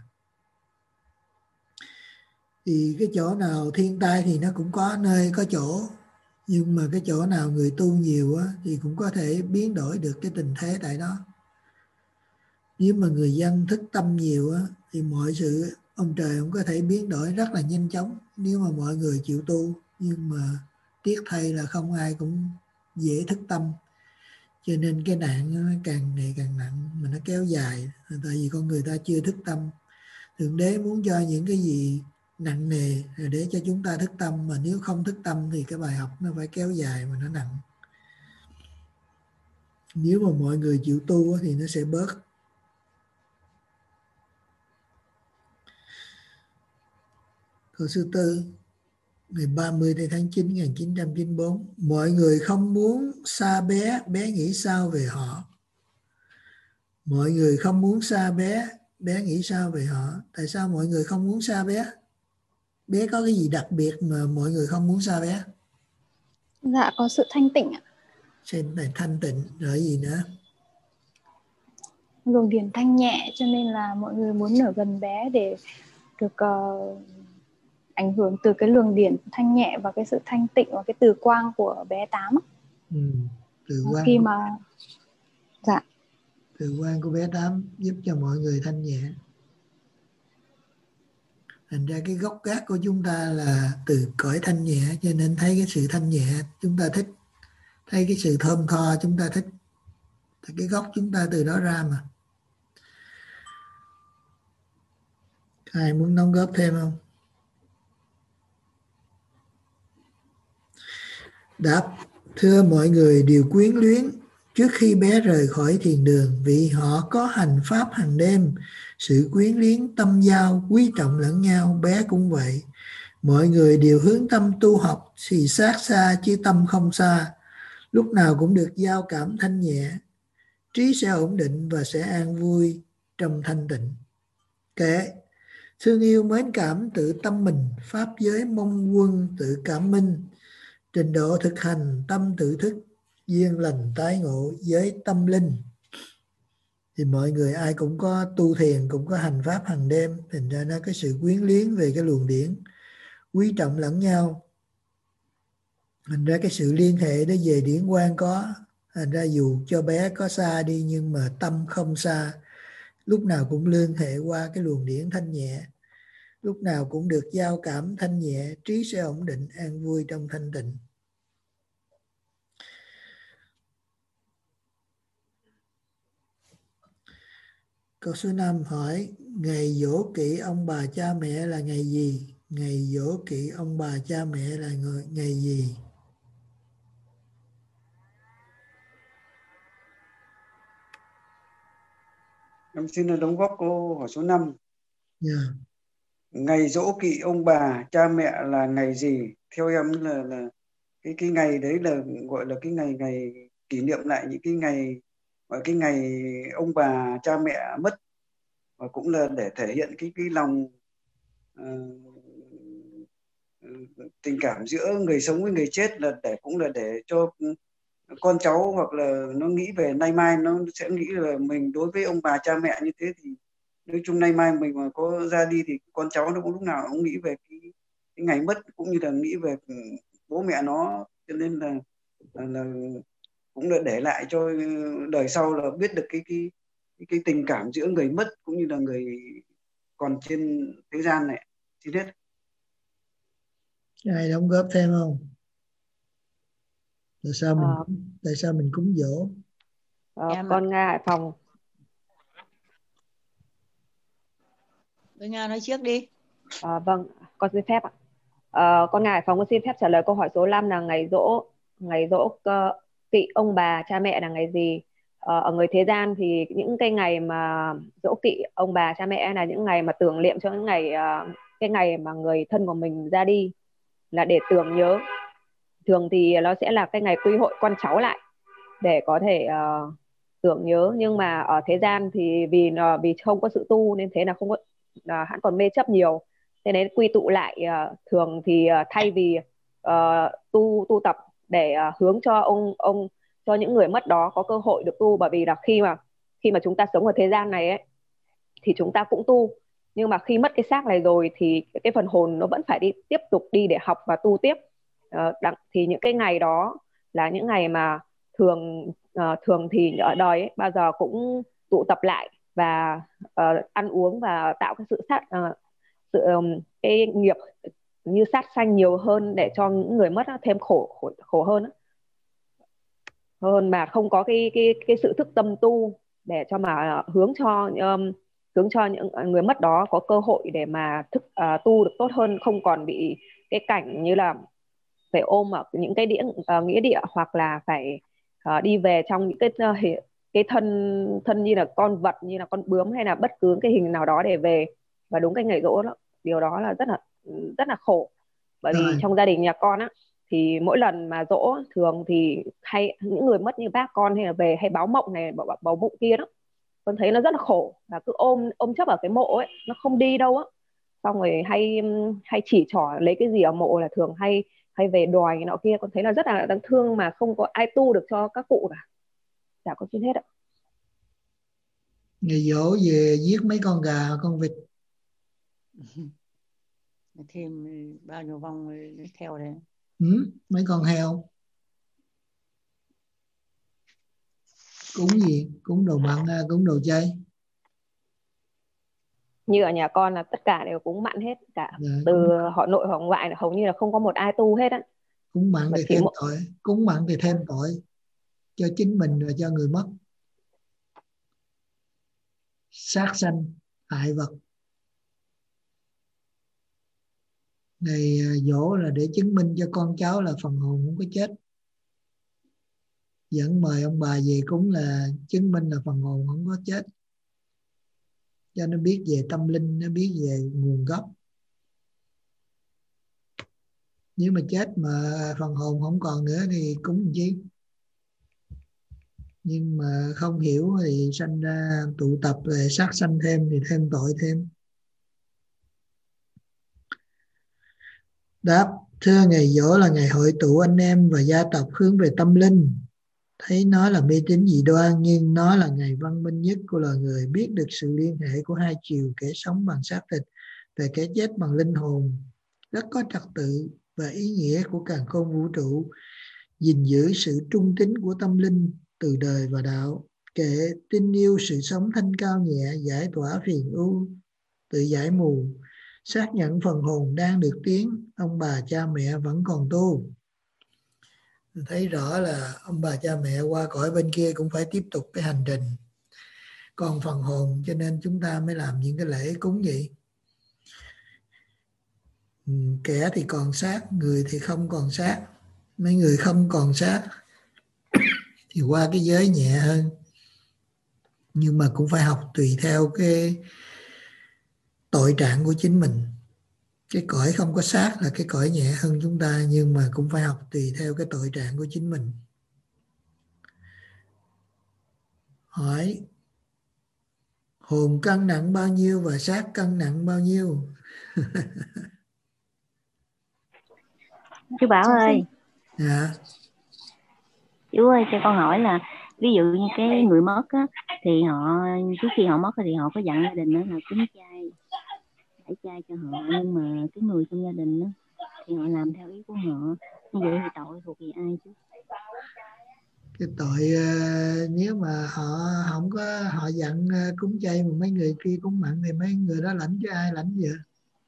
Thì cái chỗ nào thiên tai thì nó cũng có nơi có chỗ, nhưng mà cái chỗ nào người tu nhiều á, thì cũng có thể biến đổi được cái tình thế tại đó. Nếu mà người dân thức tâm nhiều á, thì mọi sự ông trời cũng có thể biến đổi rất là nhanh chóng nếu mà mọi người chịu tu. Nhưng mà tiếc thay là không ai cũng dễ thức tâm, cho nên cái nạn nó càng ngày càng nặng mà nó kéo dài. Tại vì con người ta chưa thức tâm. Thượng Đế muốn cho những cái gì nặng nề để cho chúng ta thức tâm, mà nếu không thức tâm thì cái bài học nó phải kéo dài mà nó nặng. Nếu mà mọi người chịu tu thì nó sẽ bớt. Câu số tư, ngày ba mươi tháng chín năm một nghìn chín trăm chín mươi tư. Mọi người không muốn xa bé, bé nghĩ sao về họ? Mọi người không muốn xa bé, bé nghĩ sao về họ? Tại sao mọi người không muốn xa bé? Bé có cái gì đặc biệt mà mọi người không muốn xa bé? Dạ, có sự thanh tịnh ạ. Xem này, thanh tịnh rồi gì nữa? Luồng điển thanh nhẹ, cho nên là mọi người muốn ở gần bé để được uh, ảnh hưởng từ cái luồng điển thanh nhẹ và cái sự thanh tịnh và cái từ quang của bé Tám. Ừ, từ quang khi của, mà dạ từ quang của bé Tám giúp cho mọi người thanh nhẹ. Thành ra cái gốc gác của chúng ta là từ cõi thanh nhẹ, cho nên thấy cái sự thanh nhẹ chúng ta thích, thấy cái sự thơm tho chúng ta thích. Cái gốc chúng ta từ đó ra mà. Ai muốn đóng góp thêm không? Đáp: thưa mọi người đều quyến luyến trước khi bé rời khỏi thiền đường, vì họ có hành pháp hàng đêm. Sự quyến luyến tâm giao, quý trọng lẫn nhau, bé cũng vậy. Mọi người đều hướng tâm tu học thì sát xa chứ tâm không xa. Lúc nào cũng được giao cảm thanh nhẹ, trí sẽ ổn định và sẽ an vui trong thanh tịnh. Kệ thương yêu mến cảm tự tâm mình, pháp giới mong quân tự cảm minh. Trình độ thực hành tâm tự thức, duyên lành tái ngộ giới tâm linh. Thì mọi người ai cũng có tu thiền, cũng có hành pháp hàng đêm, thành ra nó có sự quyến luyến về cái luồng điển, quý trọng lẫn nhau. Thành ra cái sự liên hệ đó về điển quang có. Thành ra dù cho bé có xa đi nhưng mà tâm không xa, lúc nào cũng liên hệ qua cái luồng điển thanh nhẹ, lúc nào cũng được giao cảm thanh nhẹ, trí sẽ ổn định an vui trong thanh tịnh. Câu số năm hỏi: ngày giỗ kỵ ông bà cha mẹ là ngày gì? Ngày giỗ kỵ ông bà cha mẹ là ngày gì? Em xin đóng góp câu hỏi số năm. Yeah. Ngày giỗ kỵ ông bà cha mẹ là ngày gì? Theo em là là cái cái ngày đấy là gọi là cái ngày ngày kỷ niệm lại những cái ngày và cái ngày ông bà cha mẹ mất, và cũng là để thể hiện cái cái lòng uh, tình cảm giữa người sống với người chết là để cũng là để cho con cháu hoặc là nó nghĩ về nay mai, nó sẽ nghĩ là mình đối với ông bà cha mẹ như thế thì nói chung nay mai mình mà có ra đi thì con cháu nó cũng lúc nào cũng nghĩ về cái, cái ngày mất, cũng như là nghĩ về bố mẹ nó, cho nên là là, là cũng là để lại cho đời sau là biết được cái cái cái, cái tình cảm giữa người mất cũng như là người còn trên thế gian này. Xin hết. Ai đóng góp thêm không? Tại sao mình Ờ, tại sao mình cúng dỗ? ờ, Em ạ. con Nga Hải Phòng. Tôi Nga nói trước đi. Ờ, vâng, con xin phép ạ. Ờ, con Nga Hải Phòng con xin phép trả lời câu hỏi số năm là ngày giỗ ngày giỗ cơ, kỵ ông bà cha mẹ là ngày gì? Ờ, ở người thế gian thì những cái ngày mà giỗ kỵ ông bà cha mẹ là những ngày mà tưởng niệm cho những ngày ờ, cái ngày mà người thân của mình ra đi, là để tưởng nhớ. Thường thì nó sẽ là cái ngày quy hội con cháu lại để có thể uh, tưởng nhớ, nhưng mà ở thế gian thì vì uh, vì không có sự tu nên thế là không có uh, hắn còn mê chấp nhiều, thế nên quy tụ lại. Uh, thường thì uh, thay vì uh, tu tu tập để uh, hướng cho ông ông cho những người mất đó có cơ hội được tu, bởi vì là khi mà khi mà chúng ta sống ở thế gian này ấy thì chúng ta cũng tu, nhưng mà khi mất cái xác này rồi thì cái phần hồn nó vẫn phải đi tiếp tục đi để học và tu tiếp. Uh, đặng, thì những cái ngày đó là những ngày mà thường uh, thường thì ở đời ấy, bao giờ cũng tụ tập lại và uh, ăn uống và tạo cái sự sát uh, sự um, cái nghiệp như sát sanh nhiều hơn để cho những người mất thêm khổ khổ, khổ hơn đó. hơn mà không có cái cái cái sự thức tâm tu để cho mà hướng cho um, hướng cho những người mất đó có cơ hội để mà thức uh, tu được tốt hơn, không còn bị cái cảnh như là phải ôm ở những cái đĩa uh, nghĩa địa, hoặc là phải uh, đi về trong những cái uh, cái thân thân như là con vật, như là con bướm hay là bất cứ cái hình nào đó để về. Và đúng cái ngày giỗ đó, điều đó là rất là rất là khổ, bởi vì Rồi. trong gia đình nhà con á thì mỗi lần mà giỗ thường thì hay những người mất như bác con hay là về hay báo mộng này báo, báo bụng kia đó, con thấy nó rất là khổ, và cứ ôm ôm chấp ở cái mộ ấy, nó không đi đâu á, xong rồi hay hay chỉ trỏ lấy cái gì ở mộ là thường hay hay về đòi cái nọ kia. Con thấy là rất là đáng thương mà không có ai tu được cho các cụ cả. Dạ con xin hết ạ. Ngày dỗ về giết mấy con gà con vịt. Thêm bao nhiêu vong theo đấy. Ừ, mấy con heo. Cúng gì? Cúng đồ mặn, cúng đồ chay. Như ở nhà con là tất cả đều cúng mặn hết cả. Dạ, từ cúng, họ nội họ ngoại là hầu như là không có một ai tu hết á. cúng mặn Mà thì chỉ thêm một tội, cúng mặn thì thêm tội cho chính mình và cho người mất. Sát sanh hại vật. Ngày dỗ là để chứng minh cho con cháu là phần hồn không có chết. Dẫn mời ông bà về cúng là chứng minh là phần hồn không có chết, cho nó biết về tâm linh, nó biết về nguồn gốc. Nếu mà chết mà phần hồn không còn nữa thì cúng làm chi? Nhưng mà không hiểu thì sanh ra tụ tập rồi sát sanh thêm thì thêm tội thêm. Đáp: thưa ngày giỗ là ngày hội tụ anh em và gia tộc hướng về tâm linh. Thấy nó là mê tín dị đoan, nhưng nó là ngày văn minh nhất của loài người, biết được sự liên hệ của hai chiều, kẻ sống bằng xác thịt và kẻ chết bằng linh hồn, rất có trật tự và ý nghĩa của càn khôn vũ trụ, gìn giữ sự trung tín của tâm linh từ đời và đạo, kệ tin yêu sự sống thanh cao nhẹ, giải tỏa phiền ưu, tự giải mù, xác nhận phần hồn đang được tiến, ông bà cha mẹ vẫn còn tu. Thấy rõ là ông bà cha mẹ qua cõi bên kia cũng phải tiếp tục cái hành trình còn phần hồn, cho nên chúng ta mới làm những cái lễ cúng vậy. Kẻ thì còn xác, người thì không còn xác. Mấy người không còn xác thì qua cái giới nhẹ hơn, nhưng mà cũng phải học tùy theo cái tội trạng của chính mình. Cái cõi không có xác là cái cõi nhẹ hơn chúng ta, nhưng mà cũng phải học tùy theo cái tội trạng của chính mình. Hỏi: hồn cân nặng bao nhiêu và xác cân nặng bao nhiêu? Chú Bảo Cháu ơi, xin Dạ. chú ơi cho con hỏi là ví dụ như cái người mất á, thì họ trước khi họ mất thì họ có dặn gia đình đó là cúng chay, đãi chay cho họ, nhưng mà cái người trong gia đình đó thì họ làm theo ý của họ, như vậy thì tội thuộc về ai chứ? Cái tội ờ, nếu mà họ không có họ dặn ờ, cúng chay mà mấy người kia cúng mặn thì mấy người đó lãnh cho ai lãnh vậy?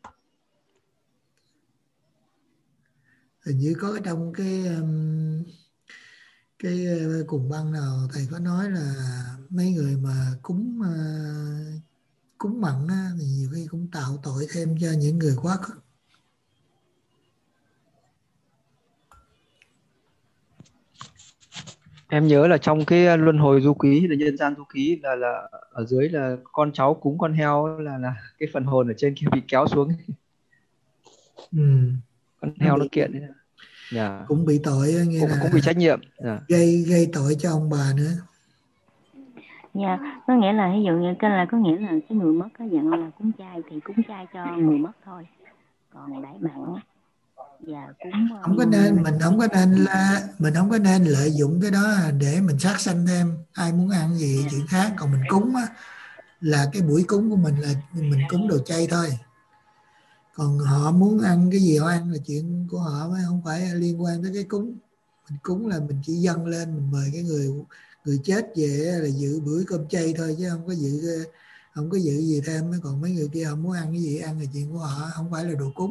Hình như có trong cái um, cái ờ, cùng băng nào thầy có nói là mấy người mà cúng ờ, cúng mặn á, thì nhiều khi cũng tạo tội thêm cho những người quá khứ. Em nhớ là trong cái luân hồi du ký là nhân gian du ký là là ở dưới là con cháu cúng con heo là là cái phần hồn ở trên kia bị kéo xuống, Ừ. con Nó heo nó bị kiện ấy. Dạ. cũng bị tội á, nghĩa Cũng là cũng bị trách nhiệm. Dạ. gây gây tội cho ông bà nữa. Dạ, có nghĩa là ví dụ như cái là có nghĩa là cái người mất có dặn là cúng chay thì cúng chay cho người mất thôi, còn đãi mặn và cúng Không có nên mình không có nên là mình không có nên lợi dụng cái đó để mình sát sanh thêm. Ai muốn ăn gì chuyện khác, còn mình cúng á, là cái buổi cúng của mình là mình cúng đồ chay thôi, còn họ muốn ăn cái gì họ ăn là chuyện của họ, mới không phải liên quan tới cái cúng. Mình cúng là mình chỉ dâng lên, mình mời cái người người chết về là dự bữa cơm chay thôi, chứ không có dự không có dự gì thêm. Còn mấy người kia họ muốn ăn cái gì ăn là chuyện của họ, không phải là đồ cúng.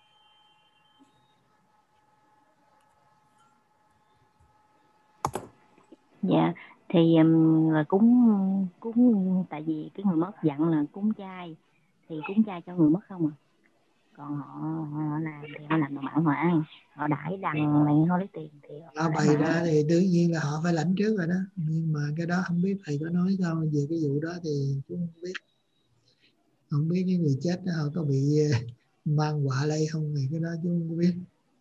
Dạ, thì um, là cúng cúng tại vì cái người mất dặn là cúng chay thì cúng chay cho người mất không à, còn họ, họ làm thì họ làm bằng mặn họ ăn, họ đãi đằng này họ lấy tiền thì họ Họ đãi bày mặn. ra thì đương nhiên là họ phải lãnh trước rồi đó, nhưng mà cái đó không biết thầy có nói không về cái vụ đó thì cũng không biết. Không biết cái người chết đó, họ có bị mang họa lây không thì cái đó chứ không có biết.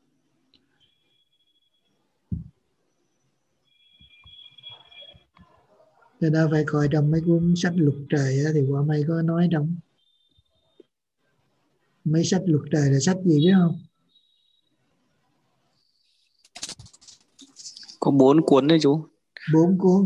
Cho đó phải coi trong mấy cuốn sách luật trời thì qua mây có nói trong mấy sách luật trời là sách gì biết không? Có bốn cuốn đấy chú. Bốn cuốn.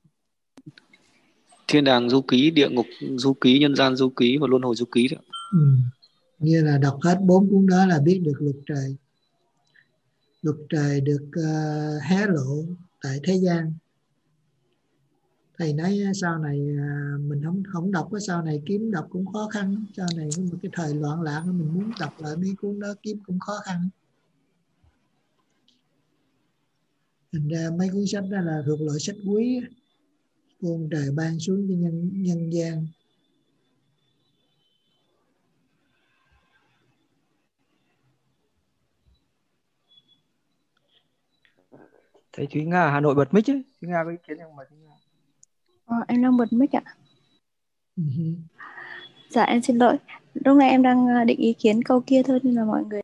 Thiên đàng du ký, địa ngục du ký, nhân gian du ký và luân hồi du ký đấy. Ừ. Như là đọc hết bốn cuốn đó là biết được luật trời. Luật trời được uh, hé lộ tại thế gian. Thầy nói sau này uh, mình không không đọc cái sau này kiếm đọc cũng khó khăn. Sau này một cái thời loạn lạc mình muốn đọc lại mấy cuốn đó kiếm cũng khó khăn. Thành ra mấy cuốn sách đó là thuộc loại sách quý, ông trời ban xuống cho nhân nhân gian. Thấy Thúy Nga ở Hà Nội bật mic ấy. Thúy Nga có ý kiến không mà Thúy Nga? Ờ, em đang bật mic ạ. Uh-huh. Dạ em xin lỗi. Lúc này em đang định ý kiến câu kia thôi nên là mọi người.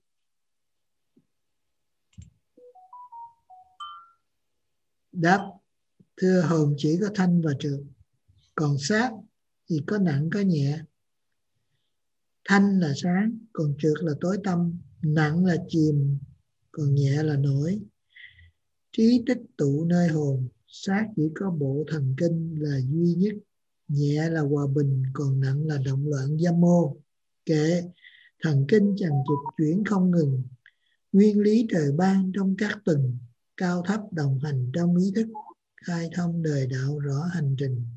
Đáp: thưa hồn chỉ có thanh và trượt, còn xác thì có nặng có nhẹ. Thanh là sáng, còn trượt là tối tăm. Nặng là chìm, còn nhẹ là nổi. Trí tích tụ nơi hồn, xác chỉ có bộ thần kinh là duy nhất. Nhẹ là hòa bình, còn nặng là động loạn dâm mô. Kệ, thần kinh chằng chịt chuyển không ngừng. Nguyên lý trời ban trong các tầng, cao thấp đồng hành trong ý thức, khai thông đời đạo rõ hành trình.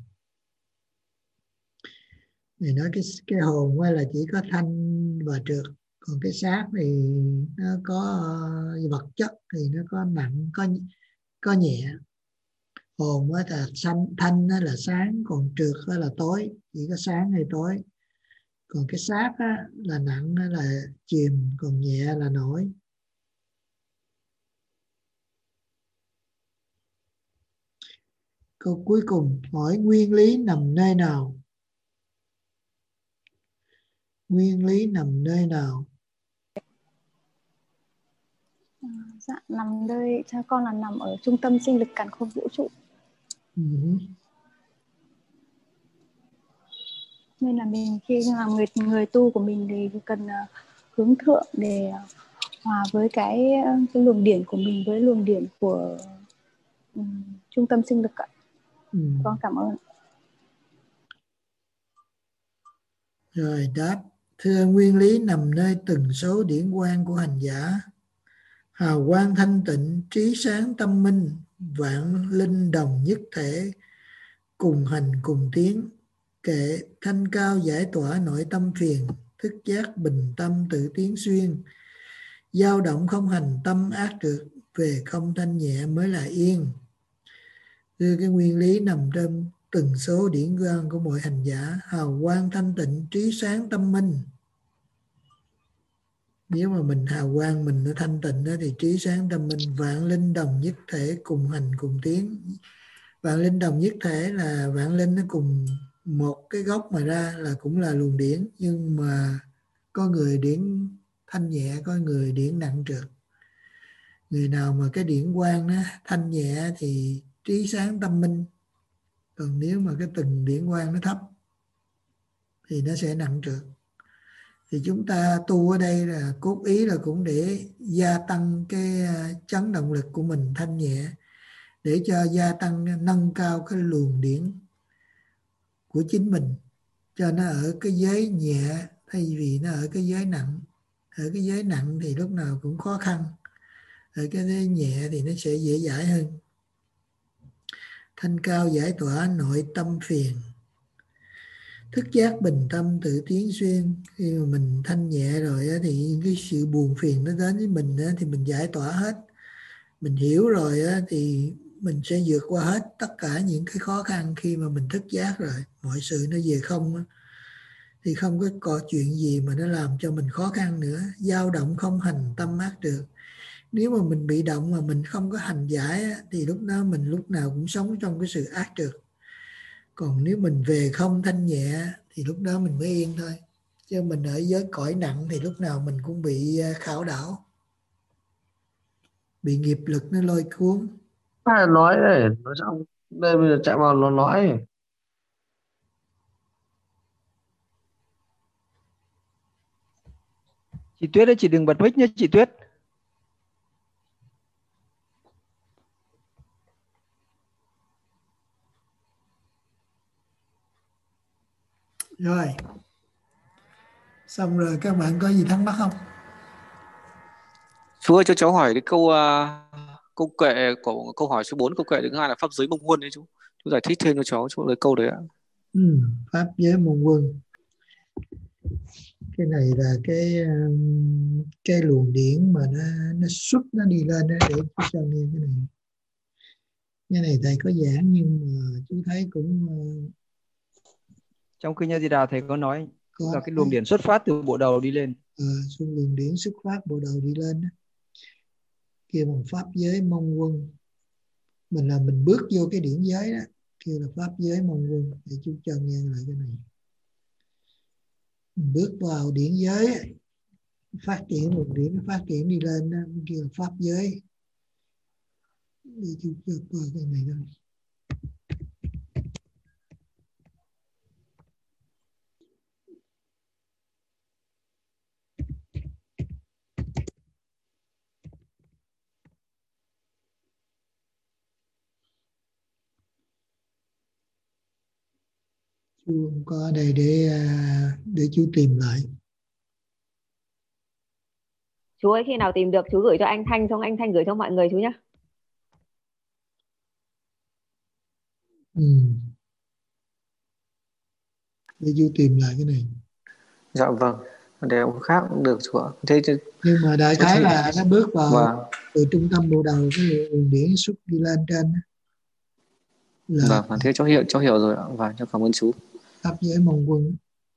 Này nói cái cái hồn là chỉ có thanh và trượt, còn cái xác thì nó có uh, vật chất thì nó có nặng có có nhẹ. Hồn là thanh, thanh là sáng, còn trượt là tối, chỉ có sáng hay tối. Còn cái xác là nặng là chìm, còn nhẹ là nổi. Câu cuối cùng hỏi nguyên lý nằm nơi nào? Nguyên lý nằm nơi nào? À, dạ nằm nơi cho con là nằm ở trung tâm sinh lực càn khôn vũ trụ. Uh-huh. Nên là mình khi làm người người tu của mình thì cần uh, hướng thượng để uh, hòa với cái, cái luồng điển của mình với luồng điển của um, trung tâm sinh lực ạ. Ừ. Con cảm ơn. Rồi đáp: thưa, nguyên lý nằm nơi từng số điển quang của hành giả. Hào quang thanh tịnh, trí sáng tâm minh, vạn linh đồng nhất thể, cùng hành cùng tiến. Kệ thanh cao giải tỏa nội tâm phiền, thức giác bình tâm tự tiến xuyên. Dao động không hành tâm ác trượt, về không thanh nhẹ mới là yên. Đưa cái nguyên lý nằm trong từng số điển quang của mọi hành giả. Hào quang thanh tịnh, trí sáng tâm minh. Nếu mà mình hào quang, mình nó thanh tịnh đó, thì trí sáng tâm minh. Vạn linh đồng nhất thể, cùng hành cùng tiến. Vạn linh đồng nhất thể là vạn linh nó cùng một cái gốc mà ra, là cũng là luồng điển, nhưng mà có người điển thanh nhẹ, có người điển nặng trượt. Người nào mà cái điển quang nó thanh nhẹ thì trí sáng tâm minh, còn nếu mà cái từng điển quang nó thấp thì nó sẽ nặng trượt. Thì chúng ta tu ở đây là cốt ý là cũng để gia tăng cái chấn động lực của mình thanh nhẹ, để cho gia tăng, nâng cao cái luồng điển của chính mình, cho nó ở cái giới nhẹ thay vì nó ở cái giới nặng. Ở cái giới nặng thì lúc nào cũng khó khăn, ở cái giới nhẹ thì nó sẽ dễ dãi hơn. Thanh cao giải tỏa nội tâm phiền, thức giác bình tâm tự tiến xuyên. Khi mà mình thanh nhẹ rồi thì cái sự buồn phiền nó đến với mình thì mình giải tỏa hết. Mình hiểu rồi thì mình sẽ vượt qua hết tất cả những cái khó khăn. Khi mà mình thức giác rồi, mọi sự nó về không, thì không có có chuyện gì mà nó làm cho mình khó khăn nữa. Dao động không hành tâm ác được. Nếu mà mình bị động mà mình không có hành giải thì lúc đó mình lúc nào cũng sống trong cái sự ác trượt. Còn nếu mình về không thanh nhẹ thì lúc đó mình mới yên thôi. Chứ mình ở giới cõi nặng thì lúc nào mình cũng bị khảo đảo, bị nghiệp lực nó lôi cuốn. Ai nói đây, nói xong đây bây giờ chạy vào nó nói. Chị Tuyết ơi, chị đừng bật mic nhé chị Tuyết. Rồi, xong rồi, các bạn có gì thắc mắc không? Chú ơi, cho cháu hỏi cái câu uh, câu kệ của câu hỏi số bốn, câu kệ thứ hai là pháp giới mông huân đấy chú. Chú giải thích thêm cho cháu chỗ lấy câu đấy ạ. Ừ, pháp giới mông huân. Cái này là cái cái luồng điển mà nó nó xuất nó đi lên đó, để chú cho nghe cái này. Cái này thầy có giảng nhưng mà chú thấy cũng trong Kinh A Di Đà thầy có nói có là cái luồng điển xuất phát từ bộ đầu đi lên. À, xuân luồng điển xuất phát bộ đầu đi lên đó. Kêu bằng pháp giới mông huân. Mình là mình bước vô cái điển giới đó, kêu là pháp giới mông huân. Để chú cho nghe lại cái này. Mình bước vào điển giới, phát triển luồng điển nó phát triển đi lên đó, kêu là pháp giới. Để chú cho coi cái này thôi. Chú không có ở đây để để chú tìm lại. Chú ơi, khi nào tìm được chú gửi cho anh Thanh, xong anh Thanh gửi cho mọi người chú nhé. Ừ. Để chú tìm lại cái này. Dạ vâng, để ông khác cũng được chú ạ. Thế chứ... Nhưng mà đại khái là nó bước vào vâng. từ trung tâm bộ đầu, cái luồng điển xuất đi lên trên là vâng, thế cháu hiểu cháu hiểu rồi ạ. Và cháu cảm ơn chú. pháp giới mông huân.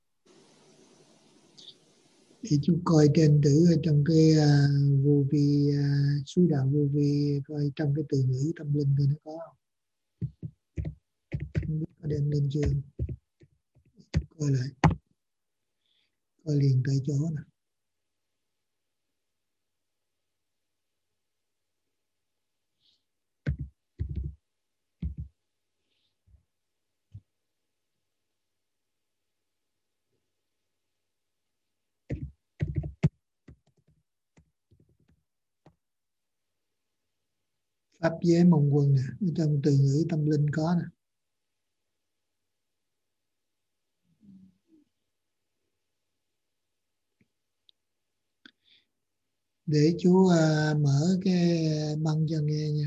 Để chú coi trên tử ở trong cái uh, vô vi uh, suối đạo vô vi, coi trong cái từ ngữ tâm linh coi nó có không. Không biết có đem lên chưa. Coi lại, coi liền tại chỗ nè. Pháp giới mong quân nè, trong từ ngữ tâm linh có nè. Để chú uh, mở cái băng cho nghe nha.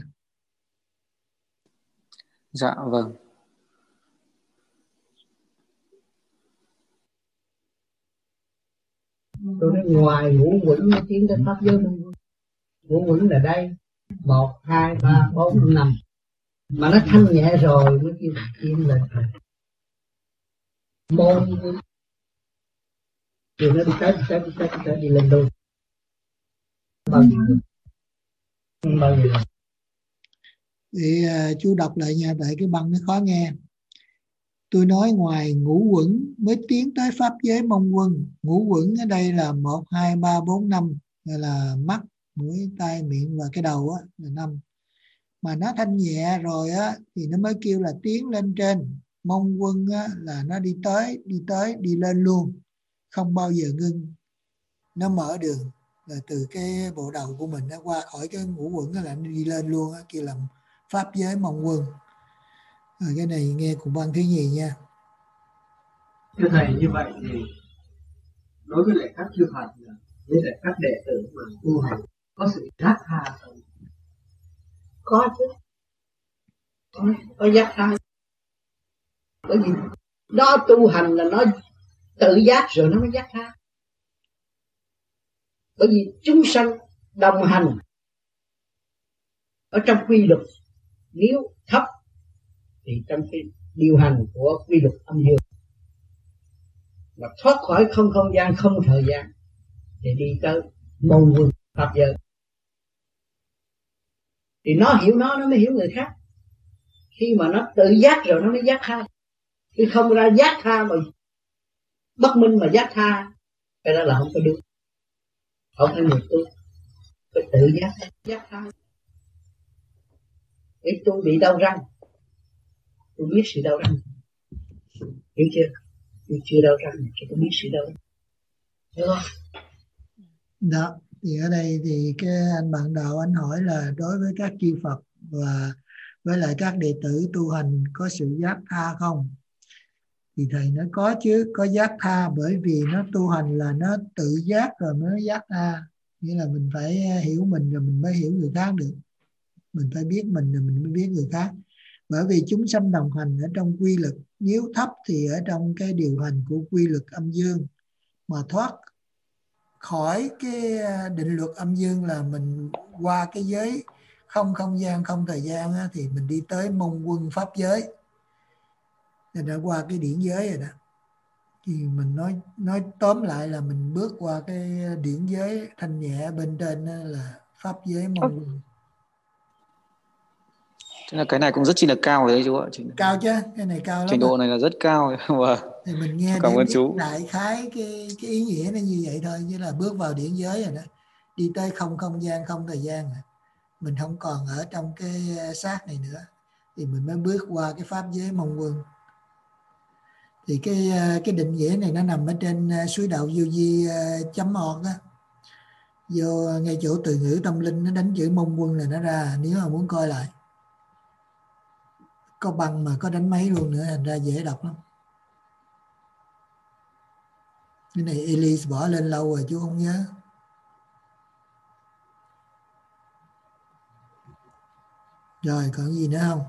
Dạ vâng. Tôi nói ngoài ngũ quẩn mới tiến đến pháp giới mong quân. Ngũ quẩn là đây một hai ba bốn năm, mà nó thanh nhẹ rồi mới kêu tiến lên môn quân. Rồi nó đi tới đi tới đi tới đi, tới, đi lên đôi. Bao nhiêu bao nhiêu Thì uh, chú đọc lại nha, tại cái băng nó khó nghe. Tôi nói ngoài ngũ quẩn mới tiến tới pháp giới mong quân. Ngũ quẩn ở đây là một, hai, ba, bốn, năm, là mắt, mũi, tai, miệng và cái đầu á, là năm. Mà nó thanh nhẹ rồi á thì nó mới kêu là tiến lên trên. Mong quân á, là nó đi tới, đi tới, đi lên luôn, không bao giờ ngưng. Nó mở đường là từ cái bộ đầu của mình nó qua khỏi cái ngũ quẩn là nó đi lên luôn á, kêu là pháp giới mong quân. Rồi cái này nghe cùng văn thứ nhì nha. Thưa thầy, như vậy thì đối với lại các chư Phật với lại các đệ tử mà tu hành có sự giác tha không? Có chứ, có, có giác tha. Bởi vì đó tu hành là nó tự giác rồi nó mới giác tha. Bởi vì chúng sanh đồng hành ở trong quy luật, nếu thấp thì trong cái điều hành của quy luật âm dương, mà thoát khỏi không không gian, không thời gian thì đi tới môn quân pháp giới. Thì nó hiểu nó, nó mới hiểu người khác. Khi mà nó tự giác rồi nó mới giác tha. Khi không ra giác tha mà bất minh mà giác tha, cái đó là không có đúng. Không phải người tu phải tự giác giác tha. Để tôi bị đau răng, tôi biết sự đau răng, hiểu chưa? Tôi chưa đau răng thì tôi biết sự đau răng, hiểu không? Đó, thì ở đây thì cái anh bạn đạo anh hỏi là đối với các chư Phật và với lại các đệ tử tu hành có sự giác tha không? Thì thầy nói có chứ, có giác tha, bởi vì nó tu hành là nó tự giác rồi mới giác tha. Nghĩa là mình phải hiểu mình rồi mình mới hiểu người khác được. Mình phải biết mình rồi mình mới biết người khác. Bởi vì chúng sanh đồng hành ở trong quy luật, nếu thấp thì ở trong cái điều hành của quy luật âm dương, mà thoát khỏi cái định luật âm dương là mình qua cái giới không không gian, không thời gian á, thì mình đi tới mong quân pháp giới. Thì đã qua cái điển giới rồi đó. Thì mình nói nói tóm lại là mình bước qua cái điển giới thanh nhẹ bên trên là pháp giới mong quân. Thế là cái này cũng rất chi là cao đấy chú ạ. Cao chứ, cái này cao lắm. Trình độ này là rất cao. Vâng. Thì mình nghe cảm để ơn biết chú. đại khái cái cái ý nghĩa nó như vậy thôi, chứ là bước vào điển giới rồi đó, đi tới không không gian, không thời gian rồi. Mình không còn ở trong cái xác này nữa, thì mình mới bước qua cái pháp giới mong quân. Thì cái cái định nghĩa này nó nằm ở trên suối đạo vô vi chấm org á, vô ngay chỗ từ ngữ tâm linh nó đánh chữ mong quân là nó ra, nếu mà muốn coi lại. Có băng mà có đánh máy luôn nữa, thành ra dễ đọc lắm. Cái này Elise bỏ lên lâu rồi chú không nhớ. Rồi còn gì nữa không?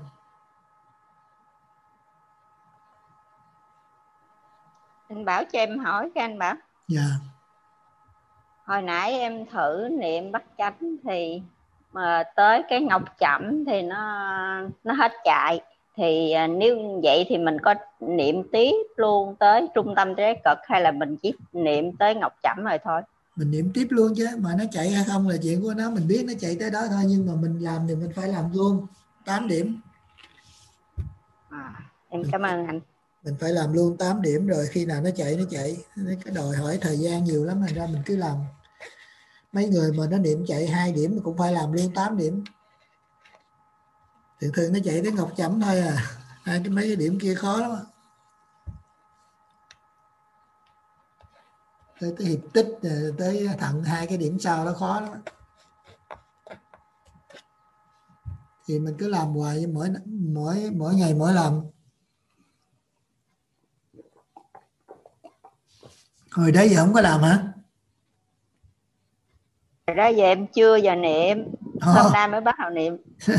Anh Bảo cho em hỏi cái anh Bảo. Dạ. Yeah. Hồi nãy em thử niệm bắt chánh thì mà tới cái ngọc chẩm thì nó nó hết chạy. Thì nếu vậy thì mình có niệm tiếp luôn tới trung tâm trí cực, hay là mình chỉ niệm tới ngọc chẩm rồi thôi? Mình niệm tiếp luôn chứ, mà nó chạy hay không là chuyện của nó, mình biết nó chạy tới đó thôi, nhưng mà mình làm thì mình phải làm luôn tám điểm. À, em cảm ơn anh. Mình phải làm luôn tám điểm, rồi khi nào nó chạy nó chạy. Cái đòi hỏi thời gian nhiều lắm, thành ra mình cứ làm. Mấy người mà nó niệm chạy hai điểm cũng phải làm luôn tám điểm. Thường thường nó chạy tới ngọc chẩm thôi à, hai cái mấy cái điểm kia khó lắm. Tới, tới hiệp tích, tới thận hai cái điểm sau nó khó lắm. thì mình cứ làm hoài, mỗi mỗi mỗi ngày mỗi làm. Hồi đấy giờ không có làm hả? Hồi đó giờ em chưa giờ niệm, Ồ. hôm nay mới bắt đầu niệm.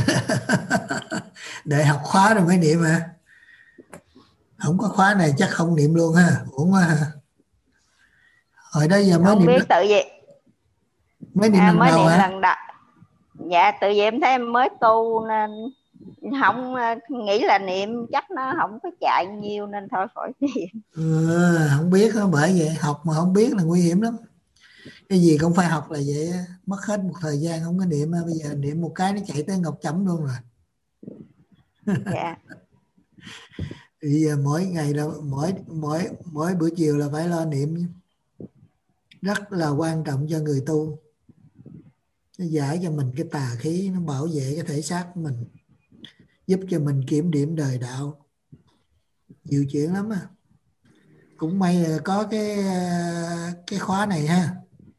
Để học khóa rồi mới niệm hả? Không có khóa này chắc không niệm luôn ha, uổng quá ha. Hồi đó giờ mới Không niệm biết lần- tự gì mới niệm à, lần mới đầu niệm hả? lần đầu. Dạ tự vì em thấy em mới tu nên không nghĩ là niệm chắc nó không có chạy nhiều nên thôi khỏi niệm. Ừ, không biết đó, bởi vậy học mà không biết là nguy hiểm lắm. Cái gì cũng phải học là vậy á, mất hết một thời gian không có niệm, bây giờ niệm một cái nó chạy tới ngọc chẩm luôn rồi. Dạ. Bây giờ mỗi ngày là mỗi mỗi mỗi buổi chiều là phải lo niệm, rất là quan trọng cho người tu. Nó giải cho mình cái tà khí, nó bảo vệ cái thể xác của mình, giúp cho mình kiểm điểm đời đạo, nhiều chuyện lắm à. Cũng may là có cái cái khóa này ha,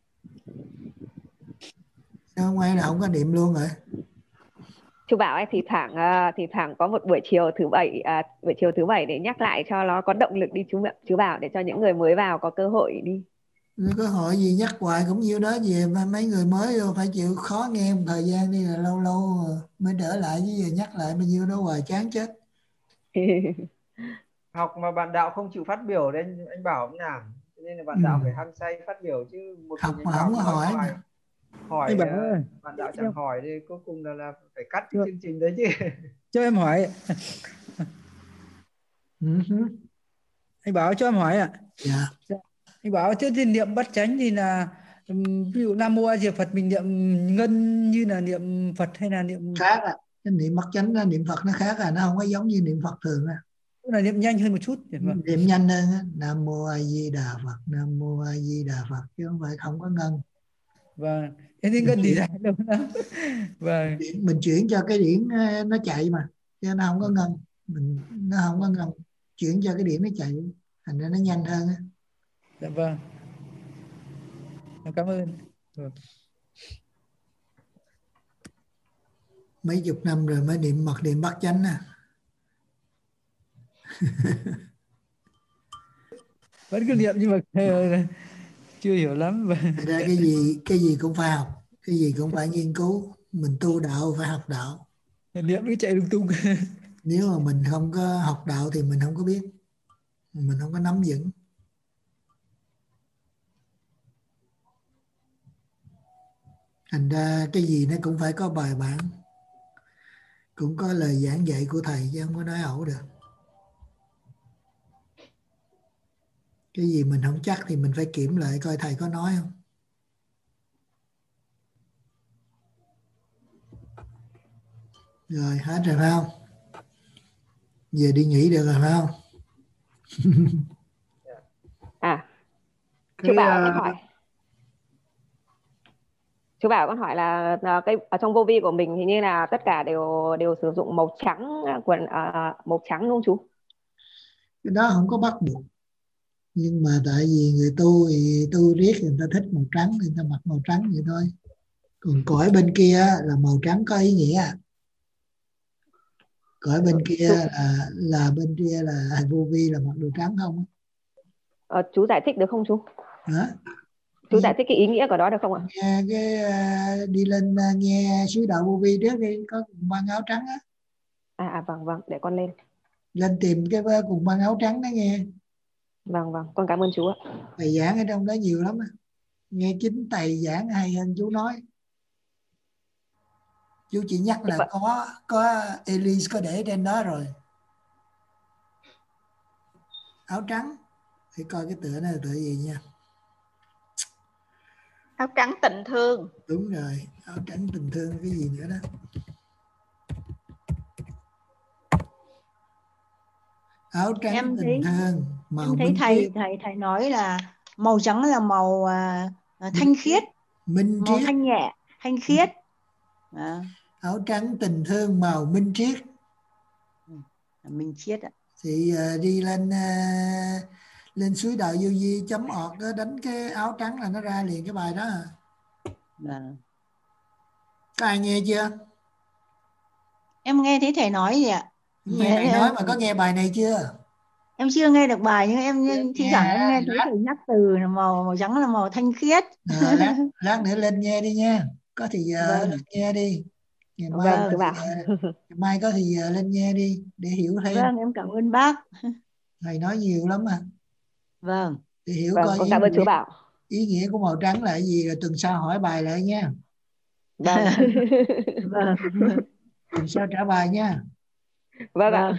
không may là không có niệm luôn rồi. Chú bảo ấy thì thoảng uh, thì thoảng có một buổi chiều thứ bảy uh, buổi chiều thứ bảy để nhắc lại cho nó có động lực đi chú chú bảo, để cho những người mới vào có cơ hội đi. Nếu có hội gì nhắc hoài cũng nhiêu đó, về mà mấy người mới vô phải chịu khó nghe một thời gian đi, là lâu lâu mới đỡ lại, chứ giờ nhắc lại bao nhiêu đó hoài chán chết. Học mà bạn đạo không chịu phát biểu nên anh Bảo cũng làm, cho nên là bạn Ừ. đạo phải hăng say phát biểu, chứ một Học mình mà anh Bảo không có nói hỏi hoài, nữa. hỏi Anh Bảo ơi, uh, bạn đạo chẳng hỏi thì cuối cùng là, là phải cắt cái chương trình đấy chứ. cho em hỏi. Uh-huh. Anh Bảo cho em hỏi ạ. Dạ. Anh Bảo thế thì niệm bắt chánh thì là ừm, ví dụ Nam Mô A Di Đà Phật mình niệm ngân như là niệm Phật hay là niệm Khác à, cái niệm bắt chánh đó, niệm Phật nó khác à, nó không có giống như niệm Phật thường à. là niệm nhanh hơn một chút. Vâng. Niệm nhanh hơn á, Nam Mô A Di Đà Phật, Nam Mô A Di Đà Phật, chứ không phải không có ngân. Vâng, thế thì ngân thì dài lâu lắm. Vâng. Mình chuyển cho cái điển nó chạy mà, chứ nó không có ngân, mình nó không có ngân, chuyển cho cái điển nó chạy, thành ra nó nhanh hơn á. Dạ vâng. Em cảm ơn. Vâng. Mấy chục năm rồi mới niệm mật niệm bắt chánh à. Vẫn cứ niệm nhưng mà chưa hiểu lắm. Thật ra cái gì cái gì cũng phải học, cái gì cũng phải nghiên cứu, mình tu đạo phải học đạo. Niệm cứ chạy lung tung. Nếu mà mình không có học đạo thì mình không có biết, mình không có nắm vững. Thành ra cái gì nó cũng phải có bài bản, cũng có lời giảng dạy của thầy, chứ không có nói ẩu được. Cái gì mình không chắc thì mình phải kiểm lại coi thầy có nói không. Rồi hết rồi phải không? Giờ đi nghỉ được rồi phải không? À, cái, chú Bảo con uh... hỏi. Chú Bảo con hỏi là, là cái ở trong vô vi của mình thì như là tất cả đều đều sử dụng màu trắng, quần uh, màu trắng đúng không chú? Cái đó không có bắt buộc, nhưng mà tại vì người tu thì tu riết người ta thích màu trắng thì người ta mặc màu trắng vậy thôi. Còn cõi bên kia là màu trắng có ý nghĩa. Cõi bên kia là là bên kia là vô vi là mặc đồ trắng không? Ờ, chú giải thích được không chú? Hả? Chú đi, giải thích cái ý nghĩa của đó được không ạ? Nghe cái uh, đi lên uh, nghe sứ đạo vô vi trước đi, có cùng băng áo trắng á. À, à vâng vâng, để con lên. Lên tìm cái cùng băng áo trắng đó nghe. Vâng vâng, con cảm ơn chú ạ. Thầy giảng ở trong đó nhiều lắm á. Nghe chính thầy giảng hay hơn chú nói. Chú chỉ nhắc là có có Elise có để trên đó rồi. Áo trắng. Để coi cái tựa này là tựa gì nha. Áo trắng tình thương. Đúng rồi, áo trắng tình thương, cái gì nữa đó. Áo trắng em tình thấy, thương, màu em thấy minh thầy triết. thầy thầy nói là màu trắng là màu à, thanh khiết, minh màu triết. thanh nhẹ, thanh khiết. À. Áo trắng tình thương màu minh triết. Minh triết ạ. Thì uh, đi lên uh, lên suối đạo vô vi chấm ọt đó, đánh cái áo trắng là nó ra liền cái bài đó. À. Có ai nghe chưa? Em nghe thấy thầy nói gì ạ? Nghe thầy nói mà có nghe bài này chưa? Em chưa nghe được bài, nhưng em thi thoảng em nghe thấy thầy nhắc từ là màu màu trắng là màu thanh khiết. À, lát, lát nữa lên nghe đi nha. Có thì giờ Vâng. lên nghe đi. Ngày mai Vâng, thưa thì, bà. ngày mai có thì giờ lên nghe đi để hiểu thêm. Vâng, em cảm ơn bác. Thầy nói nhiều lắm mà. Vâng. Để hiểu Vâng, coi con ý cảm ơn nghĩa, chú Bảo. ý nghĩa của màu trắng là cái gì, rồi tuần sau hỏi bài lại nha. Vâng. Vâng. Tuần sau trả bài nha. Vâng ạ.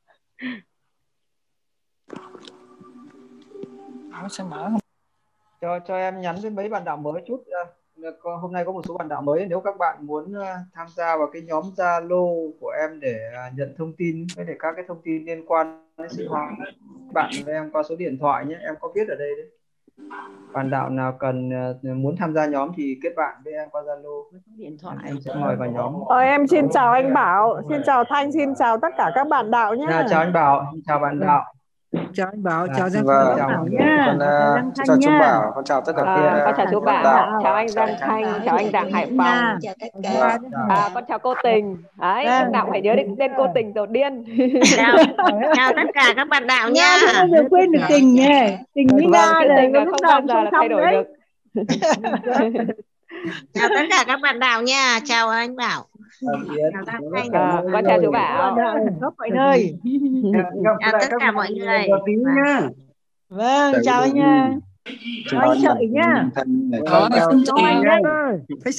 Nó sẽ mở không? cho cho em nhắn với mấy bạn đạo mới chút. uh, hôm nay có một số bạn đạo mới, nếu các bạn muốn uh, tham gia vào cái nhóm Zalo của em để uh, nhận thông tin với để các cái thông tin liên quan đến sinh hoạt, bạn với em qua số điện thoại nhé, em có viết ở đây đấy. Bạn đạo nào cần uh, muốn tham gia nhóm thì kết bạn với em qua Zalo, điện thoại em sẽ mời vào nhóm. Ờ, em xin chào anh Bảo, xin chào Thanh, xin chào tất cả các bạn đạo nhé. À, chào anh Bảo, chào bạn đạo. Chào anh Bảo, À, chào Giang vâng, Thanh. chào Bảo mọi nha. người. Con uh, chào chú Bảo, con chào tất cả À, các con chào chú uh, Bảo, đạo. chào anh Giang Thanh, chào anh Đặng Hải Phòng. Chào tất Vâng, cả. chào. À, con chào cô Tình. Đấy, Vâng. lúc nào cũng phải nhớ đến tên cô Tình tổ điên. Chào, chào tất cả các bạn đạo Nha, nha. không bao giờ quên được Tình nhé. Tình với Vâng, Nga cái là Tình là lúc không nào bao cũng giờ song là thay song đổi đấy. được. Chào tất cả các bạn đạo nha. Chào anh Bảo. Chào các anh. À, con chào chú Bạn Bảo. đạo ở khắp mọi nơi. Chào tất cả mọi người. Vâng, chào anh nha. Chào anh Sợi nhá. Rồi, xin Chào anh chào. nhá.